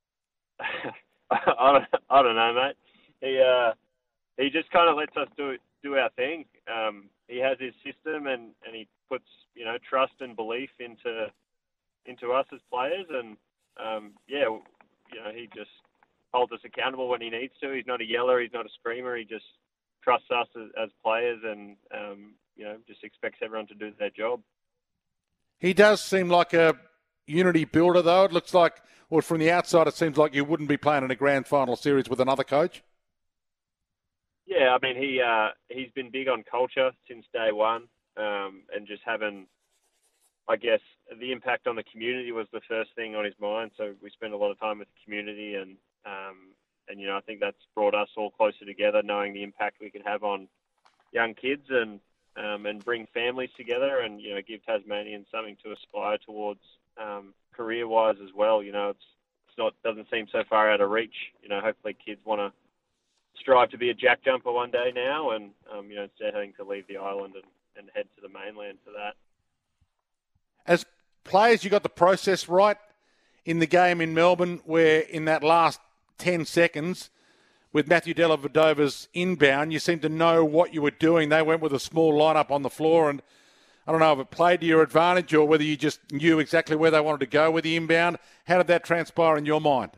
I don't, I don't know, mate. He uh, he just kind of lets us do do our thing. Um, he has his system and, and he puts, you know, trust and belief into into us as players. And um, yeah, you know, he just holds us accountable when he needs to. He's not a yeller. He's not a screamer. He just trusts us as, as players and, um, you know, just expects everyone to do their job. He does seem like a unity builder, though. It looks like, well, from the outside, it seems like you wouldn't be playing in a grand final series with another coach. Yeah, I mean, he, uh, he's been big on culture since day one, um, and just having, I guess, the impact on the community was the first thing on his mind. So we spend a lot of time with the community, and Um, and, you know, I think that's brought us all closer together, knowing the impact we can have on young kids and um, and bring families together and, you know, give Tasmanians something to aspire towards um, career-wise as well. You know, it's it's not doesn't seem so far out of reach. You know, hopefully kids want to strive to be a jack jumper one day now and, um, you know, instead of having to leave the island and, and head to the mainland for that. As players, you got the process right. in the game in Melbourne where in that last ten seconds with Matthew Dellavedova's inbound, you seemed to know what you were doing. They went with a small lineup on the floor, and I don't know if it played to your advantage or whether you just knew exactly where they wanted to go with the inbound. How did that transpire in your mind?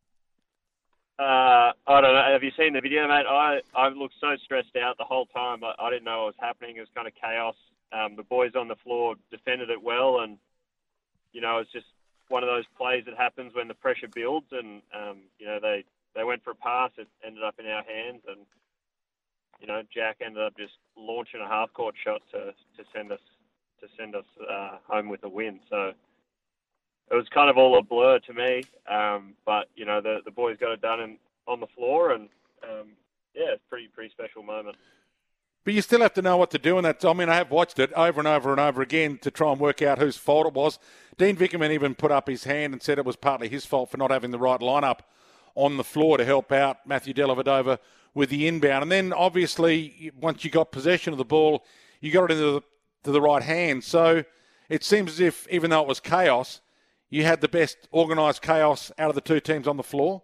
Uh, I don't know. Have you seen the video, mate? I, I looked so stressed out the whole time. I, I didn't know what was happening. It was kind of chaos. Um, the boys on the floor defended it well, and, you know, it's just one of those plays that happens when the pressure builds, and, um, you know, they, they went for a pass. It ended up in our hands, and, you know, Jack ended up just launching a half-court shot to, to send us to send us uh, home with a win. So it was kind of all a blur to me, um, but, you know, the, the boys got it done in, on the floor, and, um, yeah, it's a pretty, pretty special moment. But you still have to know what to do, and that's, I mean, I have watched it over and over and over again to try and work out whose fault it was. Dean Vickerman even put up his hand and said it was partly his fault for not having the right lineup on the floor to help out Matthew Dellavedova with the inbound. And then, obviously, once you got possession of the ball, you got it into the, to the right hand. So it seems as if, even though it was chaos, you had the best organised chaos out of the two teams on the floor?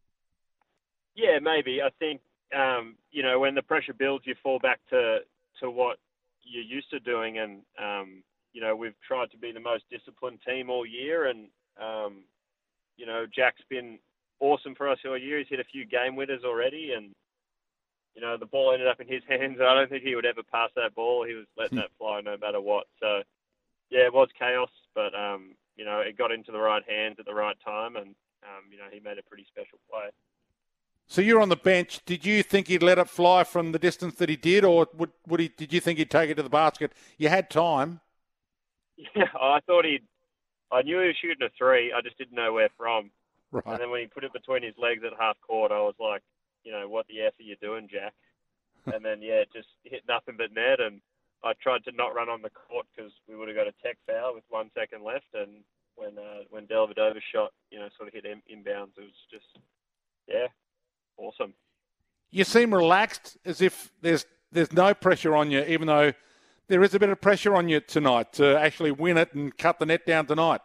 Yeah, maybe. I think, um, you know, when the pressure builds, you fall back to, to what you're used to doing. And, um, you know, we've tried to be the most disciplined team all year. And, um, you know, Jack's been awesome for us all year. He's hit a few game winners already. And, you know, the ball ended up in his hands. I don't think he would ever pass that ball. He was letting that fly no matter what. So, yeah, it was chaos, but, um, you know, it got into the right hands at the right time, and, um, you know, he made a pretty special play. So you're on the bench. Did you think he'd let it fly from the distance that he did, or would, would he? Did you think he'd take it to the basket? You had time. Yeah, I thought he'd – I knew he was shooting a three. I just didn't know where from. Right. And then when he put it between his legs at half court, I was like, you know, what the F are you doing, Jack? And then, yeah, it just hit nothing but net, and I tried to not run on the court because we would have got a tech foul with one second left. And when uh, when Dellavedova shot, you know, sort of hit in, inbounds, it was just, yeah, awesome. You seem relaxed, as if there's there's no pressure on you, even though there is a bit of pressure on you tonight to actually win it and cut the net down tonight.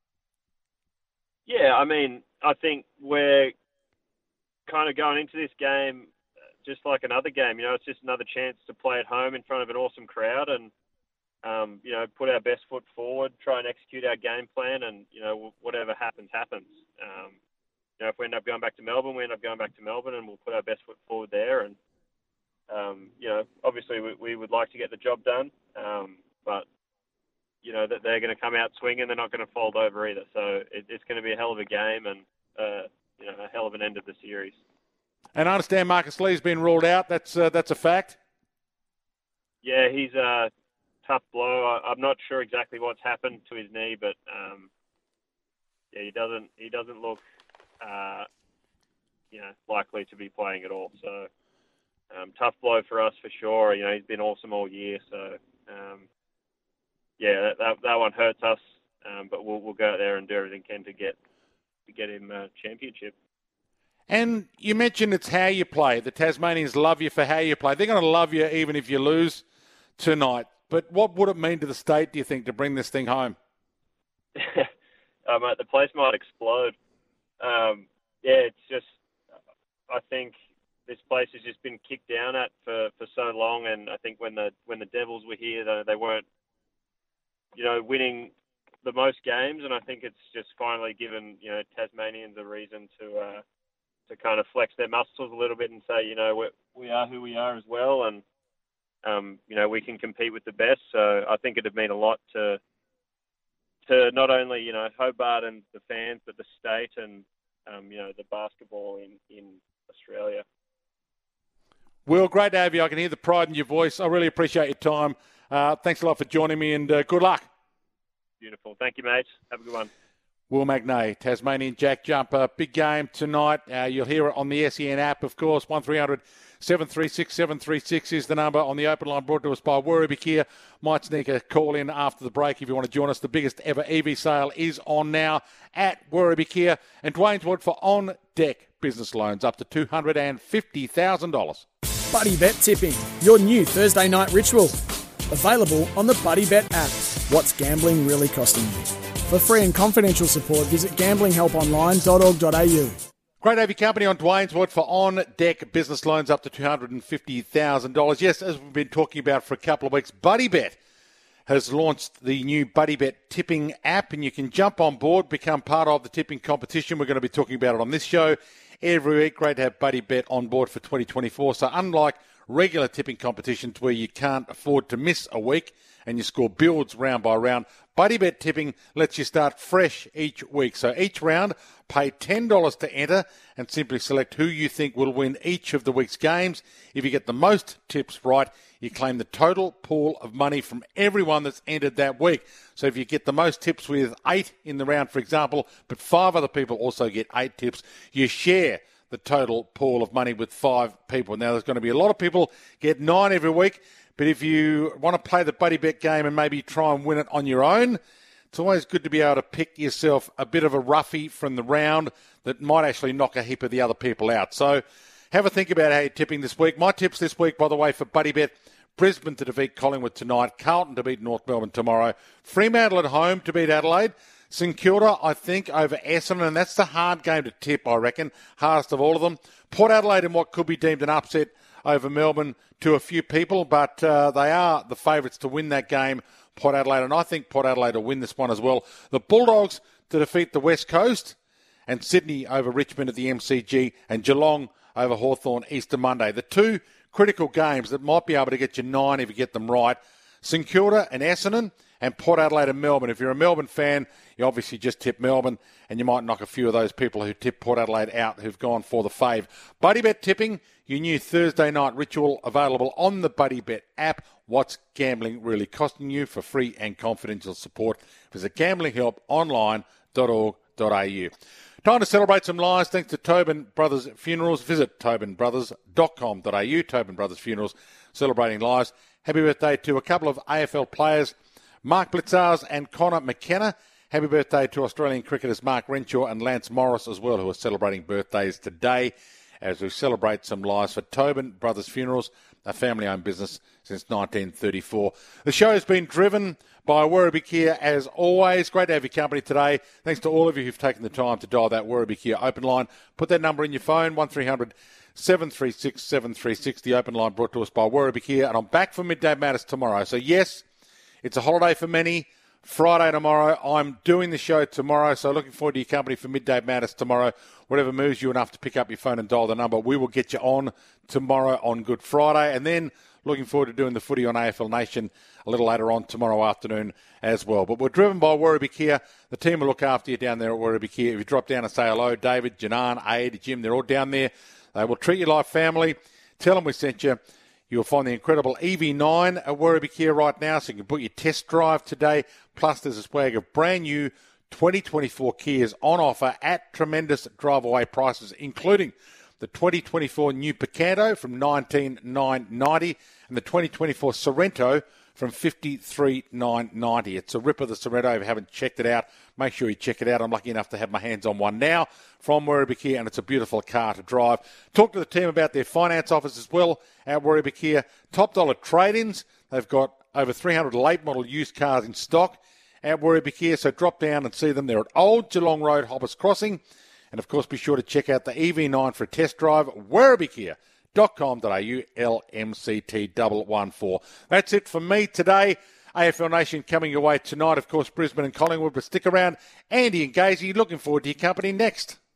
Yeah, I mean, I think we're kind of going into this game just like another game. You know, it's just another chance to play at home in front of an awesome crowd and, um, you know, put our best foot forward, try and execute our game plan, and, you know, whatever happens, happens. Um, you know, if we end up going back to Melbourne, we end up going back to Melbourne, and we'll put our best foot forward there. And, um, you know, obviously we, we would like to get the job done, um, but, you know, that they're going to come out swinging. They're not going to fold over either. So it, it's going to be a hell of a game and, uh, you know, a hell of an end of the series. And I understand Marcus Lee's been ruled out. That's uh, that's a fact. Yeah, he's a tough blow. I, I'm not sure exactly what's happened to his knee, but um, yeah, he doesn't he doesn't look uh, you know likely to be playing at all. So um, tough blow for us for sure. You know, he's been awesome all year. So um, yeah, that, that that one hurts us. Um, but we'll we'll go out there and do everything we can to get to get him a championship. And you mentioned it's how you play. The Tasmanians love you for how you play. They're going to love you even if you lose tonight. But what would it mean to the state, do you think, to bring this thing home? oh, mate, the place might explode. Um, yeah, it's just, I think this place has just been kicked down at for, for so long. And I think when the when the Devils were here, they, they weren't, you know, winning the most games. And I think it's just finally given, you know, Tasmanians a reason to uh, to kind of flex their muscles a little bit and say, you know, we we are who we are as well, and um, you know, we can compete with the best. So I think it'd mean a lot to to not only, you know, Hobart and the fans, but the state and um, you know, the basketball in in Australia. Will, great to have you. I can hear the pride in your voice. I really appreciate your time. Uh, thanks a lot for joining me, and uh, good luck. Beautiful. Thank you, mate. Have a good one. Will Magnay, Tasmanian Jack Jumper. Big game tonight. Uh, you'll hear it on the S E N app, of course. one three hundred seven three six seven three six is the number on the open line, brought to us by Werribee Kia. Might sneak a call in after the break if you want to join us. The biggest ever E V sale is on now at Werribee Kia. And Dwayne's Wood for on-deck business loans up to two hundred fifty thousand dollars. Buddy Bet Tipping, your new Thursday night ritual. Available on the Buddy Bet app. What's gambling really costing you? For free and confidential support, visit gambling help online dot org dot a u. Great to have your company on Dwayne's Word for on-deck business loans up to two hundred fifty thousand dollars. Yes, as we've been talking about for a couple of weeks, BuddyBet has launched the new BuddyBet tipping app, and you can jump on board, become part of the tipping competition. We're going to be talking about it on this show every week. Great to have BuddyBet on board for twenty twenty-four. So unlike regular tipping competitions where you can't afford to miss a week and you score builds round by round, BuddyBet tipping lets you start fresh each week. So each round, pay ten dollars to enter and simply select who you think will win each of the week's games. If you get the most tips right, you claim the total pool of money from everyone that's entered that week. So if you get the most tips with eight in the round, for example, but five other people also get eight tips, you share the total pool of money with five people. Now, there's going to be a lot of people get nine every week, but if you want to play the BuddyBet game and maybe try and win it on your own, it's always good to be able to pick yourself a bit of a roughie from the round that might actually knock a heap of the other people out. So have a think about how you're tipping this week. My tips this week, by the way, for BuddyBet: Brisbane to defeat Collingwood tonight, Carlton to beat North Melbourne tomorrow, Fremantle at home to beat Adelaide, St Kilda, I think, over Essendon, and that's the hard game to tip, I reckon, hardest of all of them. Port Adelaide in what could be deemed an upset over Melbourne to a few people, but uh, they are the favourites to win that game, Port Adelaide, and I think Port Adelaide will win this one as well. The Bulldogs to defeat the West Coast, and Sydney over Richmond at the M C G, and Geelong over Hawthorn Easter Monday. The two critical games that might be able to get you nine if you get them right: St Kilda and Essendon, and Port Adelaide and Melbourne. If you're a Melbourne fan, you obviously just tip Melbourne, and you might knock a few of those people who tip Port Adelaide out who've gone for the fave. BuddyBet tipping, your new Thursday night ritual, available on the BuddyBet app. What's gambling really costing you? For free and confidential support, visit gambling help online dot org dot a u. Time to celebrate some lives thanks to Tobin Brothers Funerals. Visit tobin brothers dot com dot a u. Tobin Brothers Funerals, celebrating lives. Happy birthday to a couple of A F L players, Mark Blitzars and Connor McKenna. Happy birthday to Australian cricketers Mark Renshaw and Lance Morris as well, who are celebrating birthdays today as we celebrate some lives for Tobin Brothers Funerals, a family-owned business since nineteen thirty-four. The show has been driven by Werribee Kia as always. Great to have your company today. Thanks to all of you who've taken the time to dial that Werribee Kia open line. Put that number in your phone, one three hundred seven three six seven three six, the open line brought to us by Werribee Kia. And I'm back for Midday Matters tomorrow. So yes, it's a holiday for many. Friday tomorrow. I'm doing the show tomorrow, so looking forward to your company for Midday Matters tomorrow. Whatever moves you enough to pick up your phone and dial the number, we will get you on tomorrow on Good Friday. And then looking forward to doing the footy on A F L Nation a little later on tomorrow afternoon as well. But we're driven by Werribee Kia. The team will look after you down there at Werribee Kia. If you drop down and say hello, David, Janan, Aid, Jim, they're all down there. They will treat you like family. Tell them we sent you. You'll find the incredible E V nine at Werribee Kia right now, so you can book your test drive today. Plus, there's a swag of brand new twenty twenty-four Kias on offer at tremendous drive-away prices, including the twenty twenty-four new Picanto from nineteen thousand nine hundred ninety dollars and the twenty twenty-four Sorrento from fifty-three thousand nine hundred ninety dollars. It's a ripper, the Sorrento. If you haven't checked it out, make sure you check it out. I'm lucky enough to have my hands on one now from Werribee Kia, and it's a beautiful car to drive. Talk to the team about their finance office as well at Werribee Kia. Top dollar trade-ins. They've got over three hundred late model used cars in stock at Werribee Kia, so drop down and see them. They're at Old Geelong Road, Hoppers Crossing. And, of course, be sure to check out the E V nine for a test drive, werribee kia dot com dot a u, L M C T one one four. That's it for me today. A F L Nation coming your way tonight, of course, Brisbane and Collingwood. But stick around. Andy and Gazy, looking forward to your company next.